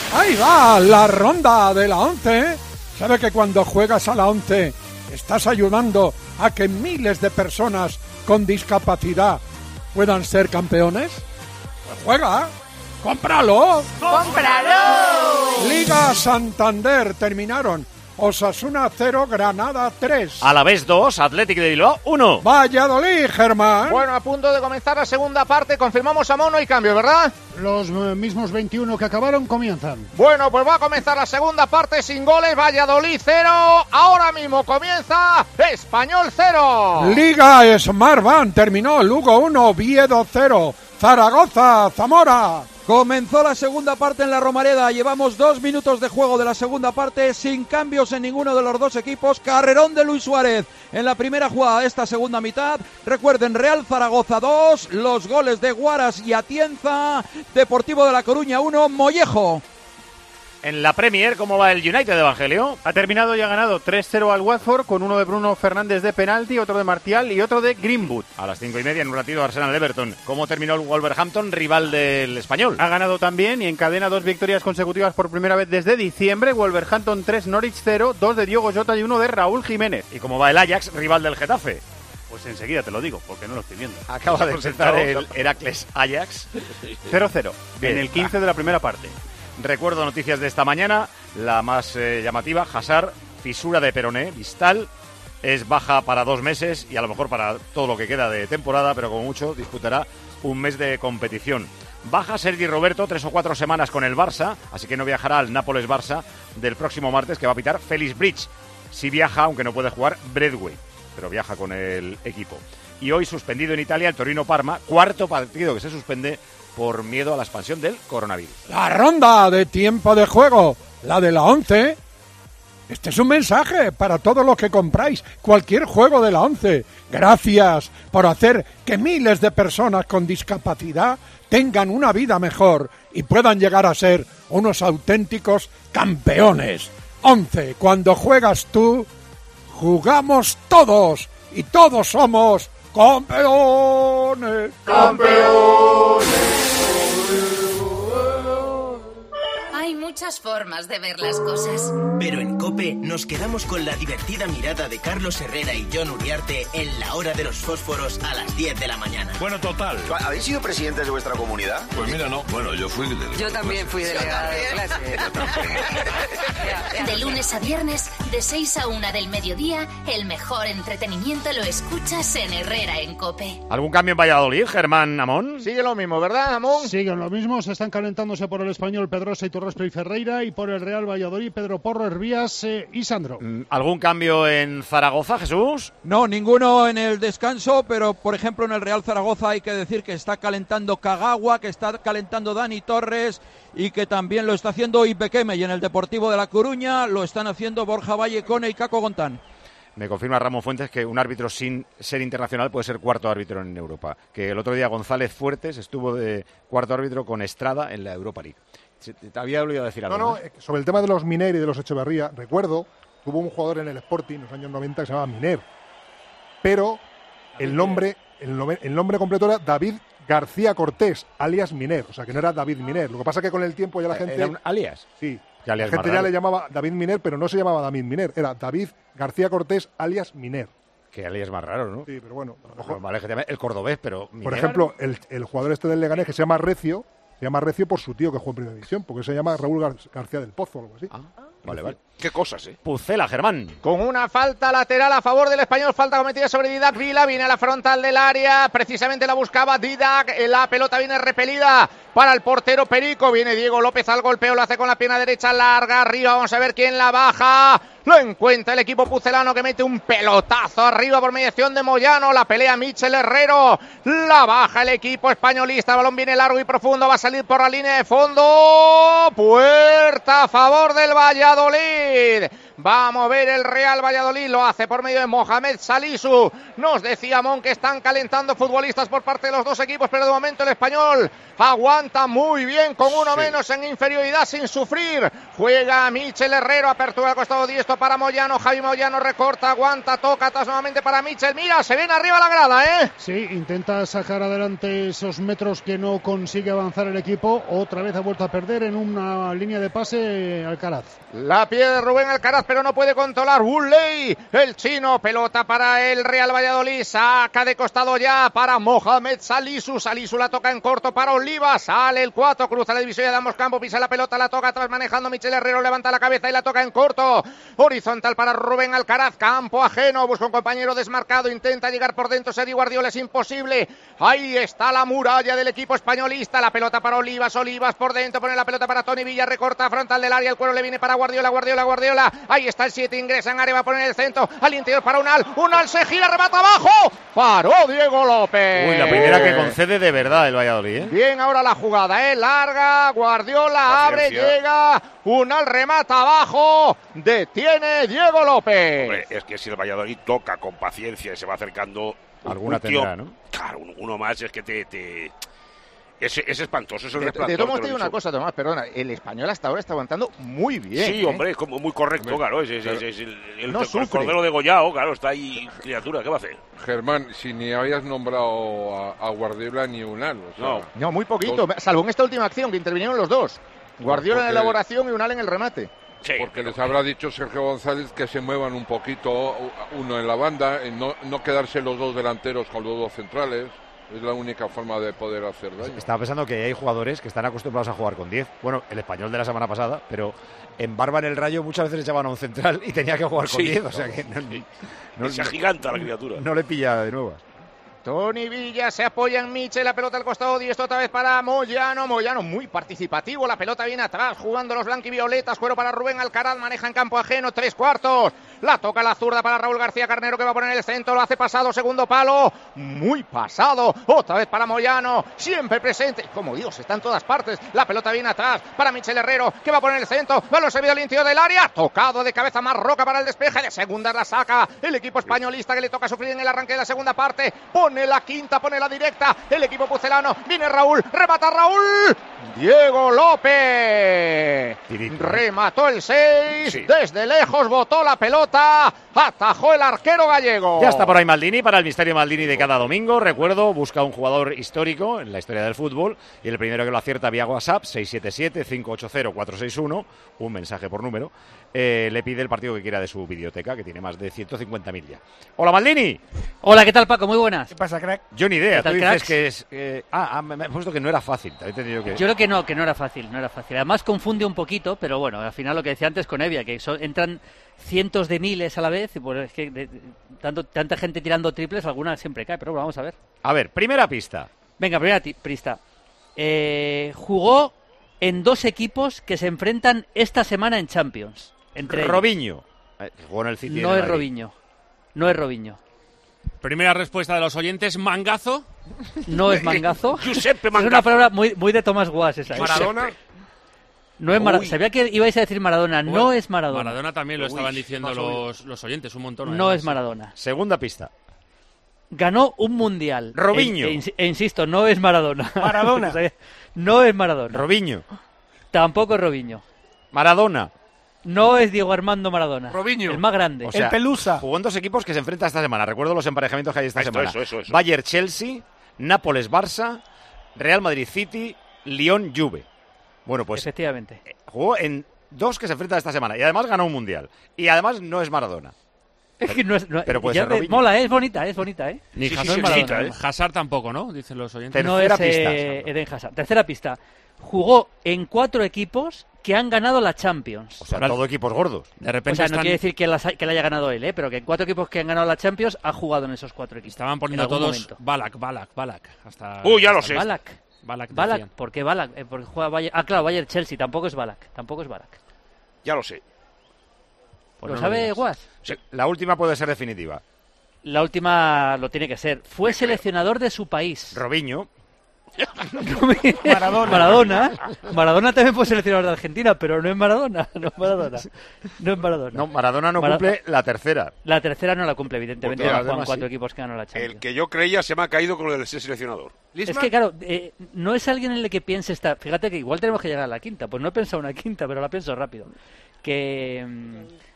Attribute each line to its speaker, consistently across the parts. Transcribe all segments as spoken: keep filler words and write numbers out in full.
Speaker 1: Ahí va la ronda de la once. ¿Sabe que cuando juegas a la once estás ayudando a que miles de personas con discapacidad puedan ser campeones? Pues juega, cómpralo.
Speaker 2: ¡Cómpralo!
Speaker 1: Liga Santander terminaron. Osasuna cero, Granada tres.
Speaker 3: Alavés dos, Athletic de Bilbao uno.
Speaker 1: Valladolid, Germán.
Speaker 4: Bueno, a punto de comenzar la segunda parte. Confirmamos a Mono y cambio, ¿verdad?
Speaker 5: Los mismos veintiuno que acabaron comienzan.
Speaker 4: Bueno, pues va a comenzar la segunda parte sin goles. Valladolid cero. Ahora mismo comienza Español cero.
Speaker 1: Liga Smartbank terminó. Lugo uno, Oviedo cero. Zaragoza, Zamora.
Speaker 6: Comenzó la segunda parte en la Romareda, llevamos dos minutos de juego de la segunda parte sin cambios en ninguno de los dos equipos, carrerón de Luis Suárez en la primera jugada de esta segunda mitad. Recuerden, Real Zaragoza dos, los goles de Guaras y Atienza, Deportivo de La Coruña uno, Mollejo.
Speaker 3: En la Premier, ¿cómo va el United, Evangelio?
Speaker 7: Ha terminado y ha ganado tres cero al Watford con uno de Bruno Fernández de penalti, otro de Martial y otro de Greenwood.
Speaker 3: A las cinco y media en un ratito Arsenal-Everton. ¿Cómo terminó el Wolverhampton, rival del Español?
Speaker 7: Ha ganado también y encadena dos victorias consecutivas por primera vez desde diciembre. Wolverhampton tres, Norwich cero, dos de Diogo Jota y uno de Raúl Jiménez.
Speaker 3: ¿Y cómo va el Ajax, rival del Getafe?
Speaker 7: Pues enseguida te lo digo, porque no lo estoy viendo.
Speaker 3: Acaba de presentar el Heracles Ajax.
Speaker 7: cero cero, en el quince de la primera parte.
Speaker 3: Recuerdo noticias de esta mañana, la más eh, llamativa, Hazard, fisura de peroné, distal, es baja para dos meses y a lo mejor para todo lo que queda de temporada, pero como mucho disputará un mes de competición. Baja Sergi Roberto, tres o cuatro semanas con el Barça, así que no viajará al Nápoles-Barça del próximo martes, que va a pitar Félix Bridge. Sí viaja, aunque no puede jugar, Bradway, pero viaja con el equipo. Y hoy suspendido en Italia el Torino-Parma, cuarto partido que se suspende por miedo a la expansión del coronavirus.
Speaker 1: La ronda de tiempo de juego, la de la once. Este es un mensaje para todos los que compráis cualquier juego de la once. Gracias por hacer que miles de personas con discapacidad tengan una vida mejor y puedan llegar a ser unos auténticos campeones. once, cuando juegas tú, jugamos todos y todos somos campeones.
Speaker 2: ¡Campeones!
Speaker 8: Hay muchas formas de ver las cosas.
Speaker 9: Pero en COPE nos quedamos con la divertida mirada de Carlos Herrera y Jon Uriarte en la hora de los fósforos a las diez de la mañana.
Speaker 10: Bueno, total.
Speaker 11: ¿Habéis sido presidentes de vuestra comunidad?
Speaker 10: Pues mira, no. Bueno, yo fui delegado.
Speaker 12: Yo también fui delegado de clase.
Speaker 8: De lunes a viernes, de seis a una del mediodía, el mejor entretenimiento lo escuchas en Herrera en COPE.
Speaker 3: ¿Algún cambio en Valladolid, Germán Amón?
Speaker 4: Sigue lo mismo, ¿verdad, Amón?
Speaker 5: Siguen lo mismo, se están calentándose por el Español Pedrosa y Torres y Ferreira, y por el Real Valladolid Pedro Porro, Hervías eh, y Sandro.
Speaker 3: ¿Algún cambio en Zaragoza, Jesús?
Speaker 6: No, ninguno en el descanso, pero por ejemplo en el Real Zaragoza hay que decir que está calentando Kagawa, que está calentando Dani Torres y que también lo está haciendo Ipequeme, y en el Deportivo de La Coruña lo están haciendo Borja Vallecone y Caco Gontán.
Speaker 3: Me confirma Ramón Fuentes que un árbitro sin ser internacional puede ser cuarto árbitro en Europa. Que el otro día González Fuertes estuvo de cuarto árbitro con Estrada en la Europa League. Te había olvidado decir algo.
Speaker 13: No, no, ¿eh? Sobre el tema de los Miner y de los Echeverría, recuerdo, tuvo un jugador en el Sporting en los años noventa que se llamaba Miner, pero el nombre, el nombre, el nombre completo era David García Cortés, alias Miner, o sea que no era David Miner. Lo que pasa es que con el tiempo ya la gente...
Speaker 3: ¿Era un alias?
Speaker 13: Sí,
Speaker 3: alias
Speaker 13: la gente ya le llamaba David Miner, pero no se llamaba David Miner, era David García Cortés, alias Miner.
Speaker 3: Que alias más raro, ¿no?
Speaker 13: Sí, pero bueno.
Speaker 3: A lo mejor, vale, que te llame el cordobés, pero...
Speaker 13: Por
Speaker 3: Miner,
Speaker 13: ejemplo, el, el jugador este del Leganés que se llama Recio, se llama Recio por su tío que juega en Primera División, porque se llama Raúl Gar- García del Pozo o algo así.
Speaker 3: Ah, vale, vale.
Speaker 10: Qué cosas, ¿eh?
Speaker 3: Pucela, Germán.
Speaker 4: Con una falta lateral a favor del Español, falta cometida sobre Didac Vila, viene a la frontal del área, precisamente la buscaba Didac, la pelota viene repelida para el portero Perico, viene Diego López al golpeo, lo hace con la pierna derecha larga, arriba, vamos a ver quién la baja, lo encuentra el equipo pucelano que mete un pelotazo arriba por mediación de Moyano, la pelea Michel Herrero, la baja el equipo españolista, el balón viene largo y profundo, va a salir por la línea de fondo, puerta a favor del Valladolid. Valladolid. Va a mover el Real Valladolid, lo hace por medio de Mohamed Salisu. Nos decía Mon que están calentando futbolistas por parte de los dos equipos, pero de momento el español aguanta muy bien con uno sí. menos en inferioridad sin sufrir. Juega Michel Herrero, apertura al costado diestro para Moyano. Javi Moyano recorta, aguanta, toca atrás nuevamente para Michel. Mira, se viene arriba la grada, ¿eh?
Speaker 5: Sí, intenta sacar adelante esos metros que no consigue avanzar el equipo. Otra vez ha vuelto a perder en una línea de pase Alcaraz.
Speaker 4: La pierde Rubén Alcaraz, pero no puede controlar Woodley. El chino, pelota para el Real Valladolid. Saca de costado ya para Mohamed Salisu. Salisu la toca en corto para Oliva. Sale el cuatro, cruza la división de ambos campos, pisa la pelota, la toca atrás manejando Michel Herrero, levanta la cabeza y la toca en corto. Horizontal para Rubén Alcaraz, campo ajeno, busca un compañero desmarcado, intenta llegar por dentro, Sergio Guardiola, es imposible. Ahí está la muralla del equipo españolista, la pelota para Olivas, Olivas por dentro, pone la pelota para Tony Villa, recorta frontal del área, el cuero le viene para Guardiola, Guardiola, Guardiola. Ahí está el siete, ingresa en área, va a poner el centro, al interior para Unal, Unal se gira, remata abajo, paró Diego López.
Speaker 3: Uy, la primera que concede de verdad el Valladolid, ¿eh?
Speaker 4: Bien, ahora la jugada, ¿eh? Larga, Guardiola abre, llega, Unal remata abajo, detiene Diego López.
Speaker 10: Hombre, es que si el Valladolid toca con paciencia y se va acercando,
Speaker 3: alguna tendrá, ¿no?
Speaker 10: Claro, uno más es que te... te... Es, es espantoso, es el
Speaker 4: de, de todos te digo una cosa, Tomás, perdona, el español hasta ahora está aguantando muy bien.
Speaker 10: Sí,
Speaker 4: ¿eh?
Speaker 10: hombre, es como muy correcto, hombre, claro, es, es, es, es el, el,
Speaker 4: no
Speaker 10: el, el cordero degollado, claro, está ahí, criatura, ¿qué va a hacer?
Speaker 14: Germán, si ni habías nombrado a, a Guardiola ni Unal, o sea,
Speaker 4: no, no, muy poquito, dos... salvo en esta última acción que intervinieron los dos, Guardiola porque... en la elaboración y Unal en el remate.
Speaker 14: Sí, porque les habrá dicho Sergio González que se muevan un poquito, uno en la banda, no, no quedarse los dos delanteros con los dos centrales. Es la única forma de poder hacer daño.
Speaker 3: Estaba pensando que hay jugadores que están acostumbrados a jugar con diez. Bueno, el español de la semana pasada, pero en Barba en el Rayo muchas veces echaban a un central y tenía que jugar con diez. Sí, o sea que no,
Speaker 10: sí.
Speaker 3: no,
Speaker 10: se agiganta la criatura.
Speaker 3: No le pilla de nuevas.
Speaker 4: Tony Villa se apoya en Michel, la pelota al costado diestro otra vez para Moyano, Moyano muy participativo, la pelota viene atrás, jugando los blanquivioletas, cuero para Rubén Alcaraz, maneja en campo ajeno, tres cuartos, la toca la zurda para Raúl García Carnero que va a poner el centro, lo hace pasado, segundo palo, muy pasado, otra vez para Moyano, siempre presente, como Dios, está en todas partes, la pelota viene atrás para Michel Herrero que va a poner el centro, balón servido al interior del área, tocado de cabeza Marroca para el despeje, de segunda la saca el equipo españolista que le toca sufrir en el arranque de la segunda parte, pone la quinta, pone la directa, el equipo pucelano, viene Raúl, remata Raúl, Diego López, Tirito. Remató el seis, sí. Desde lejos botó la pelota, atajó el arquero gallego.
Speaker 3: Ya está por ahí Maldini, para el misterio Maldini de cada domingo, recuerdo, busca un jugador histórico en la historia del fútbol, y el primero que lo acierta vía WhatsApp, seis siete siete, cinco ocho cero, cuatro seis uno, un mensaje por número, eh, le pide el partido que quiera de su videoteca, que tiene más de ciento cincuenta mil ya. ¡Hola, Maldini!
Speaker 15: Hola, ¿qué tal, Paco? Muy buenas.
Speaker 3: ¿Qué pasa, crack? Yo ni idea, tú dices cracks? que es... Eh, ah, ah, me he puesto que no era fácil, te he entendido que...
Speaker 15: Yo creo que no, que no era fácil, no era fácil. Además confunde un poquito, pero bueno, al final lo que decía antes con Evia, que son, entran cientos de miles a la vez, y pues es que de, de, tanto, tanta gente tirando triples, alguna siempre cae, pero bueno, vamos a ver.
Speaker 3: A ver, primera pista.
Speaker 15: Venga, primera ti- pista. Eh, jugó en dos equipos que se enfrentan esta semana en Champions. Entre
Speaker 3: Robinho. Eh, jugó en el City.
Speaker 15: No es Robinho. No es Robinho.
Speaker 16: Primera respuesta de los oyentes, Mangazo.
Speaker 15: No es Mangazo.
Speaker 10: Giuseppe
Speaker 15: Es
Speaker 10: Mangazo.
Speaker 15: una palabra muy, muy de Tomás Guas esa.
Speaker 16: Maradona.
Speaker 15: No es Maradona. Sabía que ibais a decir Maradona. No
Speaker 16: Uy,
Speaker 15: es Maradona.
Speaker 16: Maradona también lo
Speaker 15: Uy,
Speaker 16: estaban diciendo los, los oyentes un montón.
Speaker 15: No
Speaker 16: además.
Speaker 15: es Maradona.
Speaker 3: Segunda pista.
Speaker 15: Ganó un mundial.
Speaker 3: Robinho.
Speaker 15: E, e, e insisto, no es Maradona.
Speaker 3: Maradona.
Speaker 15: No es Maradona.
Speaker 3: Robinho.
Speaker 15: Tampoco es Robinho.
Speaker 3: Maradona.
Speaker 15: No es Diego Armando Maradona.
Speaker 16: Robinho.
Speaker 15: El más grande.
Speaker 3: O sea,
Speaker 15: el Pelusa.
Speaker 3: Jugó en dos equipos que se enfrentan esta semana. Recuerdo los emparejamientos que hay esta
Speaker 10: Esto,
Speaker 3: semana.
Speaker 10: Eso, eso, eso.
Speaker 3: Bayern-Chelsea, Nápoles-Barça, Real Madrid-City, Lyon-Juve. Bueno, pues...
Speaker 15: Efectivamente.
Speaker 3: Jugó en dos que se enfrentan esta semana. Y además ganó un mundial. Y además no es Maradona.
Speaker 15: Es que no es, no,
Speaker 3: pero puede
Speaker 15: ya
Speaker 3: ser
Speaker 15: me,
Speaker 3: Robinho.
Speaker 15: mola, ¿eh? Es bonita, ¿eh? es bonita, ¿eh?
Speaker 16: Ni
Speaker 10: Sí,
Speaker 16: Hazard,
Speaker 10: sí, sí,
Speaker 16: Maradona,
Speaker 10: sí,
Speaker 16: ¿eh? Hazard tampoco, ¿no? Dicen los oyentes.
Speaker 15: No es
Speaker 3: pista.
Speaker 15: eh, Eden Hazard. Tercera pista. Jugó en cuatro equipos que han ganado la Champions.
Speaker 3: O sea, todo equipos gordos.
Speaker 16: De repente
Speaker 15: O sea,
Speaker 16: están,
Speaker 15: no quiere decir que la, que la haya ganado él, ¿eh? Pero que en cuatro equipos que han ganado la Champions ha jugado en esos cuatro equipos.
Speaker 16: estaban poniendo
Speaker 15: en algún
Speaker 16: todos
Speaker 15: momento.
Speaker 16: Balak, Balak, Balak. Hasta,
Speaker 10: Uy, ya lo
Speaker 16: hasta
Speaker 10: sé.
Speaker 15: Balak.
Speaker 16: Balak,
Speaker 15: Balak.
Speaker 16: decían.
Speaker 15: ¿Por qué Balak? Eh, porque juega Bayern. Ah, claro, Bayern Chelsea. Tampoco es Balak. Tampoco es Balak.
Speaker 10: Ya lo sé.
Speaker 16: Pues
Speaker 15: ¿Lo
Speaker 16: no
Speaker 15: sabe
Speaker 16: digas.
Speaker 15: Guas?
Speaker 3: Sí, la última puede ser definitiva.
Speaker 15: La última lo tiene que ser. Fue seleccionador de su país.
Speaker 3: Robinho.
Speaker 15: Maradona. Maradona. Maradona también fue seleccionador de Argentina, pero no es Maradona. No es Maradona. No es Maradona.
Speaker 3: No, Maradona no
Speaker 15: Mara-
Speaker 3: cumple la tercera.
Speaker 15: La tercera no la cumple, evidentemente.
Speaker 10: Porque
Speaker 15: No
Speaker 10: las
Speaker 15: juegan
Speaker 3: demás
Speaker 15: cuatro
Speaker 3: sí.
Speaker 15: equipos que ganó la Champions.
Speaker 10: El que yo creía se me ha caído con el ser seleccionador.
Speaker 15: Es que, claro, eh, no es alguien en el que piense esta... Fíjate que igual tenemos que llegar a la quinta. Pues no he pensado una quinta, pero la pienso rápido. Que... mm,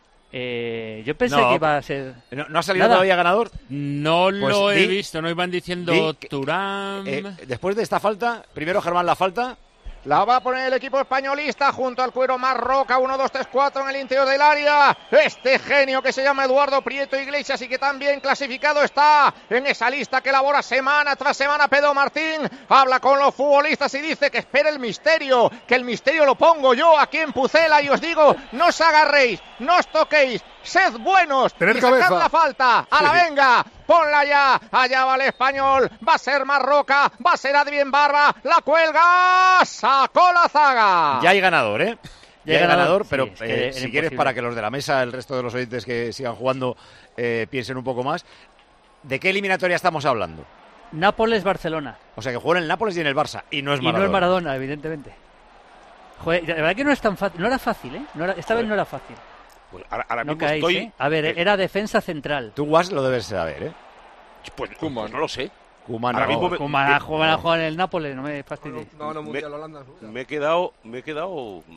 Speaker 15: eh, yo pensé
Speaker 3: No,
Speaker 15: que iba a ser...
Speaker 3: ¿No, no ha salido
Speaker 15: Nada.
Speaker 3: todavía ganador?
Speaker 16: No
Speaker 3: Pues
Speaker 16: lo he
Speaker 3: di-
Speaker 16: visto, no iban diciendo
Speaker 3: di que-
Speaker 16: Turán.
Speaker 3: Eh, después de esta falta, primero Germán la falta.
Speaker 4: La va a poner el equipo españolista junto al cuero Marroca. uno, dos, tres, cuatro en el interior del área. Este genio que se llama Eduardo Prieto Iglesias y que también clasificado está en esa lista que elabora semana tras semana Pedro Martín. Habla con los futbolistas y dice que espere el misterio, que el misterio lo pongo yo aquí en Pucela y os digo, no os agarréis, no os toquéis, sed buenos.
Speaker 13: Tener
Speaker 4: y sacad
Speaker 13: cabeza.
Speaker 4: la falta. A la
Speaker 13: Sí.
Speaker 4: venga. Ponla ya, allá va el español, va a ser Marroca, va a ser Adrien Barba, la cuelga, sacó la zaga.
Speaker 3: Ya hay ganador, ¿eh? Ya, hay ganador,
Speaker 15: ganador,
Speaker 3: pero
Speaker 15: sí, es que
Speaker 3: eh,
Speaker 15: era
Speaker 3: si
Speaker 15: imposible.
Speaker 3: quieres, para que los de la mesa, el resto de los oyentes que sigan jugando, eh, piensen un poco más, ¿de qué eliminatoria estamos hablando?
Speaker 15: Nápoles-Barcelona.
Speaker 3: O sea, que juegan en el Nápoles y en el Barça, y no es
Speaker 15: Y
Speaker 3: Maradona.
Speaker 15: no es Maradona, evidentemente. Joder, la verdad que no es tan fácil. No era fácil, ¿eh? No era- esta vez no era fácil.
Speaker 10: Pues ahora, ahora
Speaker 15: No
Speaker 10: mismo
Speaker 15: caéis,
Speaker 10: estoy...
Speaker 15: ¿eh? A ver,
Speaker 10: eh,
Speaker 15: era defensa central.
Speaker 3: Tú, Guas, lo debes saber, ¿eh?
Speaker 10: Pues, pues no lo sé.
Speaker 3: Koeman,
Speaker 10: Ahora
Speaker 3: no.
Speaker 10: mismo me-
Speaker 15: Como a jugar a jugar en el Nápoles, no me fastidies.
Speaker 17: No, no,
Speaker 10: me,
Speaker 17: Mundial Holanda. nunca.
Speaker 10: me he quedado... Me he quedado... mm, en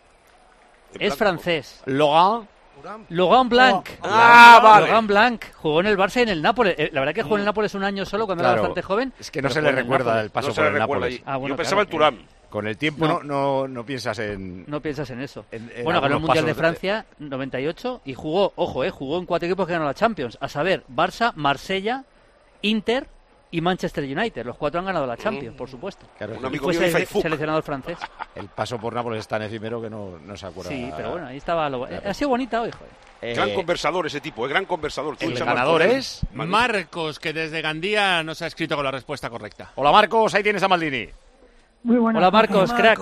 Speaker 15: Es
Speaker 10: blanco.
Speaker 15: francés.
Speaker 3: Logan.
Speaker 15: Laurent Blanc.
Speaker 10: Ah, vale.
Speaker 15: Laurent Blanc jugó en el Barça y en el Nápoles. Eh, La verdad que jugó en el Nápoles un año solo cuando
Speaker 3: Claro.
Speaker 15: era bastante joven.
Speaker 3: Es que no
Speaker 15: pero
Speaker 3: se
Speaker 15: jugó
Speaker 3: le
Speaker 15: en el
Speaker 3: recuerda
Speaker 15: Nápoles.
Speaker 3: el paso
Speaker 10: No se
Speaker 3: por
Speaker 10: le
Speaker 3: el
Speaker 10: recuerda
Speaker 3: Nápoles.
Speaker 10: ahí.
Speaker 15: Ah, bueno,
Speaker 10: Yo pensaba
Speaker 15: claro,
Speaker 10: en Turán.
Speaker 3: Con el tiempo
Speaker 15: No.
Speaker 3: no, no, no piensas en...
Speaker 15: No piensas en eso.
Speaker 3: en- en
Speaker 15: Bueno, ganó el
Speaker 3: algunos
Speaker 15: Mundial de
Speaker 3: pasos
Speaker 15: Francia noventa y ocho y jugó, ojo, eh, jugó en cuatro equipos que ganó la Champions. A saber, Barça, Marsella, Inter y Manchester United. Los cuatro han ganado la Champions, por supuesto.
Speaker 3: Claro,
Speaker 10: Un
Speaker 3: el-
Speaker 15: Y
Speaker 10: amigo
Speaker 15: fue
Speaker 10: mío de
Speaker 15: sele-
Speaker 10: Facebook.
Speaker 15: seleccionador francés.
Speaker 3: El paso por Nápoles es tan efímero que no, no se acuerda.
Speaker 15: Sí, pero bueno, ahí estaba. Lo... Eh, Ha sido bonita hoy, joder.
Speaker 3: Eh,
Speaker 10: Gran conversador ese tipo, ¿eh? Gran conversador. Tú,
Speaker 3: el
Speaker 10: chaval,
Speaker 3: ganador
Speaker 10: tú,
Speaker 3: es...
Speaker 10: Maldini.
Speaker 16: Marcos, que desde Gandía nos ha escrito con la respuesta correcta.
Speaker 3: Hola, Marcos, ahí tienes a Maldini.
Speaker 18: Muy buenas.
Speaker 15: Hola, Marcos, crack.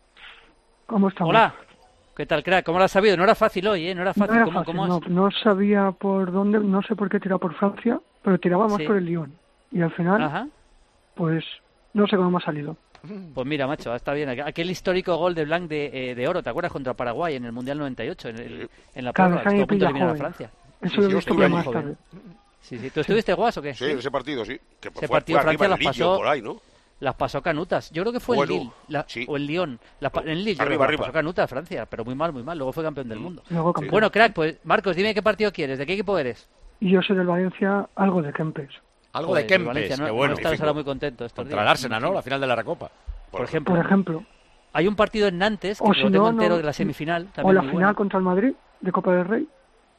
Speaker 18: ¿Cómo estamos?
Speaker 15: Hola. ¿Qué tal, crack? ¿Cómo lo has sabido? No era fácil hoy, ¿eh? No era
Speaker 18: No
Speaker 15: fácil.
Speaker 18: era
Speaker 15: ¿Cómo,
Speaker 18: fácil,
Speaker 15: cómo has-
Speaker 18: no, no sabía por dónde, no sé por qué tirar por Francia, pero tiraba más
Speaker 15: Sí.
Speaker 18: por el Lyon. Y al final,
Speaker 15: Ajá.
Speaker 18: pues no sé cómo me ha salido.
Speaker 15: Pues mira, macho, está bien. Aquel histórico gol de Blanc de, eh, de oro, ¿te acuerdas? Contra Paraguay en el Mundial noventa y ocho, en, el- en la
Speaker 18: Claro,
Speaker 15: prueba.
Speaker 18: que ahí
Speaker 15: Estuvo a punto de
Speaker 18: pilla
Speaker 15: eliminar a
Speaker 18: joven.
Speaker 15: Francia.
Speaker 18: Eso
Speaker 15: Sí,
Speaker 18: lo he
Speaker 15: sí,
Speaker 18: visto
Speaker 15: estuve
Speaker 18: por
Speaker 15: muy
Speaker 18: más
Speaker 15: joven.
Speaker 18: tarde.
Speaker 15: Sí, sí. ¿Tú estuviste, Guas, o qué?
Speaker 10: Sí, ese partido, sí. Que
Speaker 15: Ese
Speaker 10: fue-
Speaker 15: partido
Speaker 10: fue
Speaker 15: Francia
Speaker 10: arriba
Speaker 15: las
Speaker 10: el Lille
Speaker 15: pasó,
Speaker 10: o por ahí, ¿no?
Speaker 15: las pasó canutas. Yo creo que fue
Speaker 10: Bueno,
Speaker 15: el Lille la-
Speaker 10: sí.
Speaker 15: o el Lyon. La pa- en Lille, yo
Speaker 10: Arriba,
Speaker 15: creo que
Speaker 10: arriba.
Speaker 15: las pasó canutas Francia, pero muy mal, muy mal. Luego fue campeón del mundo.
Speaker 18: Luego campeón.
Speaker 15: Bueno, crack, pues Marcos, dime qué partido quieres, ¿de qué equipo eres?
Speaker 18: Y yo soy del Valencia, algo de Kempes.
Speaker 3: Algo
Speaker 15: Joder,
Speaker 3: de Kempes,
Speaker 15: Valencia, no,
Speaker 3: qué
Speaker 15: no
Speaker 3: bueno.
Speaker 15: estarás ahora muy contento estos
Speaker 3: Contra el
Speaker 15: días.
Speaker 3: Arsenal, ¿no? La final de la Recopa.
Speaker 15: Por ejemplo.
Speaker 18: Por ejemplo.
Speaker 15: Hay un partido en Nantes, que
Speaker 18: O
Speaker 15: lo
Speaker 18: si
Speaker 15: tengo
Speaker 18: no,
Speaker 15: entero
Speaker 18: no-
Speaker 15: de la semifinal.
Speaker 18: O
Speaker 15: También
Speaker 18: la
Speaker 15: muy
Speaker 18: final
Speaker 15: bueno.
Speaker 18: contra el Madrid, de Copa del Rey.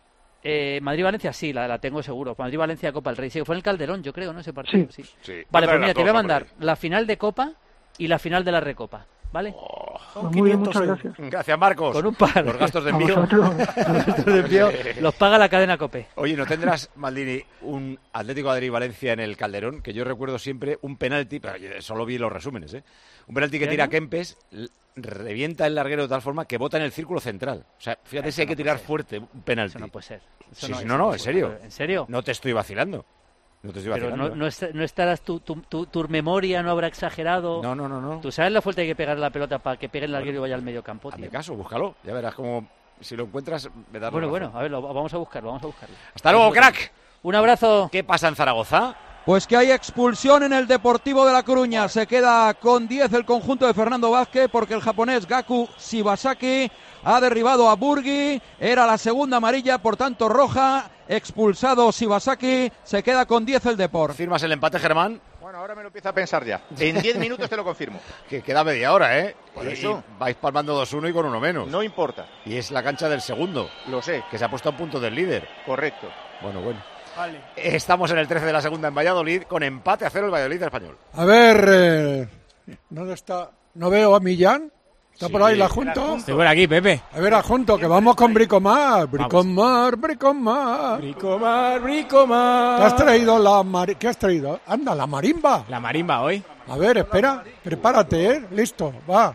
Speaker 15: Eh, Madrid-Valencia, sí, la, la tengo seguro. Madrid-Valencia, Copa del Rey. Sí, fue en el Calderón, yo creo, ¿no? Ese partido. Sí.
Speaker 10: Sí.
Speaker 15: Vale, pues
Speaker 10: Mándale
Speaker 15: mira,
Speaker 10: las
Speaker 15: te voy a
Speaker 10: dos,
Speaker 15: mandar
Speaker 10: hombre.
Speaker 15: la final de Copa y la final de la Recopa, ¿vale?
Speaker 18: Pues muy bien, muchas gracias.
Speaker 3: Gracias, Marcos.
Speaker 15: Con un par.
Speaker 3: Los gastos de
Speaker 18: A
Speaker 3: envío.
Speaker 18: vosotros.
Speaker 15: Los gastos de envío los paga la cadena COPE.
Speaker 3: Oye, ¿no tendrás, Maldini, un Atlético de Madrid-Valencia en el Calderón? Que yo recuerdo siempre un penalti, pero yo solo vi los resúmenes, ¿eh? Un penalti que
Speaker 15: ¿Qué
Speaker 3: tira
Speaker 15: año?
Speaker 3: Kempes, l- revienta el larguero de tal forma que bota en el círculo central. O sea, fíjate
Speaker 15: Eso
Speaker 3: si hay
Speaker 15: no
Speaker 3: que
Speaker 15: puede
Speaker 3: tirar
Speaker 15: ser.
Speaker 3: fuerte un penalti.
Speaker 15: Eso no puede ser. Eso
Speaker 3: Sí, sí,
Speaker 15: eso
Speaker 3: no, no,
Speaker 15: puede
Speaker 3: en
Speaker 15: ser.
Speaker 3: serio.
Speaker 15: ¿En serio?
Speaker 3: No te estoy vacilando. No te estoy
Speaker 15: Pero
Speaker 3: vacilando.
Speaker 15: no, no, est- no estarás, tu, tu, tu, tu memoria no habrá exagerado.
Speaker 3: No, no, no, no.
Speaker 15: ¿Tú sabes la fuerte que hay que pegar la pelota para que pegue el larguero y vaya al medio campo,
Speaker 3: Hazme
Speaker 15: tío?
Speaker 3: caso, búscalo. Ya verás cómo, si lo encuentras, me das la
Speaker 15: Bueno,
Speaker 3: razón.
Speaker 15: bueno, a ver, lo, vamos a buscarlo, vamos a buscarlo.
Speaker 3: Hasta luego, crack.
Speaker 15: Un abrazo.
Speaker 3: ¿Qué pasa en Zaragoza?
Speaker 6: Pues que hay expulsión en el Deportivo de La Coruña. Se queda con diez el conjunto de Fernando Vázquez porque el japonés Gaku Shibasaki ha derribado a Burgi. Era la segunda amarilla, por tanto roja. Expulsado Shibasaki. Se queda con diez el Depor.
Speaker 3: ¿Firmas el empate, Germán?
Speaker 4: Bueno, ahora me lo empiezo a pensar ya. En diez minutos te lo confirmo.
Speaker 3: Que queda media hora, ¿eh?
Speaker 4: Por
Speaker 3: Y-
Speaker 4: eso.
Speaker 3: y vais palmando dos uno y con uno menos.
Speaker 4: No importa.
Speaker 3: Y es la cancha del segundo,
Speaker 4: Lo sé.
Speaker 3: que se ha puesto a punto del líder.
Speaker 4: Correcto.
Speaker 3: Bueno, bueno. Estamos en el trece de la segunda en Valladolid, con empate a cero el Valladolid español.
Speaker 1: A ver, eh, ¿dónde está? ¿No veo a Millán? ¿Está
Speaker 3: Sí.
Speaker 1: por ahí la Junto?
Speaker 16: Estoy por aquí, Pepe.
Speaker 1: A ver, a Junto, que vamos con Bricomar. Bricomar, Bricomar.
Speaker 16: Bricomar, Bricomar.
Speaker 1: ¿Qué has traído la mari- ¿Qué has traído? Anda, la marimba.
Speaker 16: La marimba hoy.
Speaker 1: A ver, espera, prepárate, ¿eh? Listo, va.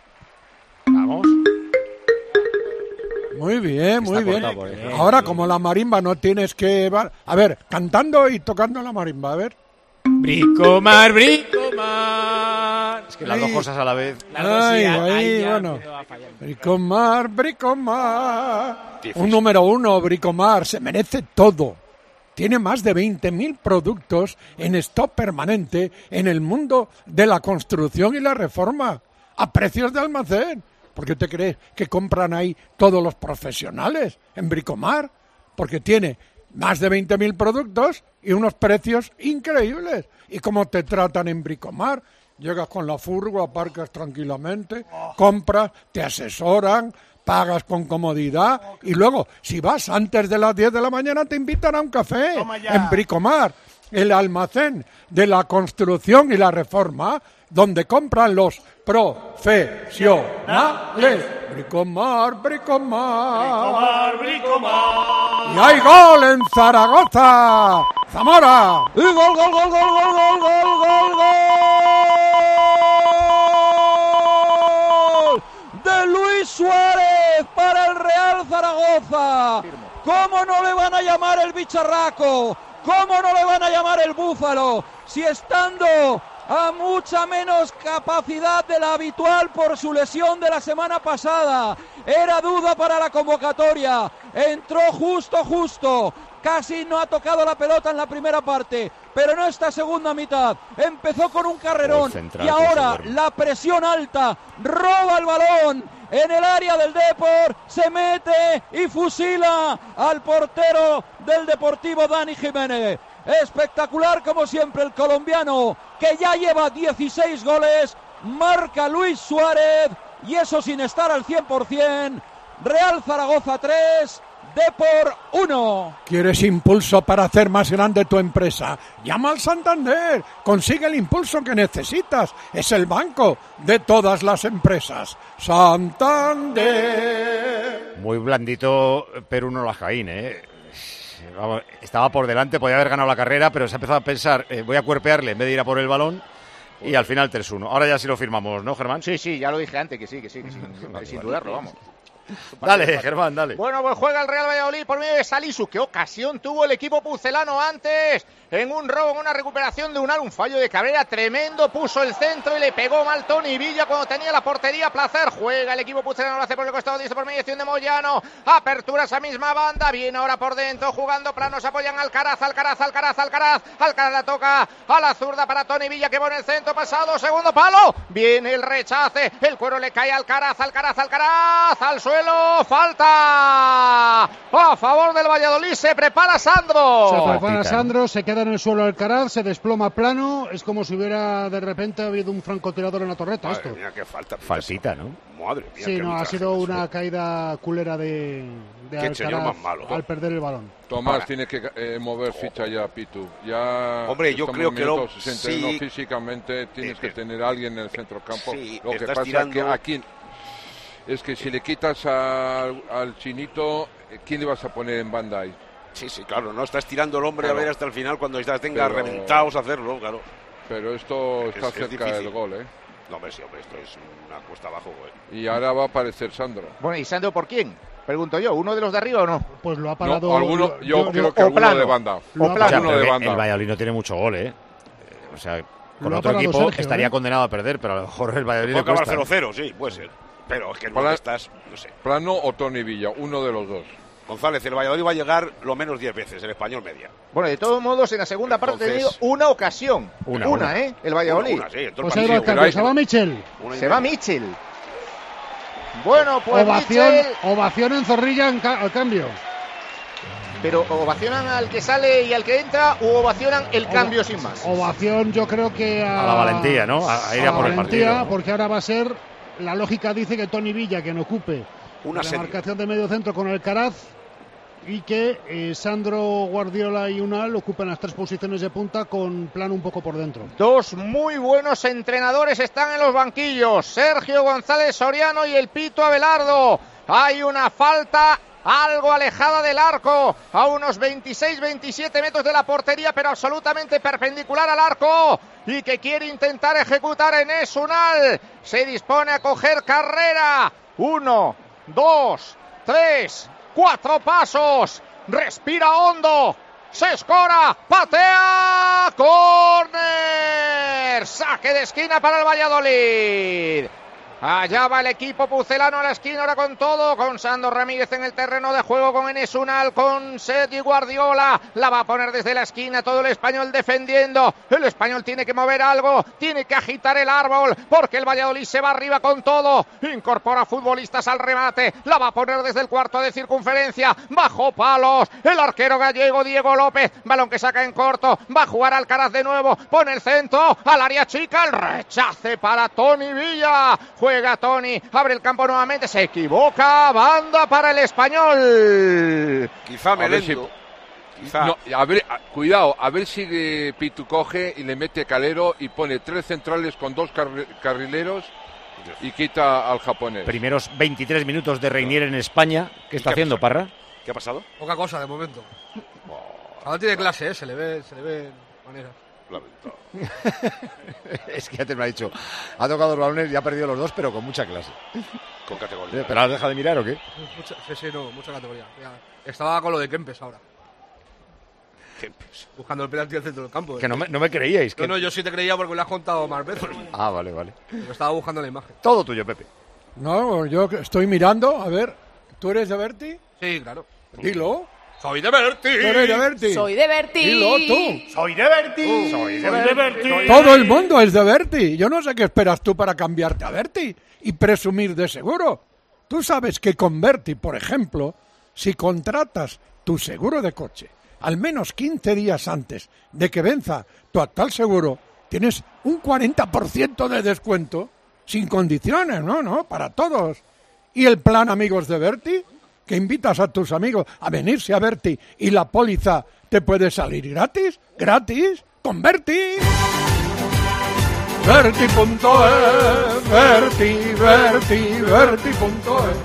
Speaker 3: Vamos.
Speaker 1: Muy bien, muy
Speaker 3: Está
Speaker 1: bien.
Speaker 3: cortado por ahí.
Speaker 1: Ahora, como la marimba no tienes que... va- A ver, cantando y tocando la marimba, a ver.
Speaker 16: Bricomar, Bricomar. Bricomar.
Speaker 3: Es que las dos cosas a la vez.
Speaker 16: Las dos
Speaker 1: Ay,
Speaker 16: sí,
Speaker 1: ahí,
Speaker 16: ahí ya
Speaker 1: bueno.
Speaker 16: empezó a fallar.
Speaker 1: Bricomar, Bricomar.
Speaker 10: Difícil.
Speaker 1: Un número uno, Bricomar, se merece todo. Tiene más de veinte mil productos en stock permanente en el mundo de la construcción y la reforma, a precios de almacén. ¿Por qué te crees que compran ahí todos los profesionales en Bricomar? Porque tiene más de veinte mil productos y unos precios increíbles. ¿Y cómo te tratan en Bricomar? Llegas con la furgo, aparcas tranquilamente, compras, te asesoran, pagas con comodidad y luego, si vas antes de las diez de la mañana, te invitan a un café en Bricomar, el almacén de la construcción y la reforma, donde compran los profesionales. Bricomar, Bricomar.
Speaker 2: Bricomar, Bricomar.
Speaker 1: Y hay gol en Zaragoza. Zamora.
Speaker 6: Y gol, gol, gol, gol, gol, gol, gol, gol, gol. De Luis Suárez para el Real Zaragoza. ¿Cómo no le van a llamar el bicharraco? ¿Cómo no le van a llamar el búfalo? Si estando a mucha menos capacidad de la habitual por su lesión de la semana pasada, era duda para la convocatoria, entró justo, justo, casi no ha tocado la pelota en la primera parte, pero en esta segunda mitad empezó con un carrerón y ahora la presión alta, roba el balón en el área del Depor, se mete y fusila al portero del Deportivo, Dani Jiménez. Espectacular como siempre el colombiano, que ya lleva dieciséis goles, marca Luis Suárez, y eso sin estar al cien por ciento. Real Zaragoza tres, Depor uno.
Speaker 1: ¿Quieres impulso para hacer más grande tu empresa? Llama al Santander, consigue el impulso que necesitas, es el banco de todas las empresas. Santander.
Speaker 3: Muy blandito Perú no Lajaín, ¿eh? Vamos, estaba por delante, podía haber ganado la carrera, pero se ha empezado a pensar, eh, voy a cuerpearle en vez de ir a por el balón, y al final tres uno. Ahora ya sí lo firmamos, ¿no, Germán?
Speaker 4: Sí, sí, ya lo dije antes, que sí, que sí, que sí,
Speaker 3: vale,
Speaker 4: sin
Speaker 3: vale.
Speaker 4: dudarlo, vamos.
Speaker 3: Dale, Germán, dale.
Speaker 4: Bueno, pues juega el Real Valladolid por medio de Salisu. ¿Qué ocasión tuvo el equipo pucelano antes? En un robo, en una recuperación de Unal, un fallo de Cabrera tremendo, puso el centro y le pegó mal Toni Villa cuando tenía la portería. Placer, juega el equipo pucelano, lo hace por el costado, dice por mediación de Moyano. Apertura esa misma banda, viene ahora por dentro, jugando plano, se apoyan Alcaraz, Alcaraz, Alcaraz, Alcaraz. Alcaraz la toca a la zurda para Toni Villa, que pone el centro, pasado, segundo palo. Viene el rechace, el cuero le cae a Alcaraz, Alcaraz, Alcaraz, al suelo, falta a favor del Valladolid, se prepara Sandro.
Speaker 5: Se prepara Sandro, se queda en el suelo Alcaraz, se desploma plano, es como si hubiera de repente habido un francotirador en la torreta.
Speaker 10: Madre
Speaker 5: esto.
Speaker 10: mía, qué falta.
Speaker 3: Falsita, ¿no?
Speaker 10: Madre mía,
Speaker 5: Sí,
Speaker 10: qué
Speaker 5: no, ha
Speaker 10: arbitraje
Speaker 5: sido
Speaker 10: más
Speaker 5: una
Speaker 10: feo.
Speaker 5: caída culera de, de
Speaker 10: Qué señor
Speaker 5: Alcaraz
Speaker 10: más malo.
Speaker 5: al perder el balón.
Speaker 14: Tomás
Speaker 10: Ahora.
Speaker 14: tiene que eh, mover ficha ya, Pitu. Ya
Speaker 10: Hombre, yo
Speaker 14: estamos
Speaker 10: creo
Speaker 14: en
Speaker 10: que lo-
Speaker 14: minuto sesenta y uno,
Speaker 10: sí.
Speaker 14: físicamente tienes
Speaker 10: Eh,
Speaker 14: que
Speaker 10: eh,
Speaker 14: tener a alguien en el centrocampo.
Speaker 10: sí,
Speaker 14: Lo que
Speaker 10: estás
Speaker 14: pasa
Speaker 10: tirando-
Speaker 14: que aquí es que si le quitas al, al chinito, ¿quién le vas a poner en banda ahí?
Speaker 10: Sí, sí, claro, no estás tirando el hombre
Speaker 14: Claro.
Speaker 10: a ver hasta el final cuando ya tenga
Speaker 14: Pero-
Speaker 10: reventados a hacerlo, claro.
Speaker 14: Pero esto
Speaker 10: Es-
Speaker 14: está
Speaker 10: es
Speaker 14: cerca
Speaker 10: difícil.
Speaker 14: del gol, ¿eh?
Speaker 10: No, hombre, sí, hombre, esto es una cuesta abajo, güey.
Speaker 14: Y ahora va a aparecer Sandro.
Speaker 4: Bueno, ¿y Sandro por quién? Pregunto yo, ¿uno de los de arriba o no?
Speaker 5: Pues lo ha
Speaker 14: No,
Speaker 5: parado.
Speaker 14: alguno,
Speaker 5: lo-
Speaker 14: yo,
Speaker 5: lo-
Speaker 14: creo que
Speaker 4: o
Speaker 14: alguno
Speaker 4: plano.
Speaker 14: de banda.
Speaker 5: Lo ha
Speaker 4: O plano.
Speaker 3: O sea,
Speaker 14: Alguno
Speaker 3: pero
Speaker 14: de
Speaker 3: que
Speaker 14: banda.
Speaker 3: el Valladolid no tiene mucho gol, ¿eh? O sea, con
Speaker 5: Lo ha
Speaker 3: otro
Speaker 5: parado
Speaker 3: equipo
Speaker 5: Sergio,
Speaker 3: estaría
Speaker 5: ¿eh?
Speaker 3: condenado a perder, pero a lo mejor el Valladolid
Speaker 10: Puede
Speaker 3: le
Speaker 10: acabar
Speaker 3: cuesta.
Speaker 10: cero cero, sí, puede ser. Pero es que no
Speaker 14: Hola.
Speaker 10: estás, no sé.
Speaker 14: Plano o Toni Villa, uno de los dos.
Speaker 10: González, el Valladolid va a llegar lo menos diez veces, el español media.
Speaker 4: Bueno, de todos modos, en la segunda parte ha
Speaker 10: Entonces-
Speaker 4: tenido una ocasión.
Speaker 3: Una,
Speaker 4: Una,
Speaker 3: una.
Speaker 4: ¿eh? El Valladolid.
Speaker 10: Una, una, sí, en todo el
Speaker 5: Pues ahí
Speaker 10: partido.
Speaker 5: va el cambio,
Speaker 14: Geray.
Speaker 5: se va Michel.
Speaker 10: Una y
Speaker 4: Se va
Speaker 10: media.
Speaker 4: Michel. Bueno, pues
Speaker 5: Ovación,
Speaker 4: Michel.
Speaker 5: ovación en Zorrilla en ca- al cambio.
Speaker 4: Pero ovacionan al que sale y al que entra, o ovacionan el cambio sin más.
Speaker 5: Ovación, yo creo que a,
Speaker 3: A la valentía, ¿no? A, a ir a,
Speaker 5: a
Speaker 3: por el
Speaker 5: valentía,
Speaker 3: partido, ¿no?
Speaker 5: porque ahora va a ser, la lógica dice que Toni Villa, que no ocupe
Speaker 10: Una
Speaker 5: la
Speaker 10: serie.
Speaker 5: marcación de medio centro con Alcaraz, y que eh, Sandro, Guardiola y Unal ocupen las tres posiciones de punta con plano un poco por dentro.
Speaker 4: Dos muy buenos entrenadores están en los banquillos, Sergio González Soriano y el Pito Abelardo. Hay una falta algo alejada del arco, a unos veintiséis veintisiete metros de la portería, pero absolutamente perpendicular al arco, y que quiere intentar ejecutar Enes Unal. Se dispone a coger carrera. Uno, dos, tres, cuatro pasos. Respira hondo. se escora, patea, córner, saque de esquina para el Valladolid. Allá va el equipo pucelano a la esquina ahora con todo, con Sandro Ramírez en el terreno de juego, con Enes Unal, con Sergi Guardiola. La va a poner desde la esquina todo el Español defendiendo. El Español tiene que mover algo, tiene que agitar el árbol, porque el Valladolid se va arriba con todo. Incorpora futbolistas al remate, la va a poner desde el cuarto de circunferencia, bajo palos. El arquero gallego Diego López, balón que saca en corto, va a jugar Alcaraz de nuevo, pone el centro al área chica, el rechace para Toni Villa. Juega Toni, abre el campo nuevamente, se equivoca, banda para el Español.
Speaker 10: Quizá me lento.
Speaker 14: Quizá. No, a ver, a, cuidado, a ver si eh, Pitu coge y le mete Calero y pone tres centrales con dos carri carrileros y quita al japonés.
Speaker 3: Primeros veintitrés minutos de Reinier en España. ¿Qué está haciendo, Parra?
Speaker 10: ¿Qué ha pasado?
Speaker 17: Poca cosa de momento. Ahora tiene clase, ¿eh? se le ve, se le ve maneras.
Speaker 3: Es que antes me ha dicho, ha tocado los balones y ha perdido los dos, pero con mucha clase.
Speaker 10: Con categoría.
Speaker 3: ¿Pero has dejado de mirar o qué?
Speaker 17: Mucha, sí, sí, no, mucha categoría. Ya, estaba con lo de Kempes ahora.
Speaker 10: Kempes.
Speaker 17: Buscando el penalti al centro del campo.
Speaker 3: Que no me, no me creíais.
Speaker 17: No,
Speaker 3: que...
Speaker 17: no, yo sí te creía porque me lo has contado más veces.
Speaker 3: Ah, vale, vale.
Speaker 17: Pero estaba buscando la imagen.
Speaker 3: Todo tuyo, Pepe.
Speaker 1: No, yo estoy mirando, a ver, ¿tú eres de Berti?
Speaker 17: Sí, claro.
Speaker 1: Dilo.
Speaker 17: Soy de Berti.
Speaker 1: ¿Eres de Berti?
Speaker 19: Soy de Berti.
Speaker 1: Dilo tú.
Speaker 2: Soy de Berti.
Speaker 3: Soy de
Speaker 2: Soy de Berti.
Speaker 1: Todo el mundo es de Berti. Yo no sé qué esperas tú para cambiarte a Berti y presumir de seguro. Tú sabes que con Berti, por ejemplo, si contratas tu seguro de coche al menos quince días antes de que venza tu actual seguro, tienes un cuarenta por ciento de descuento sin condiciones, ¿no? ¿No? Para todos. ¿Y el plan Amigos de Berti? Que invitas a tus amigos a venirse a Berti y la póliza te puede salir gratis, gratis, con Berti. Berti punto es, Berti, Berti, Berti punto es.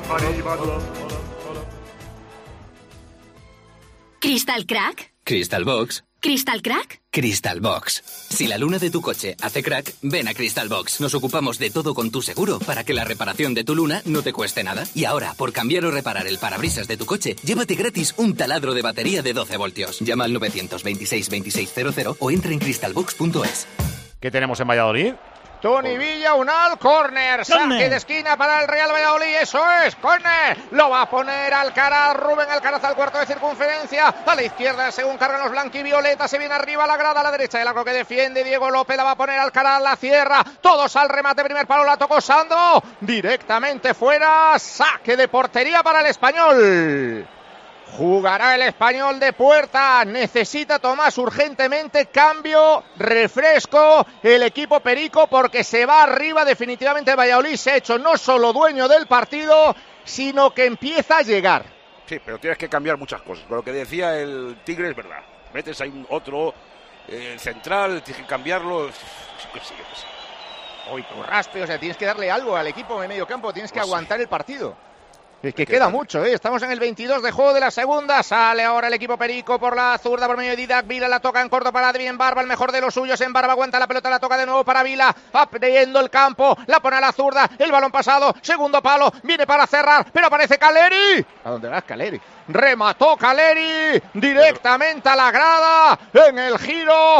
Speaker 8: ¿Crystal Crack?
Speaker 20: Crystal Box.
Speaker 8: ¿Crystal Crack?
Speaker 20: Crystal Box. Si la luna de tu coche hace crack, ven a Crystal Box. Nos ocupamos de todo con tu seguro para que la reparación de tu luna no te cueste nada. Y ahora, por cambiar o reparar el parabrisas de tu coche, llévate gratis un taladro de batería de doce voltios. Llama al nueve dos seis, veintiséis cero cero o entra en crystal box punto es.
Speaker 3: ¿Qué tenemos en Valladolid?
Speaker 4: Toni Villa, Unal, córner, saque de esquina para el Real Valladolid, eso es, córner, lo va a poner Alcaraz, Rubén Alcaraz al cuarto de circunferencia, a la izquierda según cargan los blanquivioletas, se viene arriba la grada, a la derecha el arco que defiende, Diego López la va a poner Alcaraz, la cierra, todos al remate, primer palo la tocó Sandro, directamente fuera, saque de portería para el Español. Jugará el Español de puerta, necesita Tomás urgentemente cambio, refresco, el equipo perico porque se va arriba definitivamente el Valladolid, se ha hecho no solo dueño del partido, sino que empieza a llegar.
Speaker 10: Sí, pero tienes que cambiar muchas cosas, con lo que decía el Tigre es verdad, metes ahí un otro eh, central, tienes que cambiarlo, sí, sí, sí.
Speaker 4: Hoy corraste, o sea, tienes que darle algo al equipo en medio campo, tienes que
Speaker 10: pues
Speaker 4: aguantar
Speaker 10: sí.
Speaker 4: el partido. Es que queda mucho, ¿eh? Estamos en el veintidós de juego de la segunda. Sale ahora el equipo perico por la zurda por medio de Didac Vila. La toca en corto para Adrián Barba, el mejor de los suyos. En Barba aguanta la pelota, la toca de nuevo para Vila. Abriendo el campo, la pone a la zurda. El balón pasado, segundo palo. Viene para cerrar, pero aparece Caleri. ¿A dónde vas, Caleri? Remató Caleri directamente a la grada. En el giro,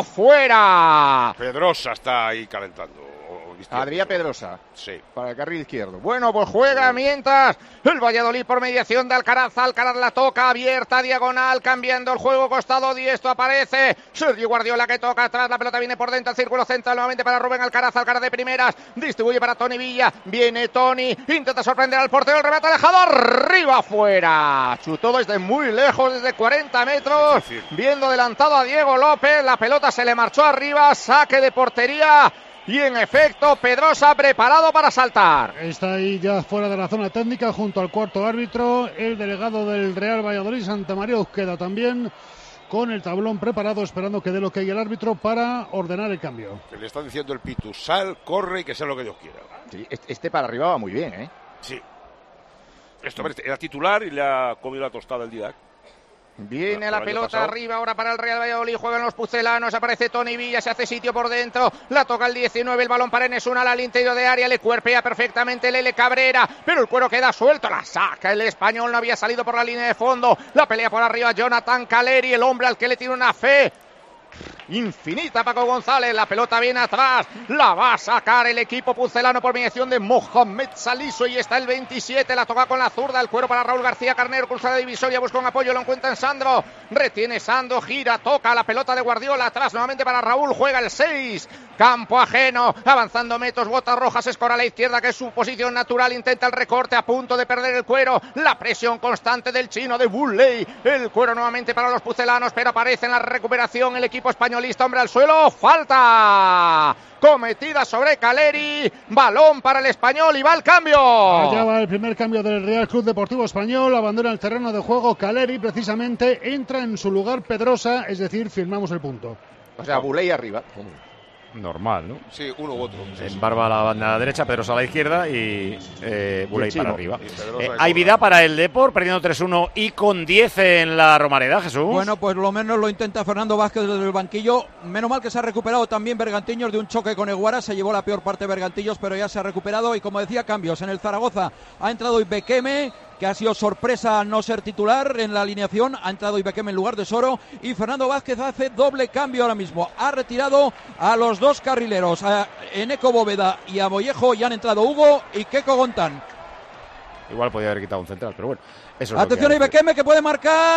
Speaker 4: fuera.
Speaker 10: Pedrosa está ahí calentando.
Speaker 4: Adrián Pedrosa.
Speaker 10: Sí.
Speaker 4: Para el carril izquierdo. Bueno, pues juega mientras el Valladolid por mediación de Alcaraz. Alcaraz la toca abierta, diagonal, cambiando el juego, costado diestro aparece Sergio Guardiola que toca atrás. La pelota viene por dentro, al círculo central nuevamente para Rubén Alcaraz. Alcaraz de primeras, distribuye para Toni Villa. Viene Toni, intenta sorprender al portero. El remate dejado arriba, afuera. Chutó desde muy lejos, desde cuarenta metros. Viendo adelantado a Diego López. La pelota se le marchó arriba. Saque de portería. Y en efecto, Pedrosa preparado para saltar.
Speaker 5: Está ahí ya fuera de la zona técnica junto al cuarto árbitro, el delegado del Real Valladolid, Santa María Uzqueda, también con el tablón preparado, esperando que dé lo que hay el árbitro para ordenar el cambio.
Speaker 10: Que le está diciendo el Pitu, sal, corre y que sea lo que Dios quiera.
Speaker 4: Sí, este para arriba va muy bien, ¿eh?
Speaker 10: Sí. Esto era titular y le ha comido la tostada el Didac.
Speaker 4: Viene la pelota arriba ahora para el Real Valladolid, juegan los pucelanos, aparece Tony Villa, se hace sitio por dentro, la toca el diecinueve, el balón para Enes Unal al interior de área, le cuerpea perfectamente Lele Cabrera, pero el cuero queda suelto, la saca el español, no había salido por la línea de fondo, la pelea por arriba Jonathan Caleri, el hombre al que le tiene una fe infinita Paco González, la pelota viene atrás, la va a sacar el equipo pucelano por mediación de Mohamed Saliso y está el veintisiete, la toca con la zurda, el cuero para Raúl García Carnero, cruza la divisoria, busca un apoyo, lo encuentra en Sandro, retiene Sandro, gira, toca la pelota de Guardiola, atrás nuevamente para Raúl, juega el seis, campo ajeno, avanzando metros, botas rojas, escora a la izquierda que es su posición natural, intenta el recorte, a punto de perder el cuero, la presión constante del chino de Bulley, el cuero nuevamente para los pucelanos, pero aparece en la recuperación el equipo españolista, hombre al suelo, falta cometida sobre Caleri, balón para el español y va el cambio.
Speaker 5: Allá va el primer cambio del Real Club Deportivo Español, abandona el terreno de juego Caleri, precisamente entra en su lugar Pedrosa, es decir, firmamos el punto.
Speaker 4: O sea, Bulley arriba.
Speaker 3: Normal, ¿no?
Speaker 10: Sí, uno u otro. Sí,
Speaker 3: en barba a la banda derecha, Pedrosa a la izquierda y eh, Bulley para arriba. Eh,
Speaker 4: hay
Speaker 3: vida para el Depor, perdiendo tres uno y con diez en la Romareda, Jesús.
Speaker 6: Bueno, pues lo menos lo intenta Fernando Vázquez desde el banquillo. Menos mal que se ha recuperado también Bergantiños de un choque con Eguara. Se llevó la peor parte Bergantiños, pero ya se ha recuperado. Y como decía, cambios. En el Zaragoza ha entrado Ibequeme, que ha sido sorpresa no ser titular en la alineación, ha entrado Ibequeme en lugar de Soro y Fernando Vázquez hace doble cambio ahora mismo, ha retirado a los dos carrileros, a Eneco Bóveda y a Mollejo, y han entrado Hugo y Keko Gontán.
Speaker 3: Igual podía haber quitado un central, pero bueno. Eso
Speaker 6: Atención a Ibequeme que puede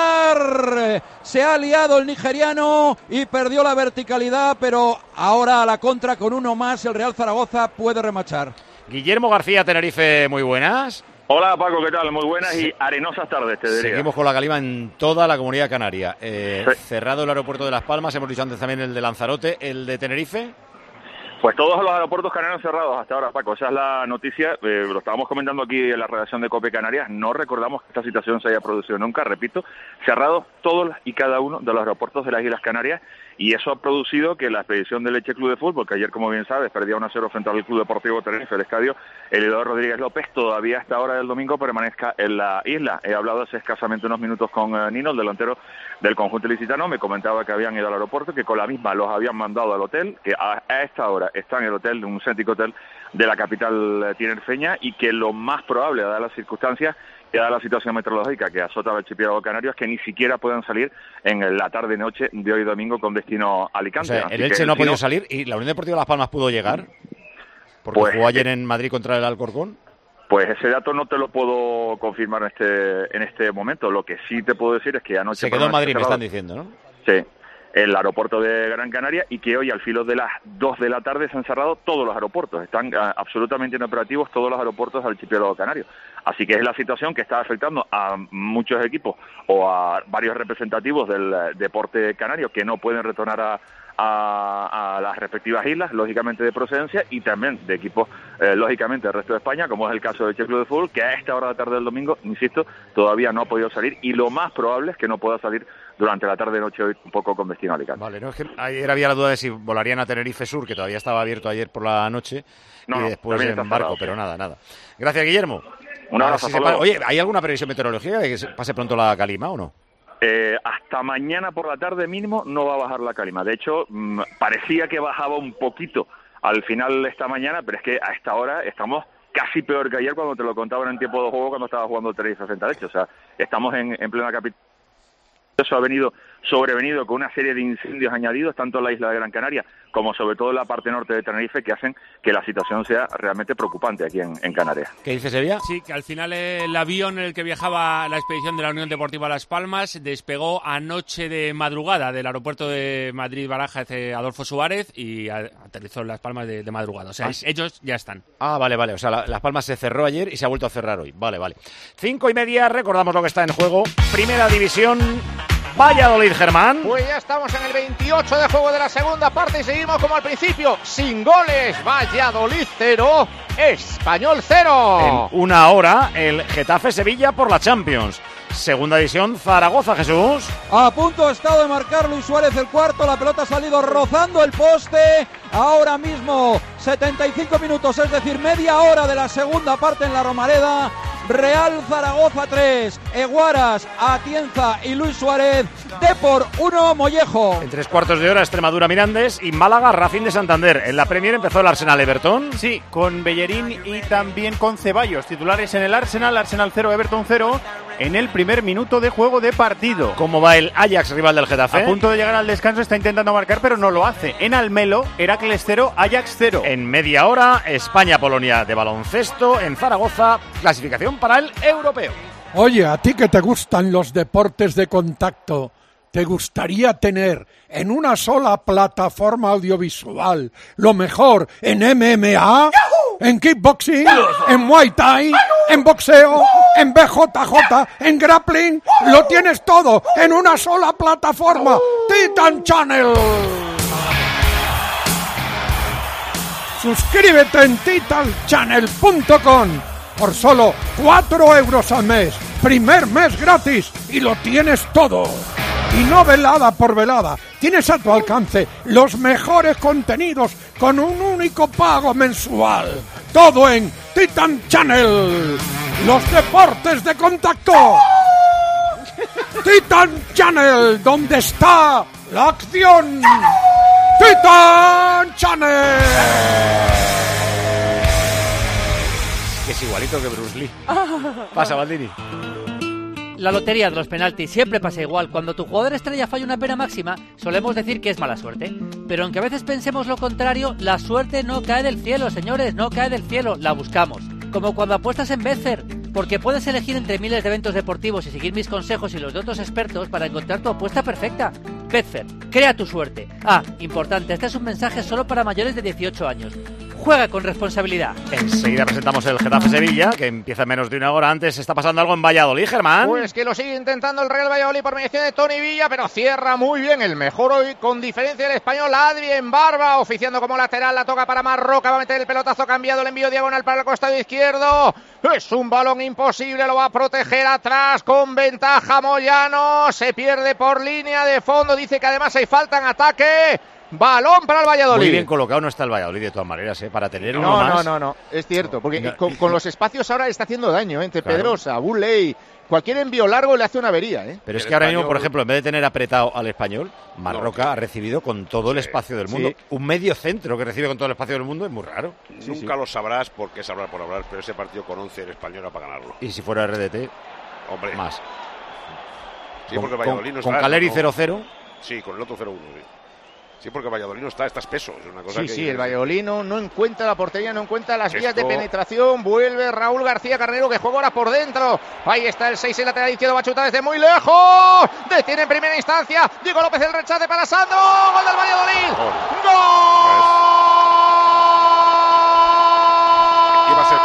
Speaker 6: marcar, se ha liado el nigeriano y perdió la verticalidad, pero ahora a la contra con uno más el Real Zaragoza puede remachar.
Speaker 3: Guillermo García, Tenerife, muy buenas.
Speaker 19: Hola Paco, ¿qué tal? Muy buenas y arenosas tardes, te diría.
Speaker 3: Seguimos con la calima en toda la comunidad canaria. Eh, sí. Cerrado el aeropuerto de Las Palmas, hemos dicho antes también el de Lanzarote, el de Tenerife.
Speaker 19: Pues todos los aeropuertos canarios cerrados hasta ahora, Paco. Esa es la noticia. Eh, lo estábamos comentando aquí en la redacción de COPE Canarias. No recordamos que esta situación se haya producido nunca. Repito, cerrados todos y cada uno de los aeropuertos de las Islas Canarias. Y eso ha producido que la expedición del Elche Club de Fútbol, que ayer, como bien sabes, perdía uno a cero frente al Club Deportivo Tenerife, el estadio Elidor Rodríguez López, todavía hasta hora del domingo permanezca en la isla. He hablado hace escasamente unos minutos con uh, Nino, el delantero del conjunto ilicitano. Me comentaba que habían ido al aeropuerto, que con la misma los habían mandado al hotel, que a, a esta hora está en el hotel, un céntrico hotel de la capital tinerfeña, y que lo más probable, dadas las circunstancias, que dada la situación meteorológica que azota el archipiélago canario, es que ni siquiera puedan salir en la tarde-noche de hoy domingo con destino a Alicante.
Speaker 3: O sea, el Elche no ha podido salir y la Unión Deportiva Las Palmas pudo llegar, porque pues, jugó ayer en Madrid contra el Alcorcón.
Speaker 19: Pues ese dato no te lo puedo confirmar en este en este momento. Lo que sí te puedo decir es que anoche...
Speaker 3: Se quedó en Madrid, me están diciendo, ¿no?
Speaker 19: Sí, el aeropuerto de Gran Canaria, y que hoy al filo de las dos de la tarde se han cerrado todos los aeropuertos. Están uh, absolutamente inoperativos todos los aeropuertos del archipiélago canario. Así que es la situación que está afectando a muchos equipos o a varios representativos del uh, deporte canario que no pueden retornar a, a, a las respectivas islas, lógicamente de procedencia, y también de equipos, eh, lógicamente, del resto de España, como es el caso del Elche Club de Fútbol, que a esta hora de la tarde del domingo, insisto, todavía no ha podido salir, y lo más probable es que no pueda salir durante la tarde-noche hoy un poco con destino a Alicante.
Speaker 3: Vale, no es que ayer había la duda de si volarían a Tenerife Sur, que todavía estaba abierto ayer por la noche, no, y después en barco, cerrado, pero sí. nada, nada. Gracias, Guillermo.
Speaker 19: Un abrazo.
Speaker 3: Si Oye, ¿hay alguna previsión meteorológica de que pase pronto la calima o no?
Speaker 19: Eh, hasta mañana por la tarde mínimo no va a bajar la calima. De hecho, mmm, parecía que bajaba un poquito al final de esta mañana, pero es que a esta hora estamos casi peor que ayer cuando te lo contaban en tiempo de juego cuando estaba jugando el Tenerife frente al Elche. O sea, estamos en, en plena capital. Eso ha venido sobrevenido con una serie de incendios añadidos, tanto en la isla de Gran Canaria como sobre todo en la parte norte de Tenerife, que hacen que la situación sea realmente preocupante aquí en, en Canarias.
Speaker 3: ¿Qué dice Sevilla?
Speaker 16: Sí, que al final el avión en el que viajaba la expedición de la Unión Deportiva Las Palmas despegó anoche de madrugada del aeropuerto de Madrid-Baraja Adolfo Suárez y aterrizó en Las Palmas de, de madrugada. O sea, ah. ellos ya están.
Speaker 3: Ah, vale, vale. O sea, la, Las Palmas se cerró ayer y se ha vuelto a cerrar hoy. Vale, vale. Cinco y media, recordamos lo que está en juego. Primera división... Valladolid, Germán.
Speaker 4: Pues ya estamos en el veintiocho de juego de la segunda parte y seguimos como al principio, sin goles. Valladolid cero, Español cero.
Speaker 3: En una hora, el Getafe-Sevilla por la Champions. Segunda división, Zaragoza, Jesús.
Speaker 6: A punto ha estado de marcar Luis Suárez el cuarto, la pelota ha salido rozando el poste. Ahora mismo, setenta y cinco minutos, es decir, media hora de la segunda parte en la Romareda. Real Zaragoza tres, Eguaras, Atienza y Luis Suárez, Depor uno, Mollejo.
Speaker 3: En tres cuartos de hora, Extremadura Mirandés y Málaga Racing de Santander. En la Premier empezó el Arsenal Everton.
Speaker 7: Sí, con Bellerín y también con Ceballos, titulares en el Arsenal, Arsenal cero, Everton cero, en el primer minuto de juego de partido.
Speaker 3: ¿Cómo va el Ajax, rival del Getafe?
Speaker 7: A punto de llegar al descanso, está intentando marcar, pero no lo hace. En Almelo, Heracles cero, Ajax cero.
Speaker 3: En media hora, España-Polonia de baloncesto. En Zaragoza, clasificación para el europeo.
Speaker 1: Oye, a ti que te gustan los deportes de contacto, ¿te gustaría tener en una sola plataforma audiovisual lo mejor en M M A, en kickboxing, en muay thai, en boxeo, en B J J, en grappling? Lo tienes todo en una sola plataforma. Titan Channel. Suscríbete en titan channel punto com por solo cuatro euros al mes. Primer mes gratis y lo tienes todo. Y no velada por velada. Tienes a tu alcance los mejores contenidos con un único pago mensual. Todo en Titan Channel. Los deportes de contacto. Titan Channel, donde está la acción. Titan Channel.
Speaker 3: Que es igualito que Bruce Lee. Pasa, Baldini.
Speaker 15: La lotería de los penaltis siempre pasa igual. Cuando tu jugador estrella falla una pena máxima, solemos decir que es mala suerte. Pero aunque a veces pensemos lo contrario, la suerte no cae del cielo, señores, no cae del cielo, la buscamos. Como cuando apuestas en Betfair, porque puedes elegir entre miles de eventos deportivos y seguir mis consejos y los de otros expertos para encontrar tu apuesta perfecta. Betfair, crea tu suerte. Ah, importante, este es un mensaje solo para mayores de dieciocho años. Juega con responsabilidad.
Speaker 3: Enseguida presentamos el Getafe-Sevilla, que empieza en menos de una hora. Antes está pasando algo en Valladolid, Germán.
Speaker 4: Pues que lo sigue intentando el Real Valladolid por mediación de Toni Villa, pero cierra muy bien, el mejor hoy con diferencia del español Adrien Barba, oficiando como lateral, la toca para Marroca, va a meter el pelotazo cambiado, el envío diagonal para el costado izquierdo. Es un balón imposible, lo va a proteger atrás con ventaja Moyano, se pierde por línea de fondo, dice que además hay falta en ataque. Balón para el Valladolid.
Speaker 3: Muy bien colocado no está el Valladolid de todas maneras, ¿eh? Para tener uno
Speaker 4: no,
Speaker 3: más.
Speaker 4: No, no, no, es cierto, porque no, con, con los espacios ahora está haciendo daño, ¿eh? Entre claro. Pedrosa, Bulley, cualquier envío largo le hace una avería, ¿eh?
Speaker 3: Pero es
Speaker 4: el
Speaker 3: que ahora
Speaker 4: español...
Speaker 3: mismo, por ejemplo, en vez de tener apretado al español, Marroca no, ha recibido con todo sí, el espacio del mundo. Sí. Un medio centro que recibe con todo el espacio del mundo es muy raro.
Speaker 10: Sí, Nunca sí. lo sabrás porque es hablar por hablar, pero ese partido con once el español era para ganarlo.
Speaker 3: Y si fuera R D T,
Speaker 10: hombre,
Speaker 3: más.
Speaker 10: Sí, porque con, Valladolid no
Speaker 3: con
Speaker 10: está,
Speaker 3: Caleri
Speaker 10: ¿no?
Speaker 3: cero cero.
Speaker 10: Sí, con el otro cero uno, sí. Sí, porque Valladolid no está, está espeso. Es una cosa
Speaker 4: sí,
Speaker 10: que
Speaker 4: sí, el Valladolid no, no encuentra la portería, no encuentra las
Speaker 10: Esto...
Speaker 4: vías de penetración. Vuelve Raúl García Carnero, que juega ahora por dentro. Ahí está el seis, el lateral izquierdo, va a chutar desde muy lejos. Detiene en primera instancia. Diego López, el rechace para Sandro. Gol del Valladolid. ¡Gol! ¡Gol!
Speaker 10: Iba a ser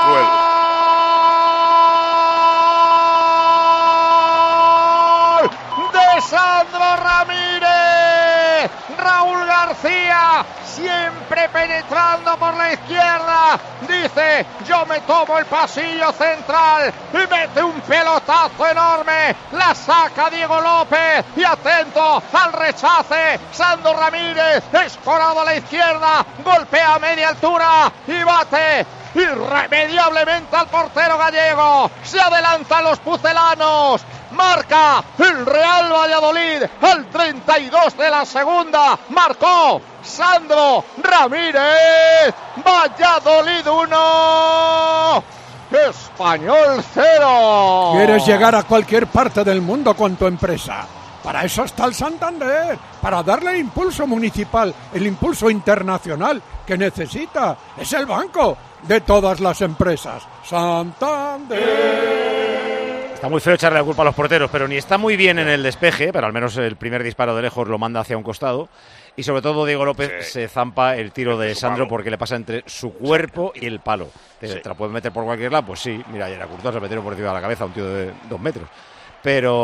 Speaker 4: cruel. De Sandro Ramírez. Raúl García, siempre penetrando por la izquierda, dice, yo me tomo el pasillo central y mete un pelotazo enorme, la saca Diego López y atento al rechace, Sandro Ramírez, escorado a la izquierda, golpea a media altura y bate irremediablemente al portero gallego, se adelantan los pucelanos. Marca el Real Valladolid al treinta y dos de la segunda. Marcó Sandro Ramírez. Valladolid uno. Español cero.
Speaker 1: ¿Quieres llegar a cualquier parte del mundo con tu empresa? Para eso está el Santander, para darle el impulso municipal, el impulso internacional que necesita. Es el banco de todas las empresas. Santander.
Speaker 3: Está muy feo echarle la culpa a los porteros, pero ni está muy bien en el despeje, pero al menos el primer disparo de lejos lo manda hacia un costado. Y sobre todo Diego López sí. se zampa el tiro de Sandro porque le pasa entre su cuerpo y el palo. ¿Te, sí. ¿Te la puedes meter por cualquier lado? Pues sí, mira, ayer a Courtois se metieron por encima de la cabeza a un tío de dos metros. Pero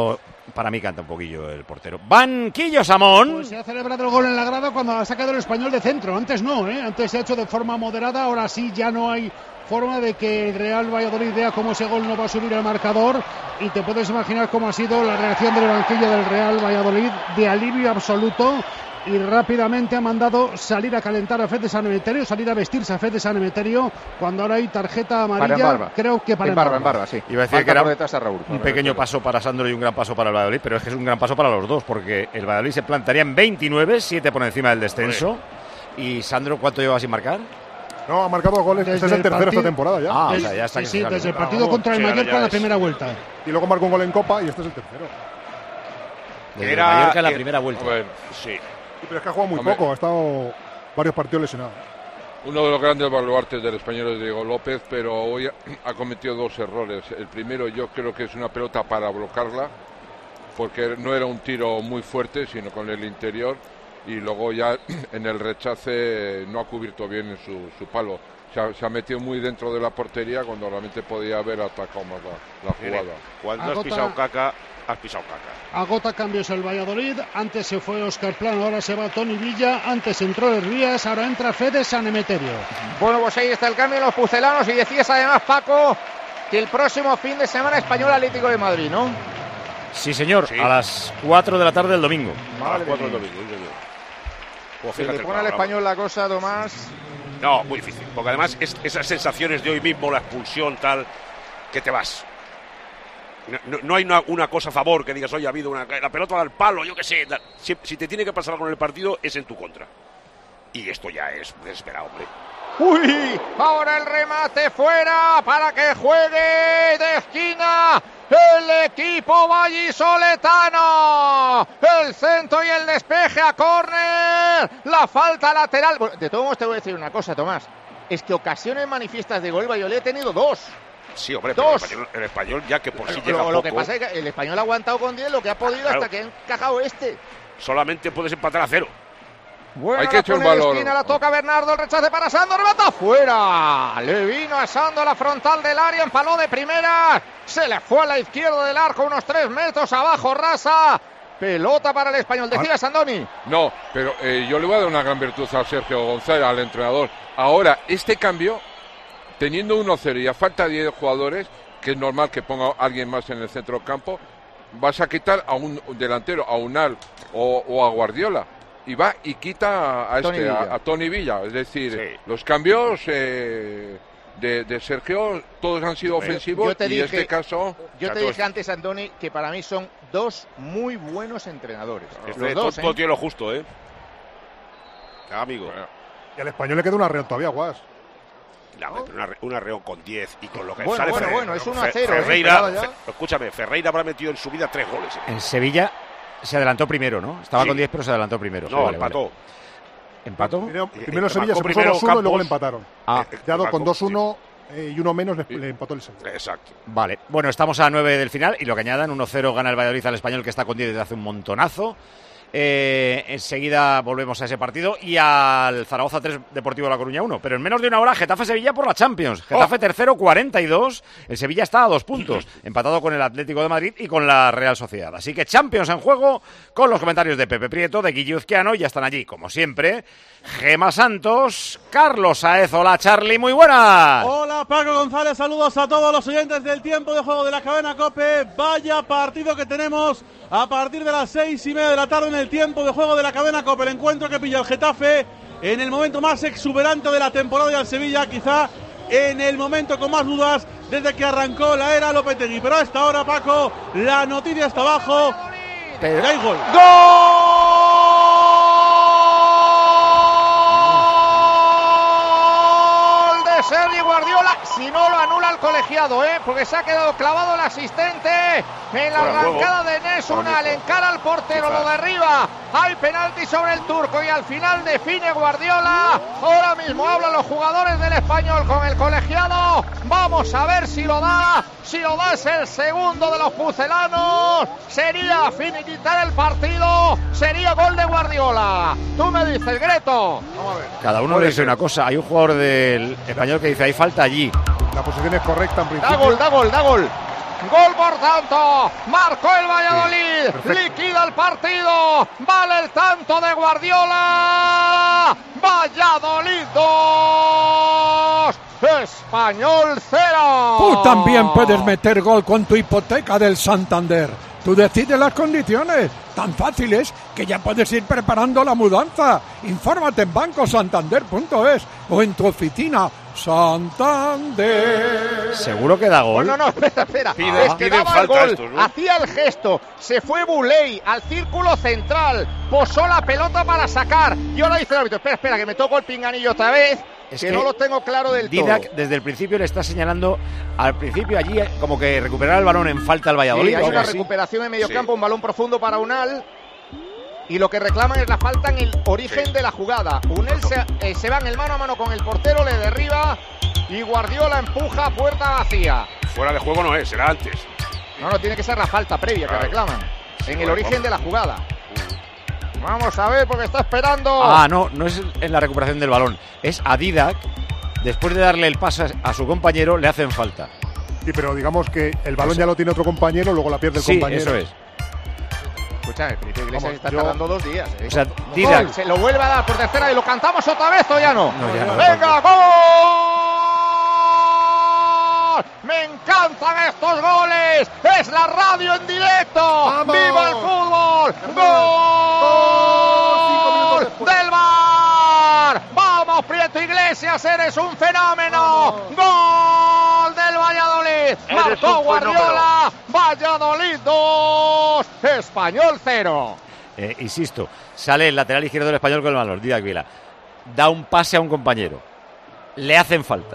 Speaker 3: para mí canta un poquillo el portero. Banquillo Samón.
Speaker 5: Pues se ha celebrado el gol en la grada cuando ha sacado el Español de centro. Antes no, ¿eh? Antes se ha hecho de forma moderada. Ahora sí ya no hay forma de que el Real Valladolid vea cómo ese gol no va a subir el marcador. Y te puedes imaginar cómo ha sido la reacción del banquillo del Real Valladolid, de alivio absoluto. Y rápidamente ha mandado salir a calentar a Fede San Emeterio, salir a vestirse a Fede San Emeterio, cuando ahora hay tarjeta amarilla,
Speaker 4: para en barba.
Speaker 5: creo que para
Speaker 4: en barba, en barba, sí.
Speaker 3: Iba a decir
Speaker 4: Falta
Speaker 3: que era
Speaker 4: por detrás a Raúl,
Speaker 3: un pequeño paso para Sandro y un gran paso para el Valladolid, pero es que es un gran paso para los dos, porque el Valladolid se plantaría en veintinueve, siete por encima del descenso. Oye. Y Sandro, ¿cuánto lleva sin marcar?
Speaker 13: No, ha marcado goles, desde este es el tercero partido, esta temporada ya.
Speaker 3: Ah,
Speaker 13: es,
Speaker 3: o sea, ya está.
Speaker 5: Sí, sí, desde el partido ah, contra el sí, Mallorca en la primera vuelta.
Speaker 13: Y luego marcó un gol en Copa y este es el tercero.
Speaker 3: Desde era, el Mallorca en la primera vuelta.
Speaker 14: Bueno, sí.
Speaker 13: Sí, pero es que ha jugado muy Hombre. poco, ha estado varios partidos lesionados.
Speaker 14: Uno de los grandes baluartes del español es Diego López, pero hoy ha cometido dos errores. El primero, yo creo que es una pelota para bloquearla, porque no era un tiro muy fuerte, sino con el interior, y luego ya en el rechace no ha cubierto bien en su, su palo. Se ha, se ha metido muy dentro de la portería cuando realmente podía haber atacado más la, la jugada.
Speaker 10: Cuando Agota, has pisado caca, has pisado caca.
Speaker 5: Agota cambios el Valladolid. Antes se fue Óscar Plano, ahora se va Toni Villa. Antes entró Hervías, ahora entra Fede San Emeterio.
Speaker 4: Bueno, pues ahí está el cambio en los pucelanos. Y decías además, Paco, que el próximo fin de semana Español Atlético de Madrid, ¿no?
Speaker 3: Sí, señor, sí. A las cuatro de la tarde del domingo.
Speaker 10: Vale, a las cuatro del domingo, señor.
Speaker 4: Pues ¿Se le pone al Español la cosa, Tomás?
Speaker 10: No, muy difícil, porque además es, esas sensaciones de hoy mismo, la expulsión, tal, que te vas. No, no, no hay una, una cosa a favor que digas, oye, ha habido una, la pelota al palo, yo qué sé. Si, si te tiene que pasar algo en el partido, es en tu contra. Y esto ya es desesperado, hombre.
Speaker 4: ¡Uy! Ahora el remate fuera para que juegue de esquina el equipo vallisoletano. El centro y el despeje a córner. La falta lateral. Bueno, de todos modos te voy a decir una cosa, Tomás. Es que ocasiones manifiestas de gol Valladolid he tenido dos.
Speaker 10: Sí, hombre,
Speaker 4: dos.
Speaker 10: Pero el, español, el español ya que por sí
Speaker 4: pero,
Speaker 10: llega
Speaker 4: lo,
Speaker 10: poco.
Speaker 4: Lo que pasa es que el español ha aguantado con diez lo que ha podido claro. hasta que ha encajado este.
Speaker 10: Solamente puedes empatar a cero.
Speaker 4: Bueno, hay que echar un valor. Esquina, la toca Bernardo, el rechace para Sando, remata fuera. Le vino a Sando la frontal del área, empaló de primera. Se le fue a la izquierda del arco, unos tres metros abajo, rasa. Pelota para el español, decía Sandoni.
Speaker 14: No, pero eh, yo le voy a dar una gran virtud a Sergio González, al entrenador. Ahora, este cambio, teniendo uno cero y a falta de diez jugadores, que es normal que ponga a alguien más en el centro del campo, vas a quitar a un delantero, a Unal o, o a Guardiola. Y va y quita a, a Tony este, Villa. A, a Toni Villa. Es decir, sí. los cambios eh, de, de Sergio, todos han sido ofensivos y en este caso...
Speaker 4: Yo te dije antes, Andoni, que para mí son dos muy buenos entrenadores.
Speaker 10: Este los dos, todo ¿eh? tiene lo justo, ¿eh? Ah, amigo.
Speaker 13: Y al español le queda una Real todavía, Guas.
Speaker 10: No, ¿no? Una, una Real con diez y con lo que
Speaker 4: bueno,
Speaker 10: sale
Speaker 4: bueno,
Speaker 10: Ferreira.
Speaker 4: Bueno, es uno a cero.
Speaker 10: Ferreira, ¿eh? Fe, escúchame, Ferreira habrá metido en su vida tres goles. ¿eh?
Speaker 3: En Sevilla... Se adelantó primero, ¿no? Estaba sí. con diez, pero se adelantó primero.
Speaker 10: No,
Speaker 3: sí, vale,
Speaker 10: empató.
Speaker 3: Vale. ¿Empató?
Speaker 13: Primero, primero Sevilla se puso dos uno y luego le empataron. Ah. Quedado con dos uno sí. eh, y uno menos le, le empató el Sevilla.
Speaker 10: Exacto.
Speaker 3: Vale. Bueno, estamos a nueve del final y lo que añadan, uno cero gana el Valladolid al Español, que está con diez desde hace un montonazo. Eh, enseguida volvemos a ese partido y al Zaragoza tres, Deportivo La Coruña uno, pero en menos de una hora Getafe-Sevilla por la Champions. Getafe oh. tercero, cuarenta y dos, el Sevilla está a dos puntos, empatado con el Atlético de Madrid y con la Real Sociedad. Así que Champions en juego, con los comentarios de Pepe Prieto, de Guille Uzquiano, y ya están allí, como siempre, Gema Santos, Carlos Saez. Hola Charlie, muy buenas.
Speaker 21: Hola Paco González, saludos a todos los oyentes del tiempo de juego de la cadena COPE. Vaya partido que tenemos a partir de las seis y media de la tarde en el tiempo de juego de la cadena COPE. El encuentro que pilla el Getafe en el momento más exuberante de la temporada y al Sevilla quizá en el momento con más dudas desde que arrancó la era Lopetegui. Pero a esta hora, Paco, la noticia está abajo. Pero hay gol.
Speaker 4: ¡Gol de Sergi Guardiola! Si no lo anula el colegiado, ¿eh? Porque se ha quedado clavado el asistente en la arrancada de Nes. Unal encara al portero, lo derriba. Hay penalti sobre el turco y al final define Guardiola. Ahora mismo hablan los jugadores del Español con el colegiado. Vamos a ver si lo da. Si lo da es el segundo de los pucelanos. Sería finiquitar el partido. Sería gol de Guardiola. Tú me dices, Greto.
Speaker 3: Vamos a ver. Cada uno le dice una cosa. Hay un jugador del Español que dice, hay falta allí.
Speaker 13: La posición es correcta en principio.
Speaker 4: Da gol, da gol, da gol. Gol por tanto. Marcó el Valladolid. Sí, liquida el partido. Vale el tanto de Guardiola. Valladolid dos. Español cero.
Speaker 1: Tú también puedes meter gol con tu hipoteca del Santander. Tú decides las condiciones, tan fáciles que ya puedes ir preparando la mudanza. Infórmate en banco santander punto es o en tu oficina Santander.
Speaker 3: ¿Seguro que da gol?
Speaker 4: No, no, no, espera, espera.
Speaker 10: Pide,
Speaker 4: es que
Speaker 10: piden
Speaker 4: daba el
Speaker 10: falta
Speaker 4: gol,
Speaker 10: estos, ¿no?
Speaker 4: hacía el gesto, se fue Buley al círculo central, posó la pelota para sacar. Y ahora dice el árbitro, espera, espera, que me toco el pinganillo otra vez. Es que, que no lo tengo claro del
Speaker 3: Didac,
Speaker 4: todo.
Speaker 3: desde el principio le está señalando al principio allí como que recuperar el balón en falta al Valladolid.
Speaker 4: Sí, hay una
Speaker 3: sí.
Speaker 4: recuperación en medio
Speaker 3: Sí.
Speaker 4: campo, un balón profundo para Unal. Y lo que reclaman es la falta en el origen sí. de la jugada. Unal se, eh, se va en el mano a mano con el portero, le derriba y Guardiola empuja a puerta vacía.
Speaker 10: Fuera de juego no es, será antes.
Speaker 4: No, no, tiene que ser la falta previa claro. que reclaman. Sí, en el origen vamos. de la jugada. Vamos a ver porque está esperando.
Speaker 3: Ah, no, no es en la recuperación del balón. Es a Didac. Después de darle el pase a su compañero, le hacen falta.
Speaker 13: Sí, pero digamos que el balón ya lo tiene otro compañero, luego la pierde el
Speaker 3: sí,
Speaker 13: compañero.
Speaker 3: Eso es.
Speaker 4: Escucha, el Felipe Iglesias está yo... tardando dos días. ¿eh?
Speaker 3: O sea, Didac...
Speaker 4: Se lo vuelve a dar por tercera y lo cantamos otra vez, ¿o ya no?
Speaker 3: no, ya no
Speaker 4: ¡Venga, gol! ¡Me encantan estos goles! ¡Es la radio en directo! ¡Vamos! ¡Viva el fútbol! ¡Gol! ¡Gol del Bar! ¡Vamos, Prieto Iglesias! ¡Eres un fenómeno! ¡Gol del Valladolid! ¡Marcó Guardiola! ¡Valladolid dos! ¡Español cero!
Speaker 3: Eh, insisto, sale el lateral izquierdo del Español con el balón, Didac Vila. Da un pase a un compañero. Le hacen falta.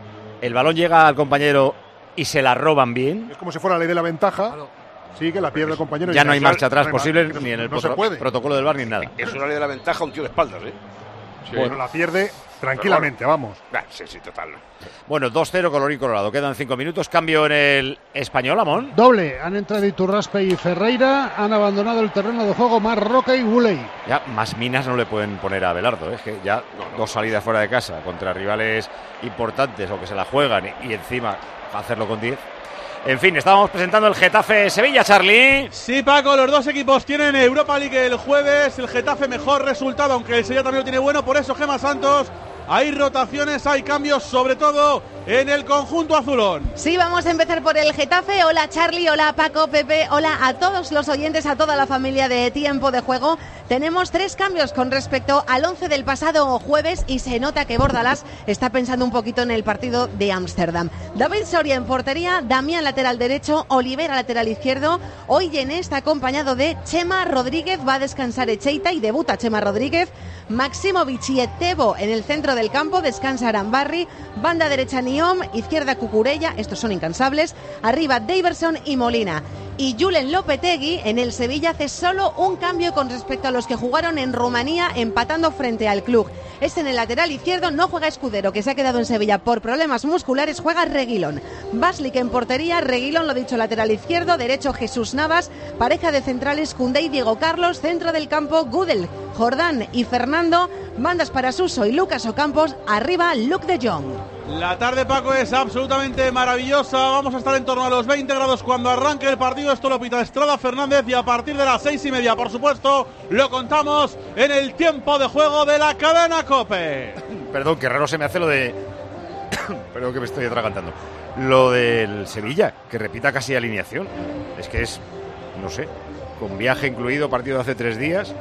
Speaker 3: El balón llega al compañero y se la roban bien.
Speaker 13: Es como si fuera la ley de la ventaja. Claro. Sí, que la pierde el compañero.
Speaker 3: Ya no hay marcha atrás
Speaker 13: no
Speaker 3: posible
Speaker 13: no,
Speaker 3: ni en el
Speaker 13: no
Speaker 3: pro- protocolo del V A R ni en nada.
Speaker 10: Es una ley de la ventaja, un tío de espaldas, ¿eh?
Speaker 13: Sí. Bueno, la pierde tranquilamente,
Speaker 10: bueno,
Speaker 13: vamos.
Speaker 10: Sí, sí, total.
Speaker 3: Bueno, dos cero colorín colorado. Quedan cinco minutos. Cambio en el Español, Amón.
Speaker 5: Doble. Han entrado Iturraspe y Ferreira. Han abandonado el terreno de juego más Roca y Buley.
Speaker 3: Ya más minas no le pueden poner a Abelardo. ¿eh? Es que ya no, no. dos salidas fuera de casa contra rivales importantes o que se la juegan y, y encima hacerlo con diez. En fin, estábamos presentando el Getafe-Sevilla, Charlie.
Speaker 21: Sí, Paco, los dos equipos tienen Europa League el jueves. El Getafe mejor resultado, aunque el Sevilla también lo tiene bueno. Por eso, Gemma Santos, hay rotaciones, hay cambios, sobre todo en el conjunto azulón.
Speaker 9: Sí, vamos a empezar por el Getafe. Hola, Charlie, hola, Paco, Pepe, hola a todos los oyentes, a toda la familia de Tiempo de Juego. Tenemos tres cambios con respecto al once del pasado jueves y se nota que Bordalás está pensando un poquito en el partido de Ámsterdam. David Soria en portería, Damián lateral derecho, Olivera lateral izquierdo. Hoy Yené está acompañado de Chema Rodríguez, va a descansar Echeita y debuta Chema Rodríguez. Maximovic y Etebo en el centro del campo, descansa Arambarri. Banda derecha Niom, izquierda Cucurella, estos son incansables. Arriba Daverson y Molina. Y Julen Lopetegui en el Sevilla hace solo un cambio con respecto a los que jugaron en Rumanía empatando frente al club. Es en el lateral izquierdo, no juega Escudero, que se ha quedado en Sevilla por problemas musculares, juega Reguilón. Baslik en portería, Reguilón, lo dicho, lateral izquierdo, derecho Jesús Navas, pareja de centrales Koundé y Diego Carlos, centro del campo Gudel, Jordán y Fernando, bandas para Suso y Lucas Ocampos, arriba Luke de Jong.
Speaker 21: La tarde, Paco, es absolutamente maravillosa. Vamos a estar en torno a los veinte grados cuando arranque el partido. Esto lo pita Estrada Fernández y a partir de las seis y media, por supuesto, lo contamos en el tiempo de juego de la cadena COPE.
Speaker 3: Perdón, qué raro se me hace lo de... Perdón que me estoy atragantando. Lo del Sevilla, que repita casi alineación. Es que es, no sé, con viaje incluido, partido de hace tres días...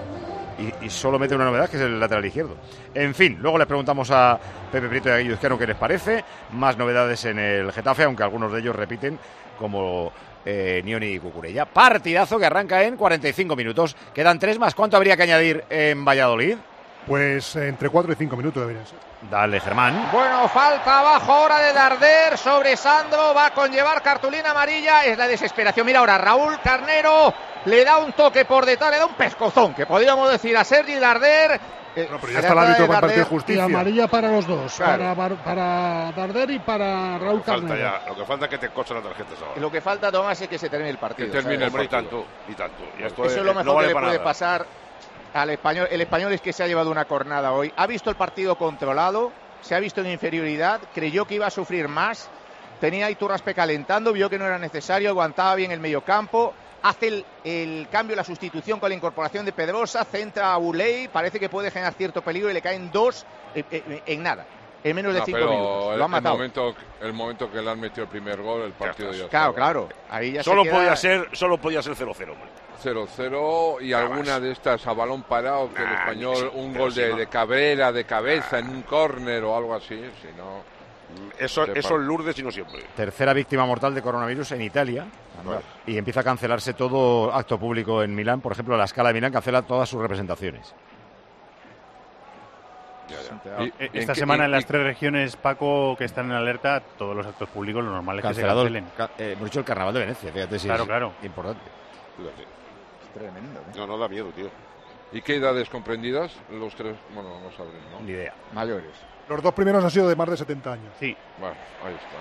Speaker 3: Y, y solo mete una novedad, que es el lateral izquierdo. En fin, luego le preguntamos a Pepe Prieto y a Guillo Izquierdo qué les parece. Más novedades en el Getafe, aunque algunos de ellos repiten, como eh, Nioni y Cucurella. Partidazo que arranca en cuarenta y cinco minutos. Quedan tres más. ¿Cuánto habría que añadir en Valladolid?
Speaker 13: Pues eh, entre cuatro y cinco minutos deberían ser.
Speaker 3: Dale, Germán.
Speaker 4: Bueno, falta abajo ahora de Darder sobre Sandro. Va a conllevar cartulina amarilla. Es la desesperación. Mira ahora, Raúl Carnero le da un toque por detrás, le da un pescozón, que podríamos decir a Sergi Darder.
Speaker 13: Eh, no, pero ya está el árbitro para el partido de justicia.
Speaker 5: Y amarilla para los dos,
Speaker 4: claro.
Speaker 5: para, para Darder y para Raúl Carnero.
Speaker 10: Ya, lo que falta es que te cochen las tarjetas ahora.
Speaker 4: Lo que falta, Tomás, es que se termine el partido.
Speaker 10: Que termine el partido. Y tanto, y tanto. Y esto
Speaker 4: Eso es lo mejor
Speaker 10: no vale
Speaker 4: que le puede
Speaker 10: nada.
Speaker 4: pasar al español. El español es que se ha llevado una cornada hoy. Ha visto el partido controlado, se ha visto en inferioridad, creyó que iba a sufrir más. tenía a Iturraspe calentando, vio que no era necesario, aguantaba bien el mediocampo, hace el, el cambio, la sustitución con la incorporación de Pedrosa, centra a Uley, parece que puede generar cierto peligro y le caen dos eh, eh, en nada, en menos de
Speaker 14: no,
Speaker 4: cinco
Speaker 14: pero
Speaker 4: minutos.
Speaker 14: El,
Speaker 4: Lo han matado.
Speaker 14: El momento, el momento que le han metido el primer gol, el partido ya, ya
Speaker 4: Claro,
Speaker 14: estaba.
Speaker 4: claro. Ahí ya
Speaker 10: solo
Speaker 4: se queda...
Speaker 10: podía ser, solo podía ser cero cero, hombre.
Speaker 14: cero cero y
Speaker 10: Nada
Speaker 14: alguna
Speaker 10: más.
Speaker 14: de estas a balón parado, que
Speaker 10: Nah,
Speaker 14: el español,
Speaker 10: sí,
Speaker 14: un
Speaker 10: pero
Speaker 14: gol
Speaker 10: si
Speaker 14: de,
Speaker 10: no.
Speaker 14: de Cabrera, de cabeza, en un córner o algo así, si no...
Speaker 10: Eso,
Speaker 14: Sepa.
Speaker 10: eso es Lourdes y no siempre.
Speaker 3: Tercera víctima mortal de coronavirus en Italia.
Speaker 10: Vale.
Speaker 3: Y empieza a cancelarse todo acto público en Milán. Por ejemplo, la Scala de Milán cancela todas sus representaciones.
Speaker 14: Ya, ya.
Speaker 11: Y,
Speaker 14: ¿En
Speaker 11: Esta
Speaker 14: qué-
Speaker 11: semana en,
Speaker 14: en-
Speaker 11: las
Speaker 14: y-
Speaker 11: tres regiones, Paco, que están en alerta, todos los actos públicos, lo normal es que se
Speaker 3: Cancelado,
Speaker 11: cancelen.
Speaker 3: ca- eh, hemos dicho el Carnaval de Venecia, fíjate si
Speaker 11: Claro,
Speaker 3: es
Speaker 11: claro.
Speaker 3: importante.
Speaker 4: Tremendo. ¿eh?
Speaker 10: No, no da miedo, tío.
Speaker 14: ¿Y qué edades comprendidas? Los tres, bueno, no sabré, ¿no?
Speaker 3: Ni idea.
Speaker 4: Mayores.
Speaker 13: Los dos primeros han sido de más de setenta años.
Speaker 11: Sí.
Speaker 14: Bueno, ahí está.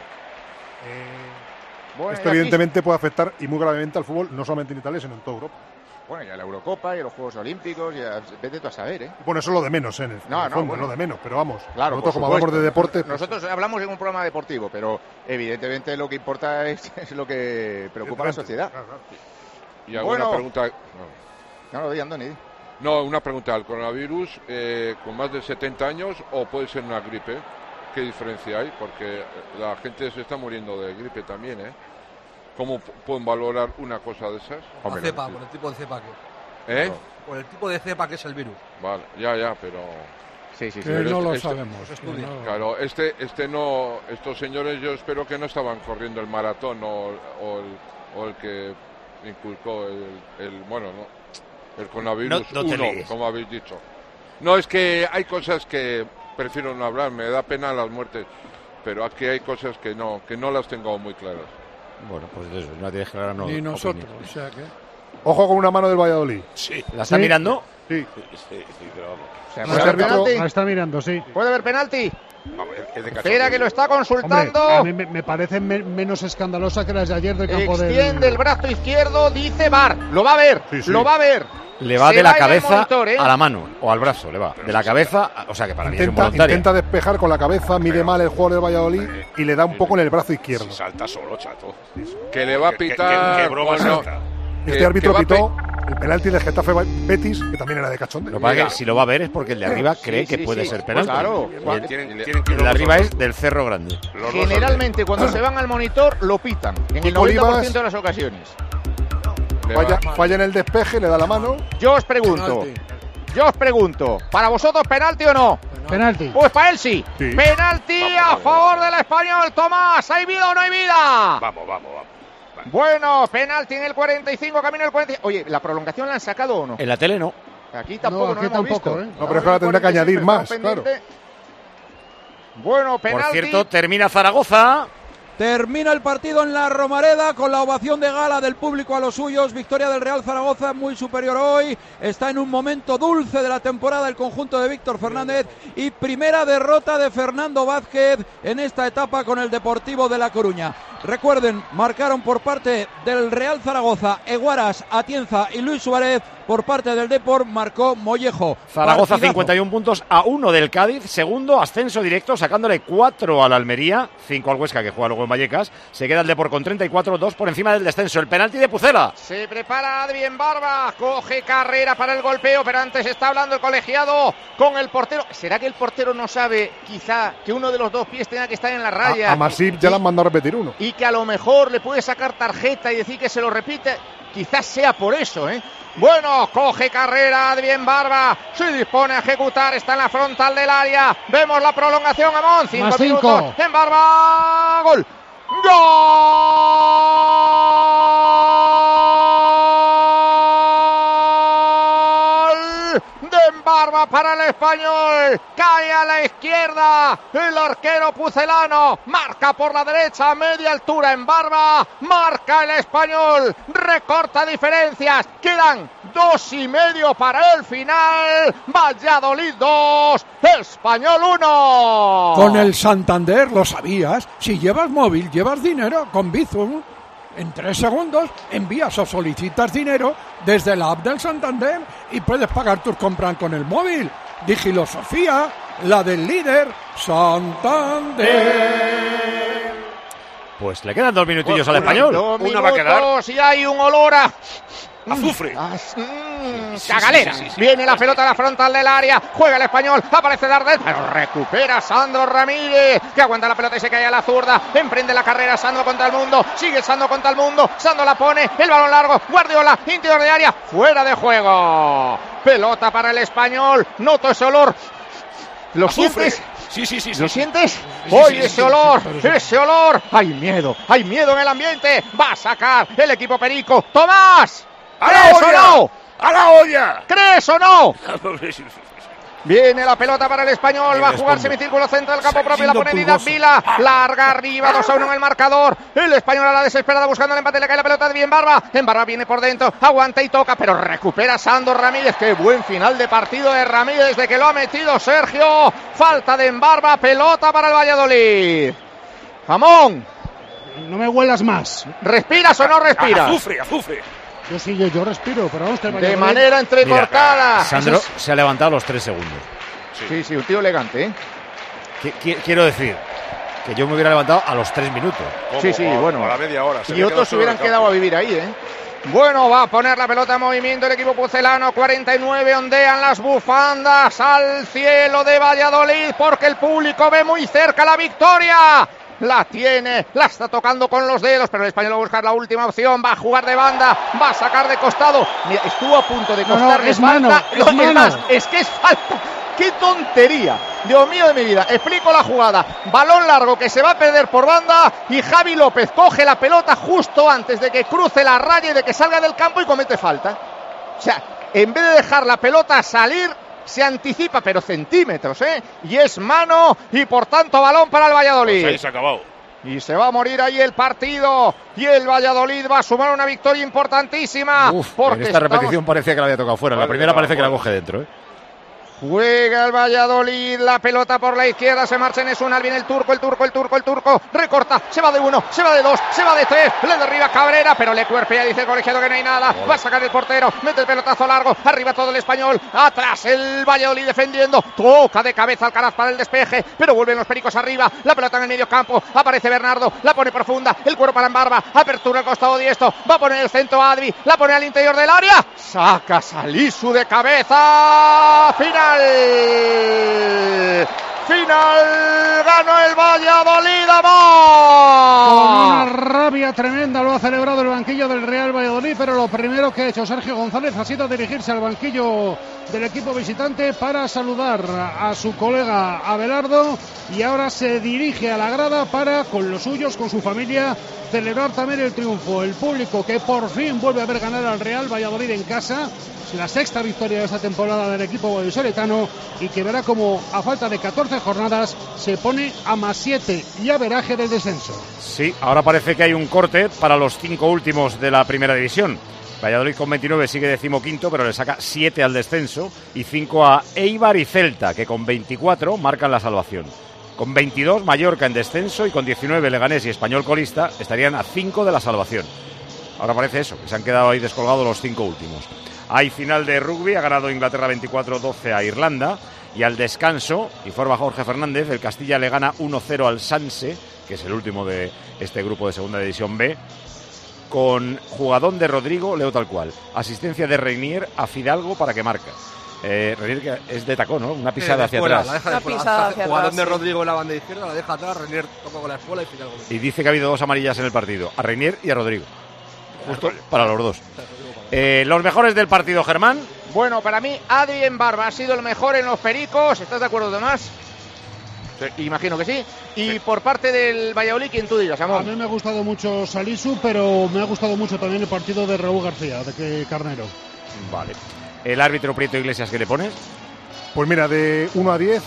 Speaker 4: Bueno,
Speaker 13: Esto
Speaker 4: y aquí-
Speaker 13: evidentemente puede afectar y muy gravemente al fútbol, no solamente en Italia, sino en toda Europa.
Speaker 4: Bueno, ya la Eurocopa y los Juegos Olímpicos, ya vete tú a saber, ¿eh?
Speaker 13: Bueno, eso es lo de menos, ¿eh? En el,
Speaker 4: No,
Speaker 13: en el
Speaker 4: no,
Speaker 13: fondo,
Speaker 4: bueno.
Speaker 13: lo de menos, pero vamos.
Speaker 4: Claro,
Speaker 13: nosotros
Speaker 4: por
Speaker 13: como hablamos
Speaker 4: supuesto.
Speaker 13: de deporte, pues,
Speaker 4: Nosotros hablamos en un programa deportivo, pero evidentemente lo que importa es, es lo que preocupa a la sociedad.
Speaker 14: Y alguna
Speaker 4: Bueno.
Speaker 14: pregunta...
Speaker 4: No, no, di, Andoni, di.
Speaker 14: No, una pregunta. ¿El coronavirus eh, con más de setenta años o puede ser una gripe? ¿Qué diferencia hay? Porque la gente se está muriendo de gripe también, ¿eh? ¿Cómo p- pueden valorar una cosa de esas?
Speaker 17: La cepa, por el tipo de cepa que
Speaker 14: ¿Eh?
Speaker 17: por el tipo de cepa que es el virus.
Speaker 14: Vale, ya, ya, pero...
Speaker 4: Sí, sí,
Speaker 1: Que no
Speaker 14: Pero
Speaker 1: lo
Speaker 14: este-
Speaker 1: sabemos.
Speaker 17: se
Speaker 1: que
Speaker 17: estudia.
Speaker 1: no-
Speaker 14: Claro, este, este no... Estos señores yo espero que no estaban corriendo el maratón o, o, el, o el que inculcó el... el bueno, no, el coronavirus
Speaker 3: No- no te
Speaker 14: uno,
Speaker 3: líes.
Speaker 14: como habéis dicho. No, es que hay cosas que prefiero no hablar, me da pena las muertes, pero aquí hay cosas que no, que no las tengo muy claras.
Speaker 3: Bueno, pues eso, no tienes clara no.
Speaker 1: Ni nosotros,
Speaker 3: opinión.
Speaker 1: o sea que...
Speaker 13: ojo con una mano del Valladolid.
Speaker 10: Sí.
Speaker 3: ¿La está
Speaker 13: Sí.
Speaker 3: mirando?
Speaker 13: Sí.
Speaker 10: Sí, sí, pero vamos.
Speaker 4: O sea,
Speaker 13: El
Speaker 4: ¿puede haber
Speaker 13: árbitro-
Speaker 4: penalti?
Speaker 5: La está mirando, sí.
Speaker 4: ¿Puede haber penalti?
Speaker 10: Vamos, es- es de
Speaker 4: Espera
Speaker 10: cachondeo.
Speaker 4: que lo está
Speaker 5: Hombre,
Speaker 4: consultando.
Speaker 5: a mí me, me parece me- menos escandalosa que las de ayer del campo del...
Speaker 4: Extiende el brazo izquierdo, dice V A R. Lo va a ver,
Speaker 13: Sí, sí.
Speaker 4: lo va a ver.
Speaker 3: Le va
Speaker 4: Se
Speaker 3: de la
Speaker 4: va en el
Speaker 3: cabeza
Speaker 4: monitor, ¿eh?
Speaker 3: a la mano o al brazo, le va. De la cabeza, a- o sea que para mí es
Speaker 13: Intenta,
Speaker 3: involuntaria.
Speaker 13: intenta despejar con la cabeza, mide mal el jugador del Valladolid y le da un poco en el brazo izquierdo.
Speaker 10: Si salta solo, chato.
Speaker 14: Que le va a
Speaker 10: Que- que-
Speaker 14: pitar...
Speaker 10: que- que broma
Speaker 14: bueno,
Speaker 10: salta.
Speaker 13: Este
Speaker 14: que-
Speaker 13: árbitro
Speaker 14: que va a
Speaker 13: pitó el penalti del Getafe Betis, que también era de cachondeo.
Speaker 3: Lo que pasa es que si lo va a ver es porque el de arriba
Speaker 4: Sí,
Speaker 3: cree
Speaker 4: sí,
Speaker 3: que puede
Speaker 4: sí.
Speaker 3: ser
Speaker 4: Pues
Speaker 3: penalti.
Speaker 4: claro.
Speaker 3: Y el-
Speaker 10: Tienen- tienen que
Speaker 3: el
Speaker 10: ir
Speaker 3: de
Speaker 10: los
Speaker 3: arriba
Speaker 10: dos
Speaker 3: es del Cerro Grande.
Speaker 10: Los dos
Speaker 4: Generalmente cuando se van al monitor lo pitan. En el
Speaker 13: Kiko
Speaker 4: noventa por
Speaker 13: Olivas.
Speaker 4: ciento de las ocasiones.
Speaker 14: le va-
Speaker 13: Falla, falla en el despeje, le da la mano.
Speaker 4: Yo os pregunto,
Speaker 1: Penalti.
Speaker 4: yo os pregunto, ¿para vosotros penalti o no?
Speaker 5: Penalti.
Speaker 4: Pues para él sí.
Speaker 13: Sí.
Speaker 4: Penalti
Speaker 10: Vamos,
Speaker 4: a
Speaker 10: vamos.
Speaker 4: favor del español, Tomás. ¿Hay vida o no hay vida?
Speaker 10: Vamos, vamos, vamos.
Speaker 4: Bueno, penalti en el cuarenta y cinco, camino al cuarenta y cinco. Oye, ¿la prolongación la han sacado o no?
Speaker 3: En la tele no.
Speaker 4: Aquí tampoco,
Speaker 5: No,
Speaker 4: no,
Speaker 5: aquí
Speaker 4: lo hemos
Speaker 5: tampoco,
Speaker 4: visto.
Speaker 5: ¿eh?
Speaker 13: No, pero es que ahora tendrá que añadir más, claro.
Speaker 4: Bueno, penalti.
Speaker 3: Por cierto, termina Zaragoza.
Speaker 6: Termina el partido en la Romareda con la ovación de gala del público a los suyos. Victoria del Real Zaragoza muy superior hoy. Está en un momento dulce de la temporada el conjunto de Víctor Fernández. Y primera derrota de Fernando Vázquez en esta etapa con el Deportivo de La Coruña. Recuerden, marcaron por parte del Real Zaragoza Eguaras, Atienza y Luis Suárez. Por parte del Depor marcó Mollejo.
Speaker 3: Zaragoza
Speaker 6: Partidazo.
Speaker 3: cincuenta y un puntos a uno del Cádiz, segundo ascenso directo, sacándole cuatro al Almería, cinco al Huesca que juega luego en Vallecas. Se queda el Depor con treinta y cuatro, dos por encima del descenso. El penalti de Pucela.
Speaker 4: Se prepara Adrien Barba, coge carrera para el golpeo, pero antes está hablando el colegiado con el portero. ¿Será que el portero no sabe quizá que uno de los dos pies tenga que estar en la raya?
Speaker 13: A, a Masip ya le han mandado a repetir uno.
Speaker 4: Y que a lo mejor le puede sacar tarjeta y decir que se lo repite. Quizás sea por eso, ¿eh? Bueno, coge carrera Adrien Barba, se dispone a ejecutar, está en la frontal del área. Vemos la prolongación, Amón, cinco
Speaker 5: Más
Speaker 4: minutos.
Speaker 5: cinco.
Speaker 4: En Barba, gol. ¡Gol! De Barba para el español. Cae a la izquierda. El arquero pucelano marca por la derecha, media altura en Barba. Marca el español. Recorta diferencias. Quedan dos y medio para el final. Valladolid dos, Español uno.
Speaker 1: Con el Santander, ¿lo sabías? Si llevas móvil, llevas dinero con Bizum. En tres segundos envías o solicitas dinero desde la app del Santander y puedes pagar tus compras con el móvil. Digilosofía, la del líder Santander.
Speaker 3: Pues le quedan dos minutillos al Español.
Speaker 4: Dos
Speaker 10: Una va a quedar.
Speaker 4: minutos y hay un olor a...
Speaker 10: Azufre.
Speaker 4: Ah, mm,
Speaker 10: Sí,
Speaker 4: cagalera.
Speaker 10: sí, sí, sí, sí.
Speaker 4: Viene la pelota a la frontal del área. Juega el Español. Aparece Dardel. Pero recupera Sandro Ramírez. Que aguanta la pelota y se cae a la zurda. Emprende la carrera Sandro contra el mundo. Sigue Sandro contra el mundo. Sandro la pone. El balón largo. Guardiola. Interior de área. Fuera de juego. Pelota para el Español. Noto ese olor. ¿Lo
Speaker 10: Azufre.
Speaker 4: sientes?
Speaker 10: Sí, sí, sí.
Speaker 4: ¿Lo
Speaker 10: sí.
Speaker 4: sientes?
Speaker 10: Sí,
Speaker 4: ¡Hoy
Speaker 10: sí,
Speaker 4: ese
Speaker 10: sí,
Speaker 4: olor!
Speaker 10: sí, sí.
Speaker 4: ¡Ese olor! ¡Hay miedo! ¡Hay miedo en el ambiente! ¡Va a sacar el equipo Perico! ¡Tomás!
Speaker 10: ¡A la
Speaker 4: ¿Crees o
Speaker 10: olla!
Speaker 4: no?
Speaker 10: ¡A la olla!
Speaker 4: ¿Crees o no? Viene la pelota para el Español, va a jugar
Speaker 10: responde.
Speaker 4: semicírculo centro del campo propio, la
Speaker 10: Saliendo
Speaker 4: pone Didac
Speaker 10: pulgoso.
Speaker 4: Vila, larga arriba, dos a uno en el marcador, el Español a la desesperada buscando el empate, le cae la pelota de bien Barba, en Barba viene por dentro, aguanta y toca, pero recupera Sandro Ramírez, qué buen final de partido de Ramírez desde que lo ha metido Sergio, falta de Embarba, pelota para el Valladolid. Jamón,
Speaker 5: No me huelas más.
Speaker 4: ¿respiras o no respiras?
Speaker 10: Azufre, azufre.
Speaker 5: Yo sí, yo, yo respiro, pero vamos, que el
Speaker 4: De
Speaker 5: Valladolid-
Speaker 4: manera entrecortada.
Speaker 3: Sandro se ha levantado a los tres segundos.
Speaker 4: Sí, sí, un tío elegante, ¿eh?
Speaker 3: Qui- qui- Quiero decir que yo me hubiera levantado a los tres minutos.
Speaker 4: Sí, sí, bueno.
Speaker 10: A la media hora.
Speaker 4: Y otros se hubieran quedado a vivir ahí, ¿eh? Bueno, va a poner la pelota en movimiento el equipo pucelano. cuarenta y nueve, ondean las bufandas al cielo de Valladolid porque el público ve muy cerca la victoria. La tiene, la está tocando con los dedos, pero el Español va a buscar la última opción, va a jugar de banda, va a sacar de costado. Mira, estuvo a punto de
Speaker 5: No, no,
Speaker 4: costarle
Speaker 5: es
Speaker 4: falta.
Speaker 5: mano, es
Speaker 4: No,
Speaker 5: mano.
Speaker 4: más, es que es falta. ¡Qué tontería! Dios mío de mi vida, explico la jugada. Balón largo que se va a perder por banda y Javi López coge la pelota justo antes de que cruce la raya y de que salga del campo y comete falta. O sea, en vez de dejar la pelota salir, se anticipa, pero centímetros, ¿eh? Y es mano y por tanto balón para el Valladolid.
Speaker 10: Pues ahí se ha acabado.
Speaker 4: Y se va a morir ahí el partido. Y el Valladolid va a sumar una victoria importantísima.
Speaker 3: Uf,
Speaker 4: porque
Speaker 3: en esta
Speaker 4: estamos-
Speaker 3: repetición parecía que la había tocado fuera. En la
Speaker 10: Vale,
Speaker 3: primera
Speaker 10: que
Speaker 3: parece
Speaker 10: va,
Speaker 3: que la
Speaker 10: vale.
Speaker 3: coge dentro, ¿eh?
Speaker 4: Juega el Valladolid, la pelota por la izquierda, se marcha en Esunal, viene el turco, el turco, el turco, el turco, recorta, se va de uno, se va de dos, se va de tres, le derriba Cabrera, pero le cuerpea, dice el colegiado que no hay nada, va a sacar el portero, mete el pelotazo largo, arriba todo el Español, atrás el Valladolid defendiendo, toca de cabeza Alcaraz para el despeje, pero vuelven los pericos arriba, la pelota en el medio campo, aparece Bernardo, la pone profunda, el cuero para Embarba, apertura al costado diestro, va a poner el centro a Adri, la pone al interior del área, saca Salisu de cabeza, final. Final, ganó el Valladolid,
Speaker 5: Con
Speaker 4: ¡vamos!
Speaker 5: una rabia tremenda lo ha celebrado el banquillo del Real Valladolid, pero lo primero que ha hecho Sergio González ha sido dirigirse al banquillo del equipo visitante para saludar a su colega Abelardo y ahora se dirige a la grada para, con los suyos, con su familia, celebrar también el triunfo. El público que por fin vuelve a ver ganar al Real Valladolid en casa, la sexta victoria de esta temporada del equipo vallisoletano y que verá como a falta de catorce jornadas se pone a más siete y averaje del descenso.
Speaker 3: Sí, ahora parece que hay un corte para los cinco últimos de la primera división. Valladolid con veintinueve sigue decimoquinto, pero le saca siete al descenso y cinco a Eibar y Celta, que con veinticuatro marcan la salvación. Con veintidós Mallorca en descenso y con diecinueve Leganés y Español colista estarían a cinco de la salvación. Ahora parece eso, que se han quedado ahí descolgados los cinco últimos. Hay final de rugby, ha ganado Inglaterra veinticuatro doce a Irlanda y al descanso, informa Jorge Fernández, el Castilla le gana uno cero al Sanse, que es el último de este grupo de Segunda División B, con jugadón de Rodrigo, leo tal cual, asistencia de Reinier a Fidalgo para que marca. Eh, Reinier que es de tacón, ¿no? Una pisada hacia
Speaker 17: fuera,
Speaker 3: atrás.
Speaker 17: La deja de
Speaker 12: Una
Speaker 17: fuera.
Speaker 12: pisada
Speaker 17: Hace
Speaker 12: hacia
Speaker 17: jugador
Speaker 12: atrás,
Speaker 17: de
Speaker 12: sí.
Speaker 17: Rodrigo en la banda izquierda, la deja atrás, Renier toca con la escuela y Fidalgo.
Speaker 3: Y dice que ha habido dos amarillas en el partido, a Reinier y a Rodrigo. Justo para los dos. Eh, los mejores del partido, Germán.
Speaker 4: Bueno, para mí, Adri en Barba ha sido el mejor en los pericos. ¿Estás de acuerdo, Tomás? Sí. Imagino que sí. Y sí. Por parte del Valladolid, ¿quién tú digas, amor?
Speaker 5: A mí me ha gustado mucho Salisu, pero me ha gustado mucho también el partido de Raúl García, de que Carnero.
Speaker 3: Vale. ¿El árbitro Prieto Iglesias qué le pones?
Speaker 13: Pues mira, de uno a diez,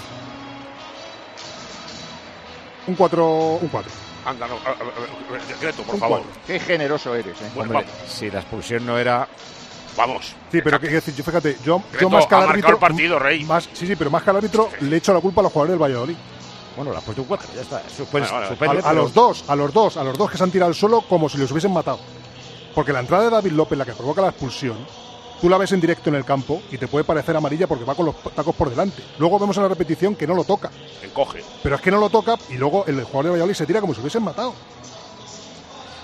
Speaker 13: un cuatro. Un cuatro.
Speaker 10: Anda, no, a, a, a, decreto, por un favor.
Speaker 4: cuatro. Qué generoso eres, ¿eh?
Speaker 3: Hombre, si la expulsión no era...
Speaker 10: Vamos.
Speaker 13: Sí, pero qué decir, yo fíjate, yo,
Speaker 10: Decreto,
Speaker 13: yo más que al
Speaker 10: ha
Speaker 13: árbitro.
Speaker 10: marcado el partido, Rey.
Speaker 13: Más, sí, sí, pero más que al árbitro le echo la culpa a los jugadores del Valladolid.
Speaker 3: Bueno, le has puesto un cuatro, ya está. Suspende,
Speaker 10: vale, vale.
Speaker 3: suspende,
Speaker 13: A, a
Speaker 3: pero...
Speaker 13: los dos, a los dos, a los dos que se han tirado al suelo como si les hubiesen matado. Porque la entrada de David López, la que provoca la expulsión, tú la ves en directo en el campo y te puede parecer amarilla porque va con los tacos por delante. Luego vemos en la repetición que no lo toca.
Speaker 10: Encoge.
Speaker 13: Pero es que no lo toca y luego el jugador de Valladolid se tira como si hubiesen matado.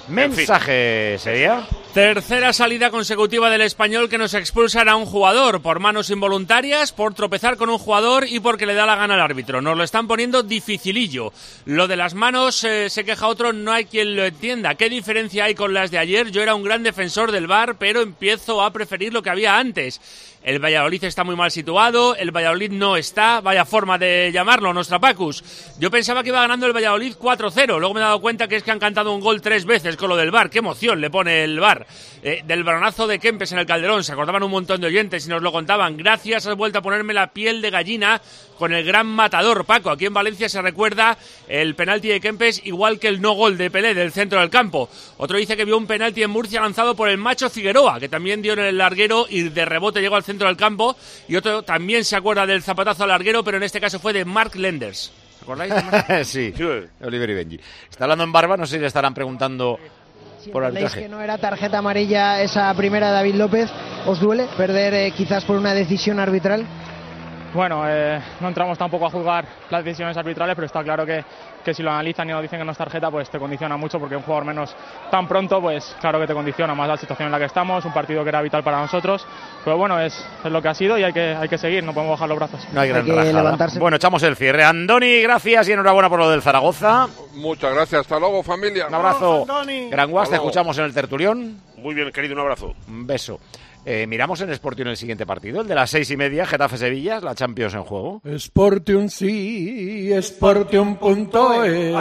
Speaker 3: Mensaje sería...
Speaker 16: Tercera salida consecutiva del Español que nos expulsan a un jugador por manos involuntarias, por tropezar con un jugador y porque le da la gana al árbitro. Nos lo están poniendo dificilillo. Lo de las manos, eh, se queja otro, no hay quien lo entienda. ¿Qué diferencia hay con las de ayer? Yo era un gran defensor del V A R, pero empiezo a preferir lo que había antes. El Valladolid está muy mal situado, el Valladolid no está, vaya forma de llamarlo, Nostrapacus. Yo pensaba que iba ganando el Valladolid cuatro cero, luego me he dado cuenta que es que han cantado un gol tres veces con lo del V A R, qué emoción le pone el V A R. Eh, del balonazo de Kempes en el Calderón, se acordaban un montón de oyentes y nos lo contaban. Gracias, has vuelto a ponerme la piel de gallina con el gran matador, Paco. Aquí en Valencia se recuerda el penalti de Kempes igual que el no gol de Pelé del centro del campo. Otro dice que vio un penalti en Murcia lanzado por el Macho Figueroa, que también dio en el larguero y de rebote llegó al centro del campo. Y otro también se acuerda del zapatazo al larguero, pero en este caso fue de Mark Lenders. ¿Os acordáis?
Speaker 3: Sí, Oliver y Benji. Está hablando en barba, no sé si le estarán preguntando por arbitraje.
Speaker 12: Que no era tarjeta amarilla esa primera de David López, ¿os duele perder eh, quizás por una decisión arbitral?
Speaker 22: Bueno, eh, no entramos tampoco a juzgar las decisiones arbitrales, pero está claro que, que si lo analizan y nos dicen que no es tarjeta, pues te condiciona mucho, porque un jugador menos tan pronto, pues claro que te condiciona más la situación en la que estamos, un partido que era vital para nosotros, pero bueno, es, es lo que ha sido y hay que, hay que seguir, no podemos bajar los brazos.
Speaker 3: No hay gran rajada. Bueno, echamos el cierre. Andoni, gracias y enhorabuena por lo del Zaragoza.
Speaker 14: Muchas gracias, hasta luego, familia.
Speaker 3: Un abrazo. Gran Guas, te escuchamos en el tertulión.
Speaker 10: Muy bien, querido, un abrazo.
Speaker 3: Un beso. Eh, miramos en Sportium el siguiente partido, el de las seis y media, Getafe-Sevilla, la Champions en juego.
Speaker 1: Sportium sí, Sportium punto es.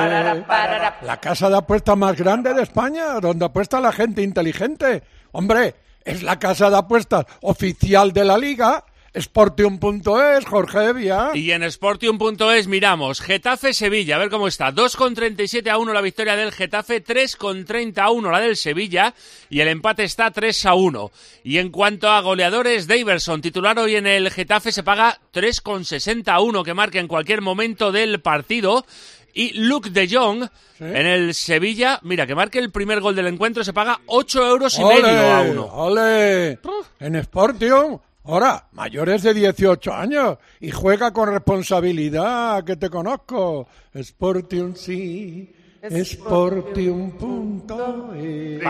Speaker 1: La casa de apuestas más grande de España, donde apuesta la gente inteligente. Hombre, es la casa de apuestas oficial de la Liga. Sportium punto es, Jorge Evia.
Speaker 16: Y en Sportium punto es miramos Getafe-Sevilla, a ver cómo está. dos con treinta y siete a uno la victoria del Getafe, tres con treinta a uno la del Sevilla y el empate está tres a uno. Y en cuanto a goleadores, Daverson, titular hoy en el Getafe, se paga tres con sesenta a uno que marque en cualquier momento del partido. Y Luke de Jong, ¿sí?, en el Sevilla, mira, que marque el primer gol del encuentro, se paga ocho euros y
Speaker 1: ¡Ole,
Speaker 16: medio a uno.
Speaker 1: ¡Ole! En Sportium... Ahora, mayores de dieciocho años y juega con responsabilidad, que te conozco. Sportium sí, Sportium punto es.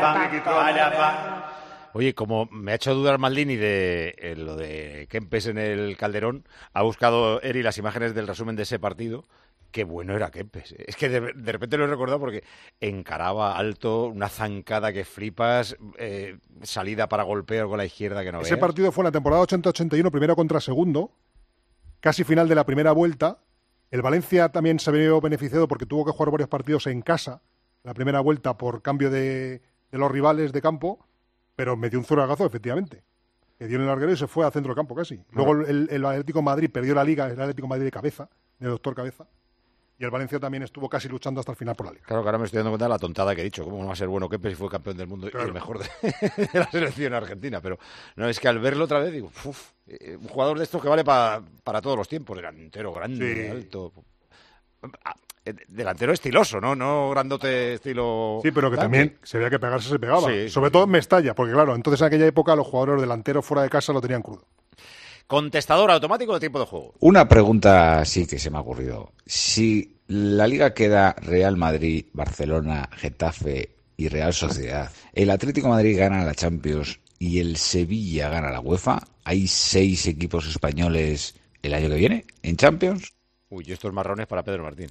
Speaker 3: Oye, como me ha hecho dudar Maldini de eh, lo de Kempes en el Calderón, ha buscado Eri las imágenes del resumen de ese partido. Qué bueno era Kempes. Es que de, de repente lo he recordado porque encaraba alto, una zancada que flipas, eh, salida para golpeo con la izquierda que no veas.
Speaker 13: Ese partido fue en la temporada ochenta ochenta y uno, primero contra segundo, casi final de la primera vuelta. El Valencia también se vio beneficiado porque tuvo que jugar varios partidos en casa, la primera vuelta por cambio de, de los rivales de campo, pero metió un zuragazo, efectivamente. Que dio en el larguero y se fue al centro del campo casi. Luego el, el Atlético de Madrid perdió la Liga, el Atlético de Madrid de cabeza, de doctor Cabeza. Y el Valencia también estuvo casi luchando hasta el final por la Liga.
Speaker 3: Claro que ahora me estoy dando cuenta de la tontada que he dicho. ¿Cómo no va a ser bueno Kempes si fue campeón del mundo claro. y el mejor de, de la selección argentina? Pero no, es que al verlo otra vez digo, uff, eh, un jugador de estos que vale pa, para todos los tiempos. Delantero grande, sí. alto. Ah, delantero estiloso, ¿no? No grandote estilo...
Speaker 13: Sí, pero que tanque. También se veía que pegarse se pegaba. Sí, Sobre sí. todo en Mestalla, porque claro, entonces en aquella época los jugadores delanteros fuera de casa lo tenían crudo.
Speaker 3: Contestador automático de tiempo de juego.
Speaker 23: Una pregunta sí que se me ha ocurrido. Si la Liga queda Real Madrid, Barcelona, Getafe y Real Sociedad, el Atlético de Madrid gana la Champions y el Sevilla gana la UEFA, ¿hay seis equipos españoles el año que viene en Champions?
Speaker 3: Uy, estos marrones para Pedro Martín.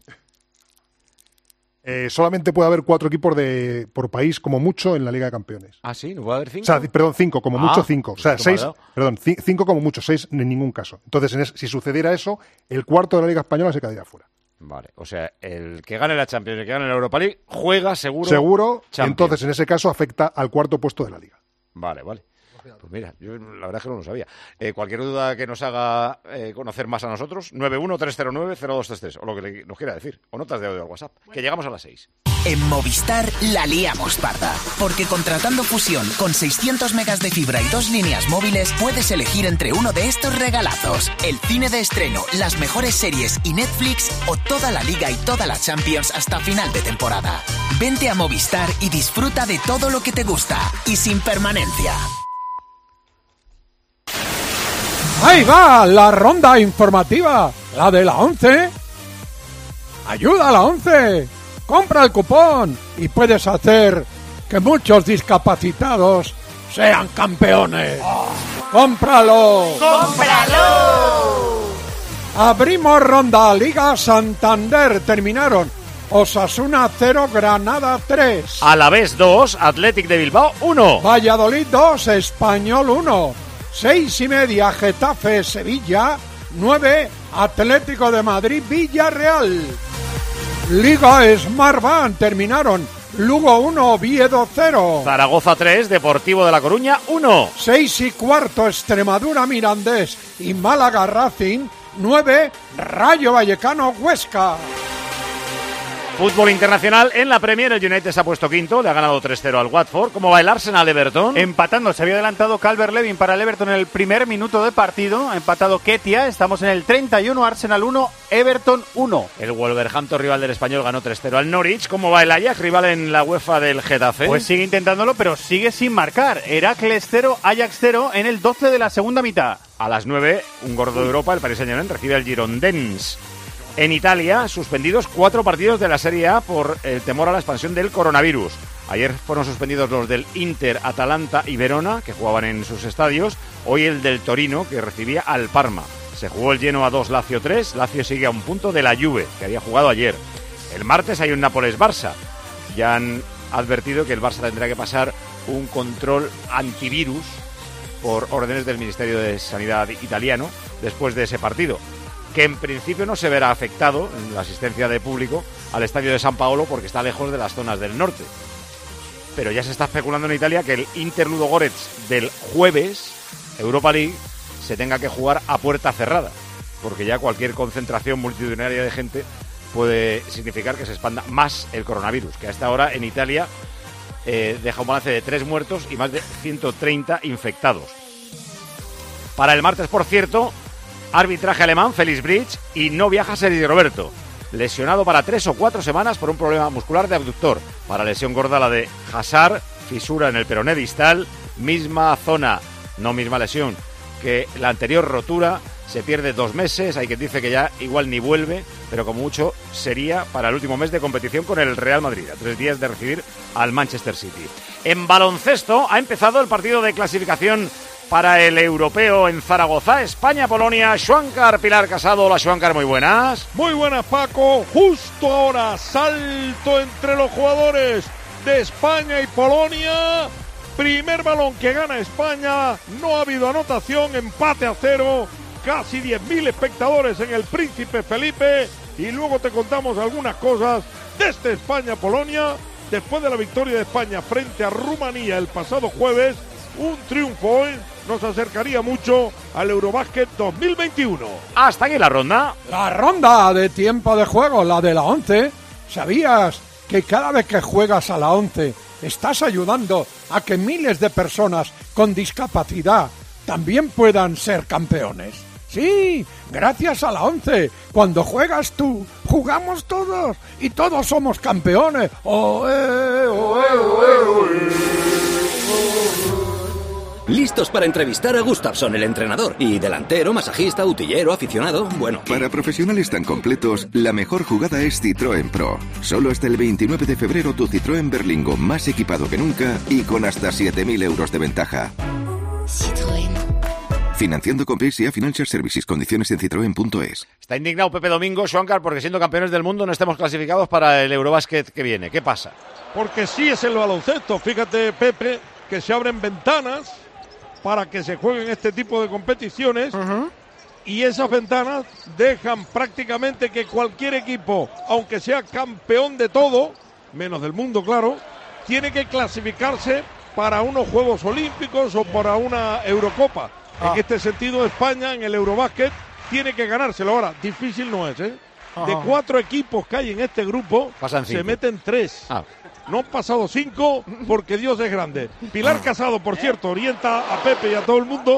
Speaker 13: Eh, solamente puede haber cuatro equipos de por país, como mucho, en la Liga de Campeones.
Speaker 3: ¿Ah, sí? ¿No puede haber cinco?
Speaker 13: O sea, perdón, cinco, como
Speaker 3: ah,
Speaker 13: mucho cinco. O sea,
Speaker 3: pues
Speaker 13: seis, perdón, c- cinco como mucho, seis en ningún caso. Entonces, en es, si sucediera eso, el cuarto de la Liga Española se quedaría fuera.
Speaker 3: Vale, o sea, el que gane la Champions, el que gane la Europa League, juega seguro.
Speaker 13: Seguro, Champions. Entonces en ese caso afecta al cuarto puesto de la Liga.
Speaker 3: Vale, vale. Pues mira, yo la verdad es que no lo sabía. Eh, cualquier duda que nos haga eh, conocer más a nosotros, nueve uno tres cero nueve cero dos tres tres, o lo que le, nos quiera decir, o notas de audio al WhatsApp, que llegamos a las seis.
Speaker 24: En Movistar la liamos parda, porque contratando Fusión con seiscientos megas de fibra y dos líneas móviles puedes elegir entre uno de estos regalazos: el cine de estreno, las mejores series y Netflix, o toda la Liga y toda la Champions hasta final de temporada. Vente a Movistar y disfruta de todo lo que te gusta y sin permanencia.
Speaker 1: ¡Ahí va! La ronda informativa, la de la once. ¡Ayuda a la once! Compra el cupón y puedes hacer que muchos discapacitados sean campeones. ¡Cómpralo!
Speaker 2: ¡Cómpralo!
Speaker 1: Abrimos ronda Liga Santander. Terminaron Osasuna cero, Granada tres.
Speaker 3: Alavés dos, Athletic de Bilbao uno.
Speaker 1: Valladolid dos, Español uno. Seis y media, Getafe, Sevilla. nueve, Atlético de Madrid, Villarreal. Liga Smartbank. Terminaron Lugo uno, Oviedo cero.
Speaker 3: Zaragoza tres, Deportivo de La Coruña uno.
Speaker 1: Seis y cuarto, Extremadura, Mirandés y Málaga, Racing. nueve, Rayo Vallecano, Huesca.
Speaker 3: Fútbol internacional en la Premier, el United se ha puesto quinto, le ha ganado tres cero al Watford. ¿Cómo va el Arsenal Everton?
Speaker 7: Empatando, se había adelantado Calvert-Lewin para el Everton en el primer minuto de partido, ha empatado Ketia, estamos en el treinta y uno, Arsenal uno, Everton uno.
Speaker 3: El Wolverhampton, rival del Español, ganó tres cero al Norwich. ¿Cómo va el Ajax, rival en la UEFA del Getafe?
Speaker 7: Pues sigue intentándolo, pero sigue sin marcar. Heracles cero, Ajax cero en el doce de la segunda mitad.
Speaker 3: A las nueve, un gordo de Europa, el Paris Saint-Germain recibe al Girondins. En Italia, suspendidos cuatro partidos de la Serie A por el temor a la expansión del coronavirus. Ayer fueron suspendidos los del Inter, Atalanta y Verona, que jugaban en sus estadios. Hoy el del Torino, que recibía al Parma. Se jugó el Genoa dos, Lazio tres. Lazio sigue a un punto de la Juve, que había jugado ayer. El martes hay un Nápoles-Barça. Ya han advertido que el Barça tendrá que pasar un control antivirus por órdenes del Ministerio de Sanidad italiano después de ese partido, que en principio no se verá afectado en la asistencia de público al estadio de San Paolo porque está lejos de las zonas del norte. Pero ya se está especulando en Italia que el Inter Ludogorets del jueves, Europa League, se tenga que jugar a puerta cerrada, porque ya cualquier concentración multitudinaria de gente puede significar que se expanda más el coronavirus, que a esta hora en Italia eh, deja un balance de tres muertos y más de ciento treinta infectados. Para el martes, por cierto, arbitraje alemán, Felix Bridge, y no viaja Sergi Roberto, lesionado para tres o cuatro semanas por un problema muscular de abductor. Para lesión gorda la de Hazard, fisura en el peroné distal, misma zona, no misma lesión que la anterior rotura. Se pierde dos meses, hay quien dice que ya igual ni vuelve, pero como mucho sería para el último mes de competición con el Real Madrid, a tres días de recibir al Manchester City. En baloncesto ha empezado el partido de clasificación para el europeo en Zaragoza, España-Polonia. Schwankar, Pilar Casado. Hola, Schwankar, muy buenas.
Speaker 8: Muy buenas, Paco. Justo ahora, salto entre los jugadores de España y Polonia. Primer balón que gana España. No ha habido anotación, empate a cero. Casi diez mil espectadores en el Príncipe Felipe. Y luego te contamos algunas cosas desde España-Polonia. Después de la victoria de España frente a Rumanía el pasado jueves, un triunfo hoy nos acercaría mucho al Eurobásquet dos mil veintiuno.
Speaker 3: Hasta aquí la ronda.
Speaker 1: La ronda de tiempo de juego, la de la once. ¿Sabías que cada vez que juegas a la once estás ayudando a que miles de personas con discapacidad también puedan ser campeones? Sí, gracias a la once. Cuando juegas tú, jugamos todos y todos somos campeones. Oh, eh, oh, eh, oh, eh, oh, eh.
Speaker 18: Listos para entrevistar a Gustafsson, el entrenador. Y delantero, masajista, utillero, aficionado, bueno... ¿qué?
Speaker 20: Para profesionales tan completos, la mejor jugada es Citroën Pro. Solo hasta el veintinueve de febrero tu Citroën Berlingo más equipado que nunca y con hasta siete mil euros de ventaja.
Speaker 25: Citroën.
Speaker 20: Financiando con P S A Financial Services. Condiciones en citroen punto es.
Speaker 3: Está indignado Pepe Domingo, Schwankar, porque siendo campeones del mundo no estemos clasificados para el Eurobásquet que viene. ¿Qué pasa?
Speaker 8: Porque sí es el baloncesto. Fíjate, Pepe, que se abren ventanas para que se jueguen este tipo de competiciones, uh-huh. Y esas ventanas dejan prácticamente que cualquier equipo, aunque sea campeón de todo, menos del mundo, claro, tiene que clasificarse para unos Juegos Olímpicos o para una Eurocopa. Ah. En este sentido, España en el Eurobásquet tiene que ganárselo. Ahora, difícil no es, ¿eh? Uh-huh. De cuatro equipos que hay en este grupo,
Speaker 3: pasan
Speaker 8: se meten tres. Ah. No han pasado cinco porque Dios es grande. Pilar Casado, por cierto, orienta a Pepe y a todo el mundo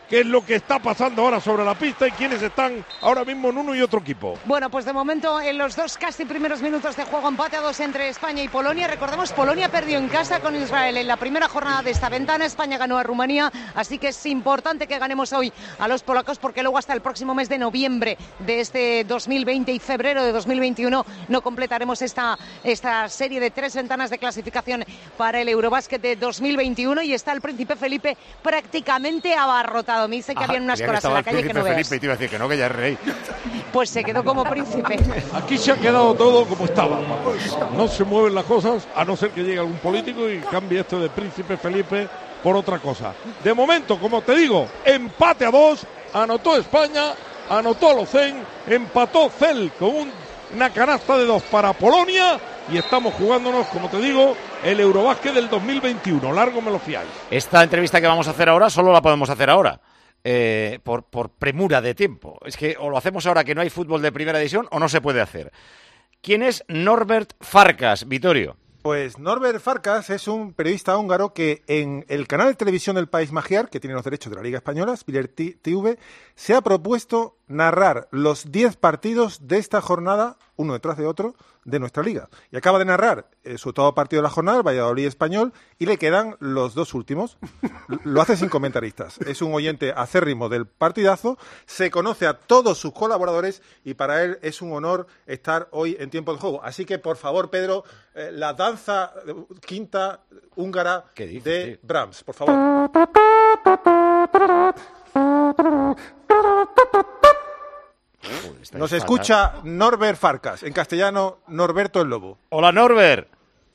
Speaker 8: qué es lo que está pasando ahora sobre la pista y quiénes están ahora mismo en uno y otro equipo.
Speaker 9: Bueno, pues de momento en los dos casi primeros minutos de juego, empate a dos entre España y Polonia. Recordemos, Polonia perdió en casa con Israel en la primera jornada de esta ventana. España ganó a Rumanía, así que es importante que ganemos hoy a los polacos, porque luego hasta el próximo mes de noviembre de este dos mil veinte y febrero de dos mil veintiuno no completaremos esta, esta serie de tres ventanas de clasificación para el Eurobásquet de dos mil veintiuno, y está el Príncipe Felipe prácticamente abarrotado. Me dice que
Speaker 3: Ajá,
Speaker 9: habían unas
Speaker 3: que
Speaker 9: colas en la calle que no
Speaker 3: Felipe,
Speaker 9: veas.
Speaker 3: te iba a decir que no, que ya es rey.
Speaker 9: Pues se quedó como príncipe.
Speaker 8: Aquí se ha quedado todo como estaba. No se mueven las cosas, a no ser que llegue algún político y cambie esto de Príncipe Felipe por otra cosa. De momento, como te digo, empate a dos, anotó España, anotó Locen, empató Cel con un, una canasta de dos para Polonia, y estamos jugándonos, como te digo, el Eurobásquet del dos mil veintiuno. Largo me lo fiáis.
Speaker 3: Esta entrevista que vamos a hacer ahora solo la podemos hacer ahora. Eh, por, por premura de tiempo. Es que o lo hacemos ahora que no hay fútbol de primera división o no se puede hacer. ¿Quién es Norbert Farkas, Vittorio?
Speaker 15: Pues Norbert Farkas es un periodista húngaro que en el canal de televisión del País Magyar, que tiene los derechos de la Liga Española, Spiller T V, se ha propuesto narrar los diez partidos de esta jornada, uno detrás de otro, de nuestra liga. Y acaba de narrar eh, su octavo partido de la jornada, el Valladolid Español, y le quedan los dos últimos. Lo hace sin comentaristas. Es un oyente acérrimo del partidazo, se conoce a todos sus colaboradores y para él es un honor estar hoy en tiempo de juego. Así que, por favor, Pedro, eh, la danza eh, quinta húngara
Speaker 3: dices,
Speaker 15: de
Speaker 3: tío?
Speaker 15: Brahms, por favor. Nos escucha Norbert Farkas, en castellano Norberto el Lobo.
Speaker 3: Hola, Norbert.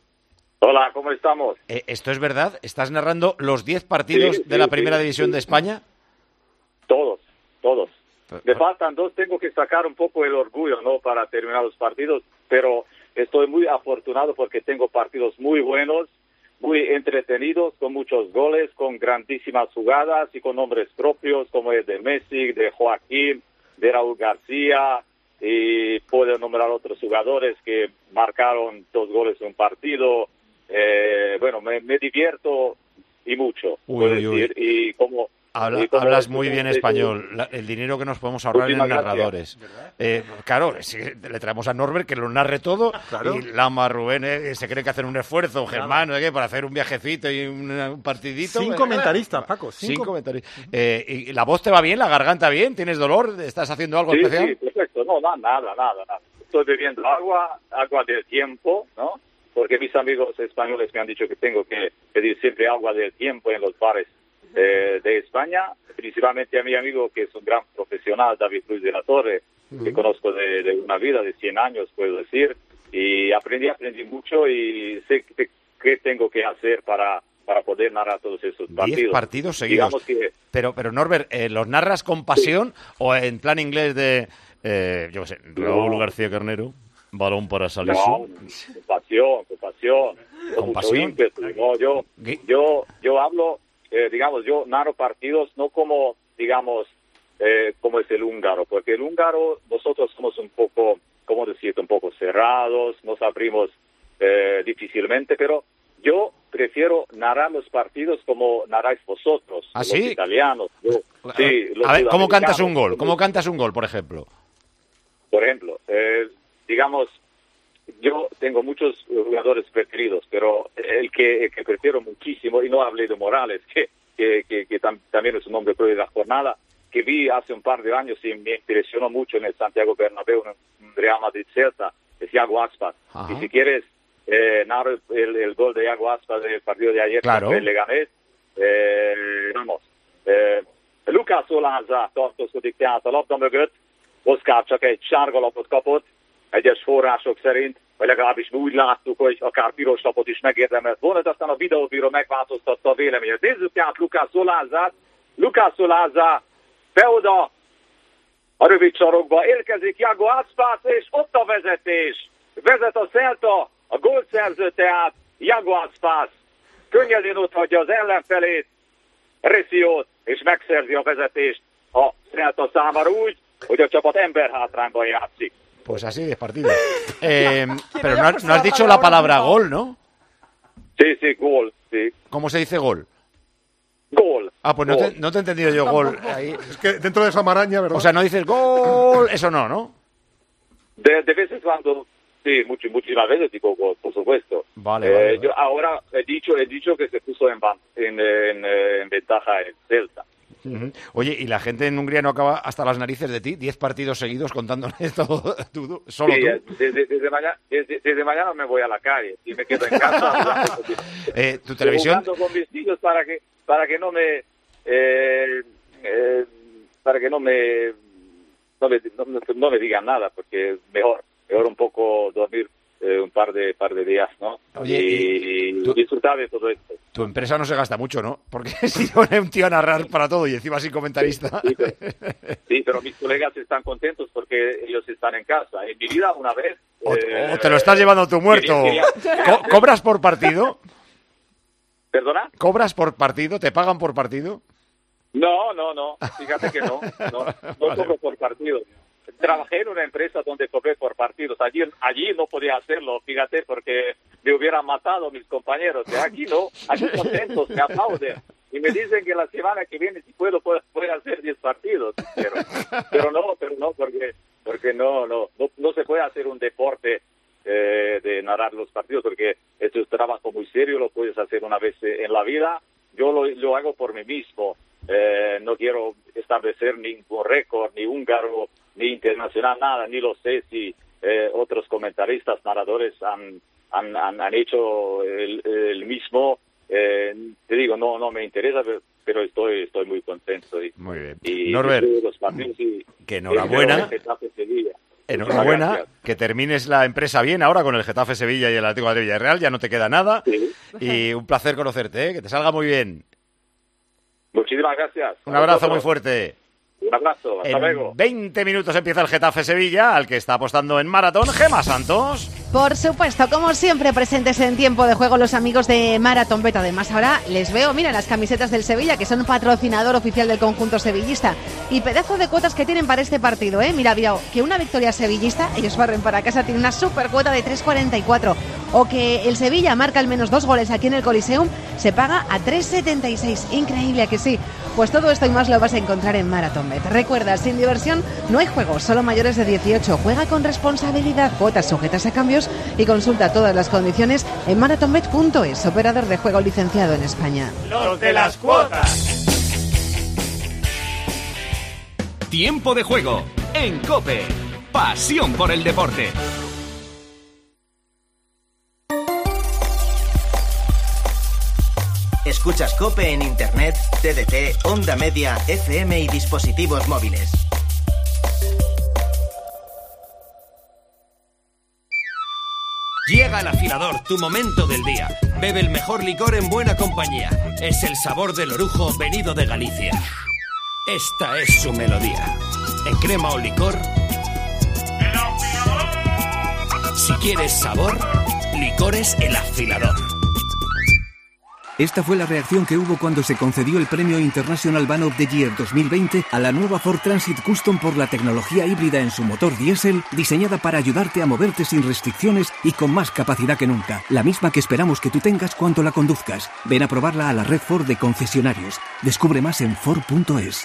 Speaker 19: Hola, ¿cómo estamos?
Speaker 3: Eh, ¿Esto es verdad? ¿Estás narrando los diez partidos
Speaker 19: Sí,
Speaker 3: de
Speaker 19: sí,
Speaker 3: la
Speaker 19: sí,
Speaker 3: Primera
Speaker 19: sí,
Speaker 3: División
Speaker 19: sí.
Speaker 3: de España?
Speaker 19: Todos, todos. Me faltan dos, tengo que sacar un poco el orgullo, ¿no?, para terminar los partidos, pero estoy muy afortunado porque tengo partidos muy buenos, muy entretenidos, con muchos goles, con grandísimas jugadas y con nombres propios como el de Messi, de Joaquín, de Raúl García, y puedo nombrar otros jugadores que marcaron dos goles en un partido. Eh, bueno, me, me divierto y mucho,
Speaker 3: Uy,
Speaker 19: puedo
Speaker 3: uy, uy.
Speaker 19: decir, y como...
Speaker 3: Habla-
Speaker 19: y como-
Speaker 3: hablas muy bien
Speaker 19: como-
Speaker 3: español. La- el dinero que nos podemos ahorrar en
Speaker 19: Muchísimas
Speaker 3: narradores. Eh, claro, si le traemos a Norbert que lo narre todo.
Speaker 15: Claro.
Speaker 3: Y Lama, Rubén, eh, se cree que hacen un esfuerzo, Germán, no sé qué, para hacer un viajecito y un, un partidito.
Speaker 15: Sin
Speaker 3: Eh,
Speaker 15: comentaristas, Paco.
Speaker 3: Sin,
Speaker 15: Sin com-
Speaker 3: comentaristas. Eh, ¿Y la voz te va bien? ¿La garganta bien? ¿Tienes dolor? ¿Estás haciendo algo
Speaker 19: Sí,
Speaker 3: especial?
Speaker 19: sí, perfecto. No, no, nada, nada, nada. Estoy bebiendo agua, agua del tiempo, ¿no? Porque mis amigos españoles me han dicho que tengo que pedir siempre agua del tiempo en los bares eh, de España, principalmente a mi amigo que es un gran profesional, David Luis de la Torre, que conozco de, de una vida de cien años, puedo decir, y aprendí, aprendí mucho y sé qué, qué tengo que hacer para, para poder narrar todos esos partidos.
Speaker 3: Diez partidos seguidos.
Speaker 19: Digamos que
Speaker 3: Pero, pero Norbert, eh, ¿los narras con pasión o en plan inglés de, eh, yo qué sé, Raúl
Speaker 19: No.
Speaker 3: García Carnero, balón para
Speaker 19: no,
Speaker 3: Salisu?
Speaker 19: con pasión, con pasión, con
Speaker 3: Con
Speaker 19: mucho
Speaker 3: pasión.
Speaker 19: ímpetu, ¿no? Yo, yo, yo hablo, eh, digamos, yo narro partidos no como, digamos, eh, como es el húngaro, porque el húngaro, nosotros somos un poco, ¿cómo decirte?, un poco cerrados, nos abrimos eh, difícilmente, pero yo prefiero narrar los partidos como narráis vosotros,
Speaker 3: ¿Ah,
Speaker 19: los
Speaker 3: sí?
Speaker 19: italianos. Yo- sí, los
Speaker 3: A ver, ¿cómo cantas
Speaker 19: sudamericanos.
Speaker 3: un gol? ¿Cómo cantas un gol, por ejemplo?
Speaker 19: Por ejemplo, eh, digamos, yo tengo muchos jugadores preferidos, pero el que, el que prefiero muchísimo, y no hablé de Morales, que, que, que, que tam- también es un nombre propio de la jornada, que vi hace un par de años y me impresionó mucho en el Santiago Bernabéu, en un Real Madrid-Celta, es Iago Aspas.
Speaker 3: Ajá.
Speaker 19: Y si quieres, eh, narro el, el gol de Iago Aspas del partido de ayer
Speaker 3: Claro.
Speaker 19: contra el Leganés. Eh, vamos, eh, Lukács Olánza tartózkodik tehát a labda mögött, Oszkár csak egy sárga lapot kapott, egyes források szerint, vagy legalábbis mi úgy láttuk, hogy akár piros lapot is megérdemelt volna, de aztán a videóbíró megváltoztatta a véleményet. Nézzük tehát Lukács Olánzát. Lukács Olánza be-oda a rövid sarokba, érkezik Iago Aspas, és ott a vezetés. Vezet a Celta, a gólt szerző tehát Iago Aspas. Könnyedén ott hagyja az ellenfelét, Reciót, és megszerzi a vezetést a Celta számára úgy, hogy a csapat emberhátrányban játszik.
Speaker 3: Pues así, diez partidos. Eh, pero no, has- no has dicho la palabra gol, ¿no?
Speaker 19: Sí, sí, gol, sí.
Speaker 3: ¿Cómo se dice gol?
Speaker 19: Gol.
Speaker 3: Ah, pues no te, no te he entendido yo gol. Ahí.
Speaker 13: Es que dentro de esa maraña, ¿verdad?
Speaker 3: O sea, no dices gol, eso no, ¿no?
Speaker 19: De, de vez en cuando, sí, mucho, muchísimas veces digo gol, por supuesto.
Speaker 3: Vale,
Speaker 19: eh,
Speaker 3: vale,
Speaker 19: Yo ahora he dicho, he dicho que se puso en, en, en, en ventaja en Celta.
Speaker 3: Uh-huh. Oye, ¿y la gente en Hungría no acaba hasta las narices de ti? Diez partidos seguidos contándole todo, tú, solo
Speaker 19: sí,
Speaker 3: tú.
Speaker 19: Desde, desde, mañana, desde, desde mañana me voy a la calle y me quedo en casa.
Speaker 3: eh, ¿Tu televisión?
Speaker 19: Jugando con vestidos para que, para que no me... Eh, eh, para que no me no me, no, no me digan nada, porque es mejor, mejor un poco dormir eh, un par de par de días, ¿no?
Speaker 3: Oye,
Speaker 19: y, y
Speaker 3: tú,
Speaker 19: disfrutar de todo esto.
Speaker 3: Tu empresa no se gasta mucho, ¿no? Porque si pone un tío a narrar para todo y encima sin comentarista.
Speaker 19: Sí, pero, sí, pero mis colegas están contentos porque ellos están en casa. En mi vida una vez...
Speaker 3: O,
Speaker 19: eh,
Speaker 3: o te lo estás llevando tú muerto.
Speaker 19: Quería, quería,
Speaker 3: Co ¿Cobras por partido?
Speaker 19: ¿Perdona?
Speaker 3: ¿Cobras por partido? ¿Te pagan por partido?
Speaker 19: No, no, no. Fíjate que no. No, no vale. Cobro por partido. Trabajé en una empresa donde cobré por partidos. Allí, allí no podía hacerlo, fíjate, porque me hubieran matado mis compañeros. De aquí no. Aquí contentos, me aplauden. Y me dicen que la semana que viene, si puedo, puedo, puedo hacer diez partidos. Pero, pero no, pero no, porque, porque no, no, no, no se puede hacer un deporte eh, de narrar los partidos, porque esto es un trabajo muy serio, lo puedes hacer una vez en la vida. Yo lo, lo hago por mí mismo. Eh, no quiero establecer ningún récord, ni húngaro, ni internacional, nada, ni lo sé si eh, otros comentaristas, narradores han, han, han, han hecho el, el mismo. Eh, te digo, no no me interesa, pero, pero estoy estoy muy contento. Y,
Speaker 3: muy bien.
Speaker 19: Y
Speaker 3: Norbert,
Speaker 19: los partidos y,
Speaker 3: que enhorabuena.
Speaker 19: El Getafe Sevilla.
Speaker 3: Enhorabuena, que termines la empresa bien ahora con el Getafe Sevilla y el Atlético de Madrid Villarreal, ya no te queda nada.
Speaker 19: Sí.
Speaker 3: Y un placer conocerte, ¿eh? Que te salga muy bien.
Speaker 19: Muchísimas gracias.
Speaker 3: Un abrazo muy fuerte.
Speaker 19: Un abrazo, hasta
Speaker 3: en
Speaker 19: luego.
Speaker 3: veinte minutos empieza el Getafe Sevilla, al que está apostando en maratón Gemma Santos.
Speaker 6: Por supuesto, como siempre, presentes en tiempo de juego los amigos de Maratón Bet. Además, ahora les veo, mira, las camisetas del Sevilla, que son patrocinador oficial del conjunto sevillista. Y pedazo de cuotas que tienen para este partido, ¿eh? Mira, mira, que una victoria sevillista, ellos barren para casa, tiene una super cuota de tres cuarenta y cuatro. O que el Sevilla marca al menos dos goles aquí en el Coliseum, se paga a tres setenta y seis. Increíble, ¿a que sí? Pues todo esto y más lo vas a encontrar en Maratón Bet. Recuerda, sin diversión no hay juego, solo mayores de dieciocho. Juega con responsabilidad, cuotas sujetas a cambios y consulta todas las condiciones en marathonbet punto es, operador de juego licenciado en España.
Speaker 2: Los de las cuotas.
Speaker 11: Tiempo de juego en COPE. Pasión por el deporte.
Speaker 17: Escuchas COPE en Internet, T D T, Onda Media, F M y dispositivos móviles.
Speaker 11: Llega al afilador, tu momento del día. Bebe el mejor licor en buena compañía. Es el sabor del orujo venido de Galicia. Esta es su melodía. En crema o licor. Si quieres sabor, licores El Afilador.
Speaker 21: Esta fue la reacción que hubo cuando se concedió el premio International Van of the Year dos mil veinte a la nueva Ford Transit Custom por la tecnología híbrida en su motor diésel, diseñada para ayudarte a moverte sin restricciones y con más capacidad que nunca. La misma que esperamos que tú tengas cuando la conduzcas. Ven a probarla a la red Ford de concesionarios. Descubre más en Ford punto es.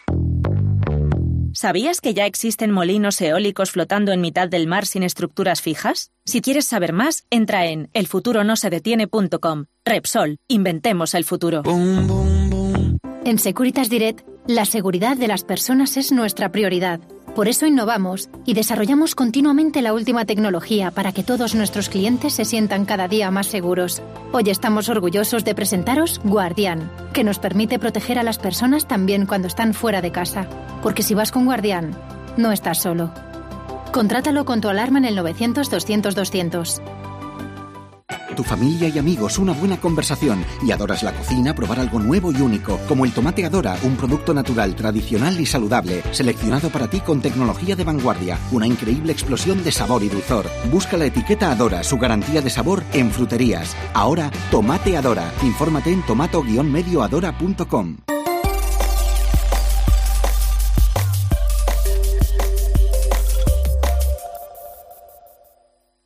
Speaker 25: ¿Sabías que ya existen molinos eólicos flotando en mitad del mar sin estructuras fijas? Si quieres saber más, entra en el futuro no se detiene punto com. Repsol, inventemos el futuro.
Speaker 26: Boom, boom, boom. En Securitas Direct, la seguridad de las personas es nuestra prioridad. Por eso innovamos y desarrollamos continuamente la última tecnología para que todos nuestros clientes se sientan cada día más seguros. Hoy estamos orgullosos de presentaros Guardián, que nos permite proteger a las personas también cuando están fuera de casa. Porque si vas con Guardián, no estás solo. Contrátalo con tu alarma en el novecientos doscientos doscientos.
Speaker 27: Tu familia y amigos, una buena conversación y adoras la cocina, probar algo nuevo y único, como el tomate Adora, un producto natural, tradicional y saludable, seleccionado para ti con tecnología de vanguardia, una increíble explosión de sabor y dulzor. Busca la etiqueta Adora, su garantía de sabor en fruterías. Ahora, tomate Adora. Infórmate en tomato guion medio adora punto com.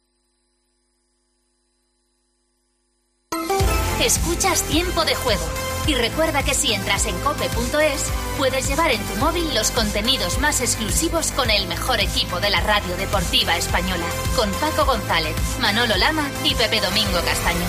Speaker 26: Escuchas Tiempo de Juego
Speaker 25: Y recuerda que si entras en cope punto es, puedes llevar en tu móvil los contenidos más exclusivos con el mejor equipo de la radio deportiva española, con Paco González, Manolo Lama y Pepe Domingo Castaño.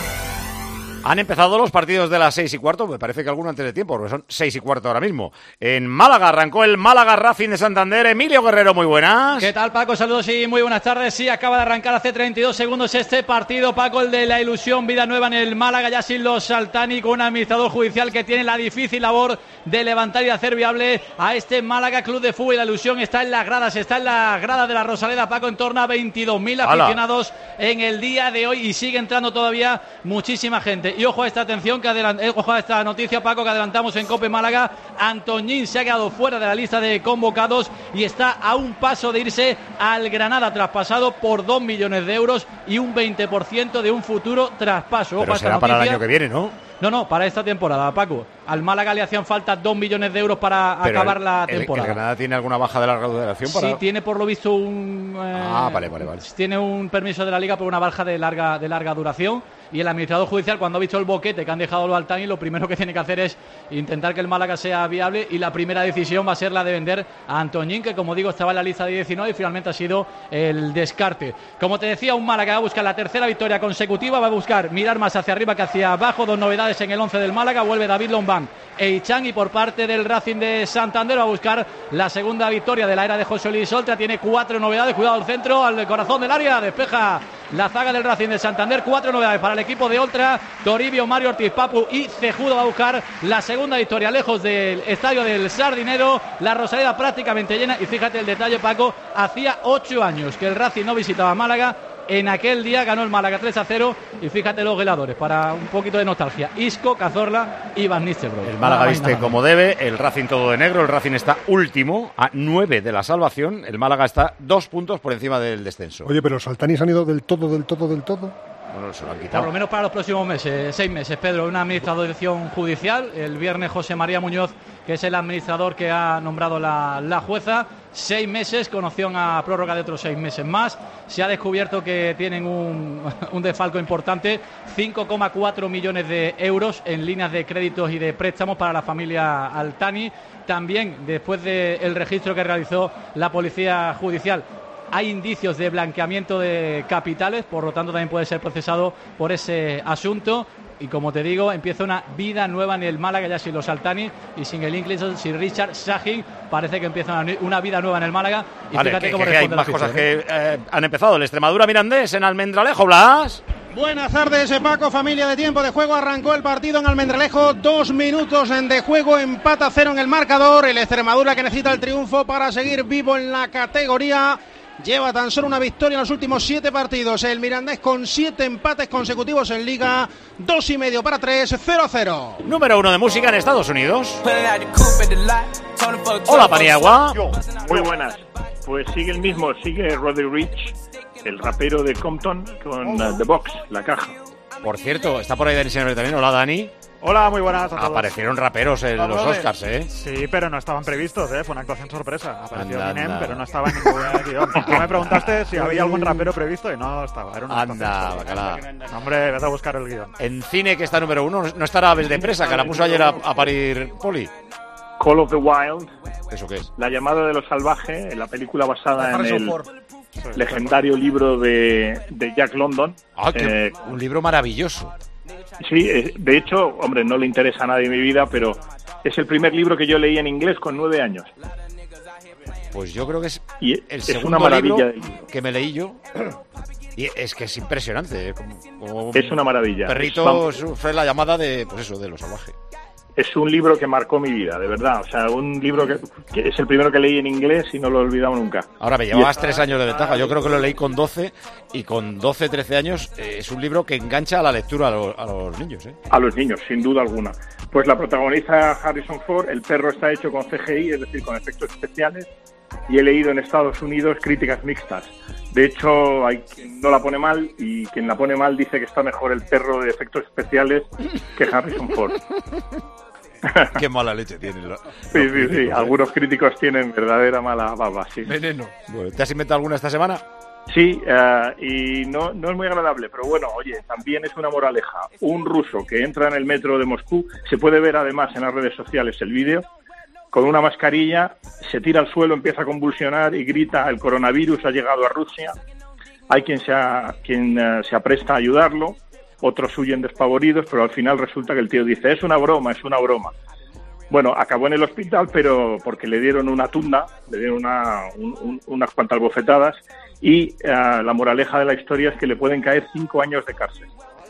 Speaker 3: Han empezado los partidos de las seis y cuarto, me parece que alguno antes de tiempo, porque son seis y cuarto ahora mismo. En Málaga arrancó el Málaga Racing de Santander. Emilio Guerrero, muy buenas.
Speaker 4: ¿Qué tal, Paco? Saludos y muy buenas tardes. Sí, acaba de arrancar hace treinta y dos segundos este partido, Paco, el de la ilusión, vida nueva en el Málaga, ya sin los Saltani, con un administrador judicial que tiene la difícil labor de levantar y hacer viable a este Málaga Club de Fútbol. La ilusión está en las gradas, está en la grada de la Rosaleda, Paco, en torno a veintidós mil aficionados en el día de hoy y sigue entrando todavía muchísima gente. Y ojo a esta atención, que adelant- eh, ojo a esta noticia, Paco, que adelantamos en Cope Málaga. Antoñín se ha quedado fuera de la lista de convocados y está a un paso de irse al Granada, traspasado por dos millones de euros y un veinte por ciento de un futuro traspaso.
Speaker 3: Pero
Speaker 4: ojo a esta
Speaker 3: será
Speaker 4: noticia.
Speaker 3: para el año que viene, ¿no?
Speaker 4: No, no, para esta temporada, Paco. Al Málaga le hacían falta dos millones de euros para
Speaker 3: Pero
Speaker 4: acabar
Speaker 3: el,
Speaker 4: la
Speaker 3: el-
Speaker 4: temporada.
Speaker 3: ¿El Granada tiene alguna baja de larga duración? Para...
Speaker 4: Sí, tiene por lo visto un... eh,
Speaker 3: Ah, vale, vale, vale.
Speaker 4: Tiene un permiso de la Liga por una baja de larga, de larga duración. Y el administrador judicial, cuando ha visto el boquete que han dejado los Altani, lo primero que tiene que hacer es intentar que el Málaga sea viable, y la primera decisión va a ser la de vender a Antoñín, que como digo estaba en la lista de diecinueve y finalmente ha sido el descarte. Como te decía, un Málaga va a buscar la tercera victoria consecutiva, va a buscar mirar más hacia arriba que hacia abajo. Dos novedades en el once del Málaga: vuelve David Lombán e Ichan, y por parte del Racing de Santander va a buscar la segunda victoria de la era de José Luis Oltra. Tiene cuatro novedades, cuidado al centro, al corazón del área, despeja la zaga del Racing de Santander. Cuatro novedades para el equipo de Oltra: Toribio, Mario Ortiz, Papu y Cejudo. Va a buscar la segunda victoria lejos del estadio del Sardinero, la Rosaleda prácticamente llena. Y fíjate el detalle, Paco, hacía ocho años que el Racing no visitaba Málaga. En aquel día ganó el Málaga tres a cero, y fíjate los goleadores, para un poquito de nostalgia: Isco, Cazorla y Van Nistelrooy.
Speaker 3: El Málaga
Speaker 4: Nada más y
Speaker 3: viste
Speaker 4: nada
Speaker 3: como debe, el Racing todo de negro. El Racing está último, a nueve de la salvación. El Málaga está dos puntos por encima del descenso.
Speaker 13: Oye, pero los Saltanis han ido del todo, del todo, del todo.
Speaker 3: Bueno, se lo han
Speaker 4: Por
Speaker 3: quitado.
Speaker 4: lo menos para los próximos meses, seis meses, Pedro. Una administración judicial. El viernes José María Muñoz, que es el administrador que ha nombrado la, la jueza, seis meses, con opción a prórroga de otros seis meses más. Se ha descubierto que tienen un, un desfalco importante: cinco coma cuatro millones de euros en líneas de créditos y de préstamos para la familia Altani. También, después del registro que realizó la Policía Judicial, hay indicios de blanqueamiento de capitales, por lo tanto también puede ser procesado por ese asunto. Y como te digo, empieza una vida nueva en el Málaga, ya sin los Altani y sin el Inclinson, sin Richard Sahin. Parece que empieza una, una vida nueva en el Málaga. Y
Speaker 3: Vale,
Speaker 4: fíjate
Speaker 3: que,
Speaker 4: cómo
Speaker 3: que- que hay
Speaker 4: responde
Speaker 3: más
Speaker 4: la
Speaker 3: cosas
Speaker 4: afición,
Speaker 3: que eh, han empezado. El Extremadura Mirandés en Almendralejo, Blas.
Speaker 5: Buenas tardes, Paco, familia de Tiempo de Juego. Arrancó el partido en Almendralejo, dos minutos de juego, empata cero en el marcador. El Extremadura, que necesita el triunfo para seguir vivo en la categoría, lleva tan solo una victoria en los últimos siete partidos. El Mirandés con siete empates consecutivos en Liga, dos y medio para tres, cero a cero.
Speaker 3: Número uno de música en Estados Unidos. Hola, Paniagua.
Speaker 10: Muy buenas. Pues sigue el mismo, sigue Roddy Ricch, el rapero de Compton, con uh, The Box, la caja.
Speaker 3: Por cierto, está por ahí Dani Señor también. Hola, Dani.
Speaker 12: Hola, muy buenas a todos.
Speaker 3: Aparecieron raperos en los Oscars, ¿eh?
Speaker 12: Sí, pero no estaban previstos, ¿eh? Fue una actuación sorpresa. Apareció
Speaker 3: Anda,
Speaker 12: Eminem,
Speaker 3: anda.
Speaker 12: pero no estaba en ningún guión. Tú me preguntaste si había algún rapero previsto y no estaba. Era una
Speaker 3: Anda,
Speaker 12: actuación
Speaker 3: bacala.
Speaker 12: sorpresa. Hombre, vete a buscar el guión.
Speaker 3: En cine, que está número uno, no estará Aves de Presa, que la puso ayer a, a parir Poli.
Speaker 10: Call of the Wild.
Speaker 3: ¿Eso qué es?
Speaker 10: La llamada de lo salvaje, la película basada en
Speaker 3: Harrison
Speaker 10: el
Speaker 3: Ford.
Speaker 10: legendario libro de, de Jack London.
Speaker 3: Ah, qué-
Speaker 10: Eh,
Speaker 3: un libro maravilloso.
Speaker 10: Sí, eh, de hecho, hombre, no le interesa a nadie mi vida, pero es el primer libro que yo leí en inglés con nueve años.
Speaker 3: Pues yo creo que es
Speaker 10: Y
Speaker 3: el
Speaker 10: es
Speaker 3: segundo
Speaker 10: una maravilla
Speaker 3: libro
Speaker 10: de libro.
Speaker 3: que me leí yo. Y es que es impresionante. ¿eh? Como, como
Speaker 10: Es una maravilla.
Speaker 3: Perrito
Speaker 10: Vamos.
Speaker 3: sufre la llamada de, pues eso, de lo salvaje.
Speaker 10: Es un libro que marcó mi vida, de verdad. O sea, un libro que, que es el primero que leí en inglés y no lo he olvidado nunca.
Speaker 3: Ahora me
Speaker 10: Y
Speaker 3: llevabas
Speaker 10: es-
Speaker 3: tres años de ventaja. Yo creo que lo leí con doce, y con doce, trece años eh, es un libro que engancha a la lectura a, lo- a los niños. ¿eh?
Speaker 10: A los niños, sin duda alguna. Pues la protagoniza Harrison Ford. El perro está hecho con C G I, es decir, con efectos especiales. Y he leído en Estados Unidos críticas mixtas. De hecho, hay quien no la pone mal, y quien la pone mal dice que está mejor el perro de efectos especiales que Harrison Ford.
Speaker 3: Qué mala leche tiene. lo-
Speaker 10: Sí,
Speaker 3: los
Speaker 10: sí, sí.
Speaker 3: críticos, ¿eh?
Speaker 10: Algunos críticos tienen verdadera mala baba, sí.
Speaker 3: Veneno. Bueno, ¿te has inventado alguna esta semana?
Speaker 10: Sí, uh, y no, no es muy agradable, pero bueno, oye, también es una moraleja. Un ruso que entra en el metro de Moscú, se puede ver además en las redes sociales el vídeo, con una mascarilla, se tira al suelo, empieza a convulsionar y grita: el coronavirus ha llegado a Rusia. Hay quien se, ha, quien, uh, se apresta a ayudarlo, otros huyen despavoridos, pero al final resulta que el tío dice: es una broma, es una broma. Bueno, acabó en el hospital, pero porque le dieron una tunda, le dieron una, un, un, unas cuantas bofetadas, y uh, la moraleja de la historia es que le pueden caer cinco años de cárcel.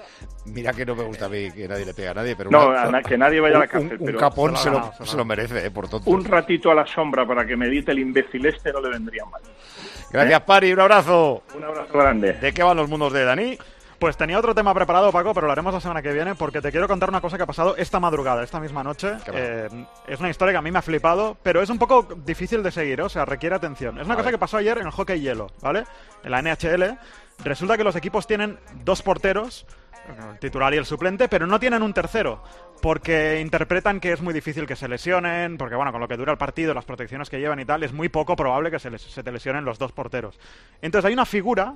Speaker 3: Mira que no me gusta a mí que nadie le pegue a nadie, pero...
Speaker 10: No,
Speaker 3: una,
Speaker 10: a, que nadie vaya
Speaker 3: un,
Speaker 10: a la cárcel.
Speaker 3: Un,
Speaker 10: pero
Speaker 3: un capón se,
Speaker 10: se,
Speaker 3: lo, se lo merece, eh, por tonto.
Speaker 10: Un ratito a la sombra para que medite el imbécil este no le vendría mal.
Speaker 3: Gracias, ¿Eh? Pari, un abrazo.
Speaker 10: Un abrazo grande.
Speaker 3: ¿De qué van los mundos de Dani?
Speaker 12: Pues tenía otro tema preparado, Paco, pero lo haremos la semana que viene porque te quiero contar una cosa que ha pasado esta madrugada, esta misma noche. Eh, es una historia que a mí me ha flipado, pero es un poco difícil de seguir, ¿eh? O sea, requiere atención. Es una a cosa ver. que pasó ayer en el hockey hielo, ¿vale? En la N H L. Resulta que los equipos tienen dos porteros, el titular y el suplente, pero no tienen un tercero, porque interpretan que es muy difícil que se lesionen, porque bueno, con lo que dura el partido, las protecciones que llevan y tal, es muy poco probable que se, les, se te lesionen los dos porteros. Entonces hay una figura...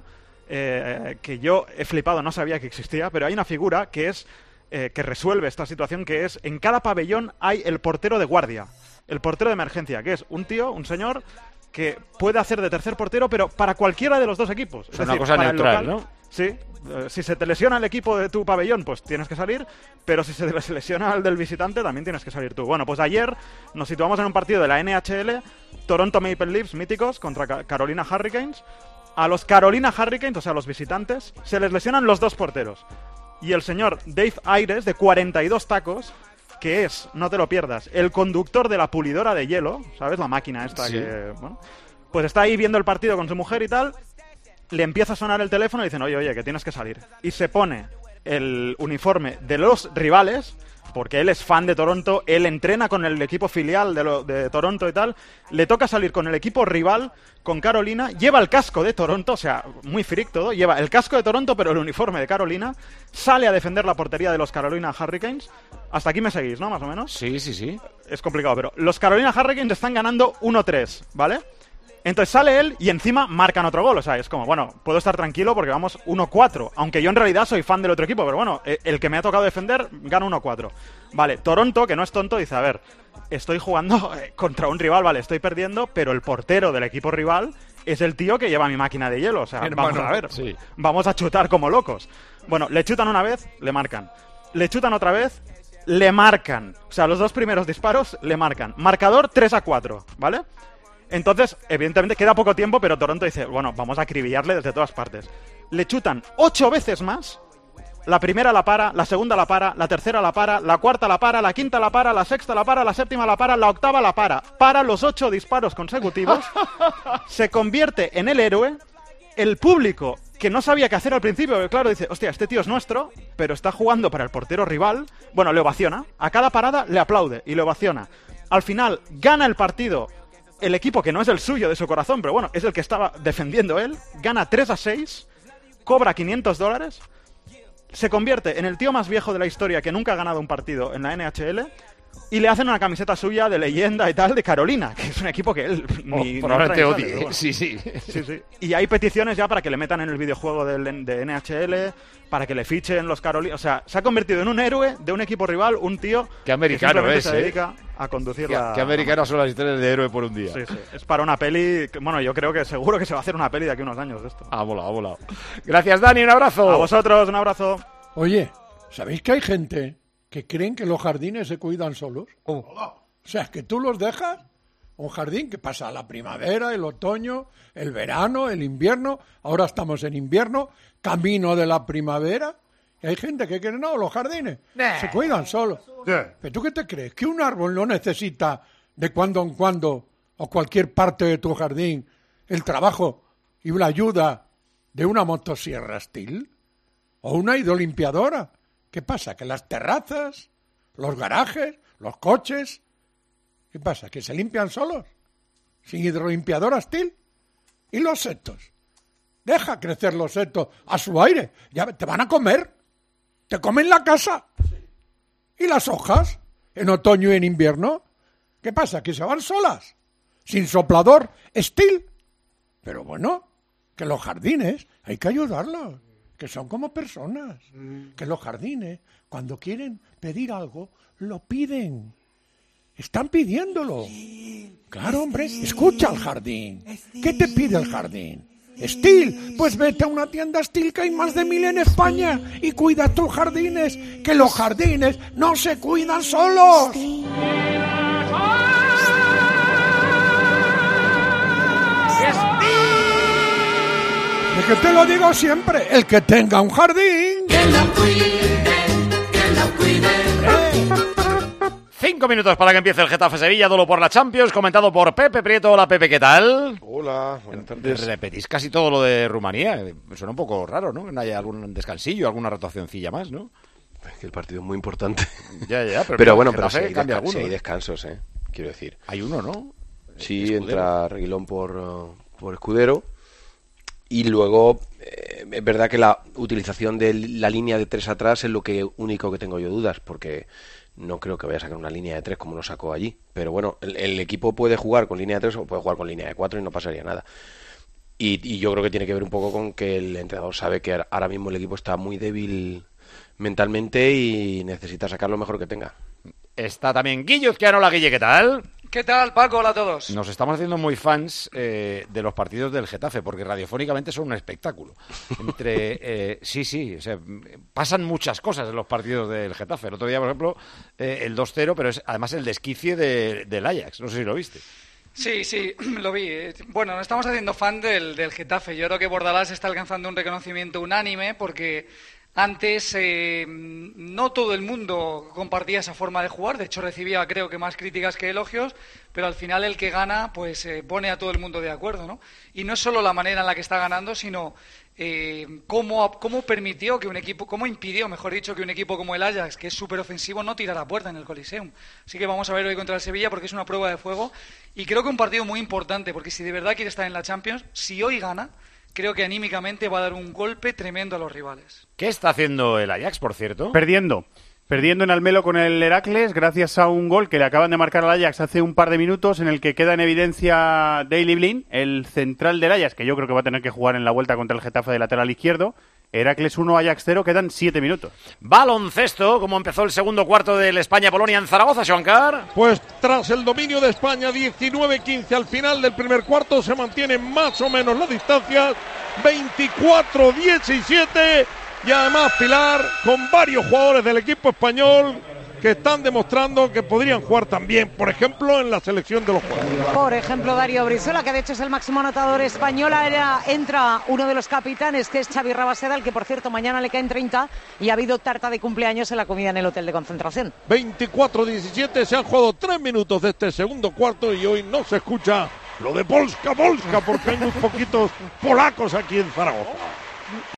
Speaker 12: Eh, que yo he flipado, no sabía que existía, pero hay una figura que es eh, que resuelve esta situación, que es en cada pabellón hay el portero de guardia, el portero de emergencia, que es un tío, un señor que puede hacer de tercer portero, pero para cualquiera de los dos equipos. Es, es decir,
Speaker 3: una cosa
Speaker 12: para
Speaker 3: neutral,
Speaker 12: el local,
Speaker 3: ¿no?
Speaker 12: Sí, eh, si se te lesiona el equipo de tu pabellón, pues tienes que salir, pero si se te lesiona el del visitante, también tienes que salir tú. Bueno, pues ayer nos situamos en un partido de la N H L, Toronto Maple Leafs míticos contra Carolina Hurricanes. A los Carolina Hurricanes, o sea, los visitantes, se les lesionan los dos porteros. Y el señor Dave Ayres, de cuarenta y dos tacos, que es, no te lo pierdas, el conductor de la pulidora de hielo, ¿sabes? La máquina esta sí. que... Bueno, pues está ahí viendo el partido con su mujer y tal, le empieza a sonar el teléfono y dicen: oye, oye, que tienes que salir. Y se pone el uniforme de los rivales... porque él es fan de Toronto, él entrena con el equipo filial de, lo, de Toronto y tal, le toca salir con el equipo rival, con Carolina, lleva el casco de Toronto, o sea, muy freak todo, lleva el casco de Toronto pero el uniforme de Carolina, sale a defender la portería de los Carolina Hurricanes. Hasta aquí me seguís, ¿no? Más o menos.
Speaker 3: Sí, sí, sí.
Speaker 12: Es complicado, pero los Carolina Hurricanes están ganando uno tres, ¿vale? Entonces sale él y encima marcan otro gol. O sea, es como, bueno, puedo estar tranquilo porque vamos uno cuatro. Aunque yo en realidad soy fan del otro equipo, pero bueno, el que me ha tocado defender gana uno cuatro. Vale, Toronto, que no es tonto, dice: a ver, estoy jugando contra un rival, vale, estoy perdiendo, pero el portero del equipo rival es el tío que lleva mi máquina de hielo. O sea, Hermano, vamos a ver, sí. vamos a chutar como locos. Bueno, le chutan una vez, le marcan. Le chutan otra vez, le marcan. O sea, los dos primeros disparos le marcan. Marcador tres a cuatro, ¿vale? Entonces, evidentemente queda poco tiempo, pero Toronto dice: bueno, vamos a acribillarle desde todas partes. Le chutan ocho veces más. La primera la para, la segunda la para, la tercera la para, la cuarta la para, la quinta la para, la sexta la para, la séptima la para, la octava la para. Para los ocho disparos consecutivos. Se convierte en el héroe. El público, que no sabía qué hacer al principio, porque claro, dice: hostia, este tío es nuestro, pero está jugando para el portero rival. Bueno, le ovaciona. A cada parada le aplaude y le ovaciona. Al final, gana el partido el equipo que no es el suyo, de su corazón, pero bueno, es el que estaba defendiendo él. Gana tres a seis, cobra quinientos dólares, se convierte en el tío más viejo de la historia que nunca ha ganado un partido en la N H L, y le hacen una camiseta suya de leyenda y tal de Carolina, que es un equipo que él
Speaker 3: oh,
Speaker 12: ni
Speaker 3: probablemente
Speaker 12: ni
Speaker 3: odie.
Speaker 12: Bueno.
Speaker 3: Sí, sí.
Speaker 12: sí, sí. Y hay peticiones ya para que le metan en el videojuego del, de N H L, para que le fichen los Carolina. O sea, se ha convertido en un héroe de un equipo rival, un tío
Speaker 3: Qué americano
Speaker 12: que simplemente
Speaker 3: es,
Speaker 12: se
Speaker 3: ¿eh?
Speaker 12: dedica a conducir
Speaker 3: Qué,
Speaker 12: la...
Speaker 3: qué americanas son las historias de héroe por un día.
Speaker 12: Sí, sí. Es para una peli... Que, bueno, yo creo que seguro que se va a hacer una peli de aquí a unos años de esto.
Speaker 3: Ha volado, ha volado. Gracias, Dani, un abrazo.
Speaker 12: A vosotros, un abrazo.
Speaker 1: Oye, ¿sabéis que hay gente que creen que los jardines se cuidan solos?
Speaker 3: Oh.
Speaker 1: O sea, que tú los dejas, un jardín que pasa la primavera, el otoño, el verano, el invierno, ahora estamos en invierno, camino de la primavera, y hay gente que cree, no, los jardines nah. se cuidan solos. Yeah. ¿Pero tú qué te crees? ¿Que un árbol no necesita de cuando en cuando, o cualquier parte de tu jardín, el trabajo y la ayuda de una motosierra Stihl? ¿O una hidrolimpiadora? ¿Qué pasa? ¿Que las terrazas, los garajes, los coches... ¿Qué pasa? ¿Que se limpian solos? ¿Sin hidrolimpiadora Stihl? ¿Y los setos? Deja crecer los setos a su aire. Ya te van a comer. Te comen la casa. ¿Y las hojas? ¿En otoño y en invierno? ¿Qué pasa? ¿Que se van solas? ¿Sin soplador Stihl? Pero bueno, que los jardines hay que ayudarlos, que son como personas, que los jardines cuando quieren pedir algo lo piden, están pidiéndolo. Claro, hombre, escucha al jardín. ¿Qué te pide el jardín? Steel, pues vete a una tienda Steel, que hay más de mil en España, y cuida tus jardines, que los jardines no se cuidan solos. Es que te lo digo siempre, el que tenga un jardín,
Speaker 3: que lo cuide, que lo cuide. Cinco minutos para que empiece el Getafe Sevilla, duelo por la Champions, comentado por Pepe Prieto. Hola, Pepe, ¿qué tal?
Speaker 7: Hola, buenas tardes.
Speaker 3: Repetís casi todo lo de Rumanía. Me suena un poco raro, ¿no? Que no haya algún descansillo, alguna rotacioncilla más, ¿no?
Speaker 7: Es que el partido es muy importante.
Speaker 3: Ya, ya, pero,
Speaker 7: pero bueno, pero
Speaker 3: sí hay,
Speaker 7: desca-
Speaker 3: alguno,
Speaker 7: sí hay
Speaker 3: ¿eh?
Speaker 7: descansos, ¿eh? Quiero decir.
Speaker 3: Hay uno, ¿no?
Speaker 7: Sí,
Speaker 3: Escudero.
Speaker 7: entra Reguilón por, uh, por Escudero. Y luego, eh, es verdad que la utilización de la línea de tres atrás es lo que único que tengo yo dudas, porque no creo que vaya a sacar una línea de tres como lo sacó allí. Pero bueno, el, el equipo puede jugar con línea de tres o puede jugar con línea de cuatro y no pasaría nada. Y, y yo creo que tiene que ver un poco con que el entrenador sabe que ahora mismo el equipo está muy débil mentalmente y necesita sacar lo mejor que tenga.
Speaker 3: Está también Guillo Izquiano. Hola, Guille, ¿qué tal?
Speaker 14: ¿Qué tal, Paco? Hola a todos.
Speaker 3: Nos estamos haciendo muy fans eh, de los partidos del Getafe, porque radiofónicamente son un espectáculo. Entre eh, sí, sí, o sea, pasan muchas cosas en los partidos del Getafe. El otro día, por ejemplo, eh, el dos cero, pero es además el desquicie de, del Ajax. No sé si lo viste.
Speaker 14: Sí, sí, lo vi. Bueno, nos estamos haciendo fan del, del Getafe. Yo creo que Bordalás está alcanzando un reconocimiento unánime porque antes eh, no todo el mundo compartía esa forma de jugar. De hecho, recibía, creo que, más críticas que elogios, pero al final el que gana pues eh, pone a todo el mundo de acuerdo, ¿no? Y no es solo la manera en la que está ganando, sino eh, cómo, cómo permitió que un equipo, cómo impidió, mejor dicho, que un equipo como el Ajax, que es súper ofensivo, no tirara a puerta en el Coliseum. Así que vamos a ver hoy contra el Sevilla porque es una prueba de fuego y creo que un partido muy importante, porque si de verdad quiere estar en la Champions, si hoy gana, creo que anímicamente va a dar un golpe tremendo a los rivales.
Speaker 3: ¿Qué está haciendo el Ajax, por cierto?
Speaker 12: Perdiendo. Perdiendo en Almelo con el Heracles gracias a un gol que le acaban de marcar al Ajax hace un par de minutos, en el que queda en evidencia Daley Blind, el central del Ajax, que yo creo que va a tener que jugar en la vuelta contra el Getafe de lateral izquierdo. Heracles uno, Ajax cero, quedan siete minutos.
Speaker 3: Baloncesto, ¿cómo empezó el segundo cuarto del España-Polonia en Zaragoza, Joancar?
Speaker 8: Pues tras el dominio de España, diecinueve quince al final del primer cuarto, se mantiene más o menos la distancia, veinticuatro diecisiete, y además Pilar, con varios jugadores del equipo español que están demostrando que podrían jugar también, por ejemplo, en la selección de los jugadores.
Speaker 9: Por ejemplo, Darío Brizuela, que de hecho es el máximo anotador español. Era, entra uno de los capitanes, que es Xavi Rabaseda, el que, por cierto, mañana le caen treinta y ha habido tarta de cumpleaños en la comida en el hotel de concentración.
Speaker 8: veinticuatro diecisiete, se han jugado tres minutos de este segundo cuarto y hoy no se escucha lo de Polska, Polska, porque hay muy poquitos polacos aquí en Zaragoza.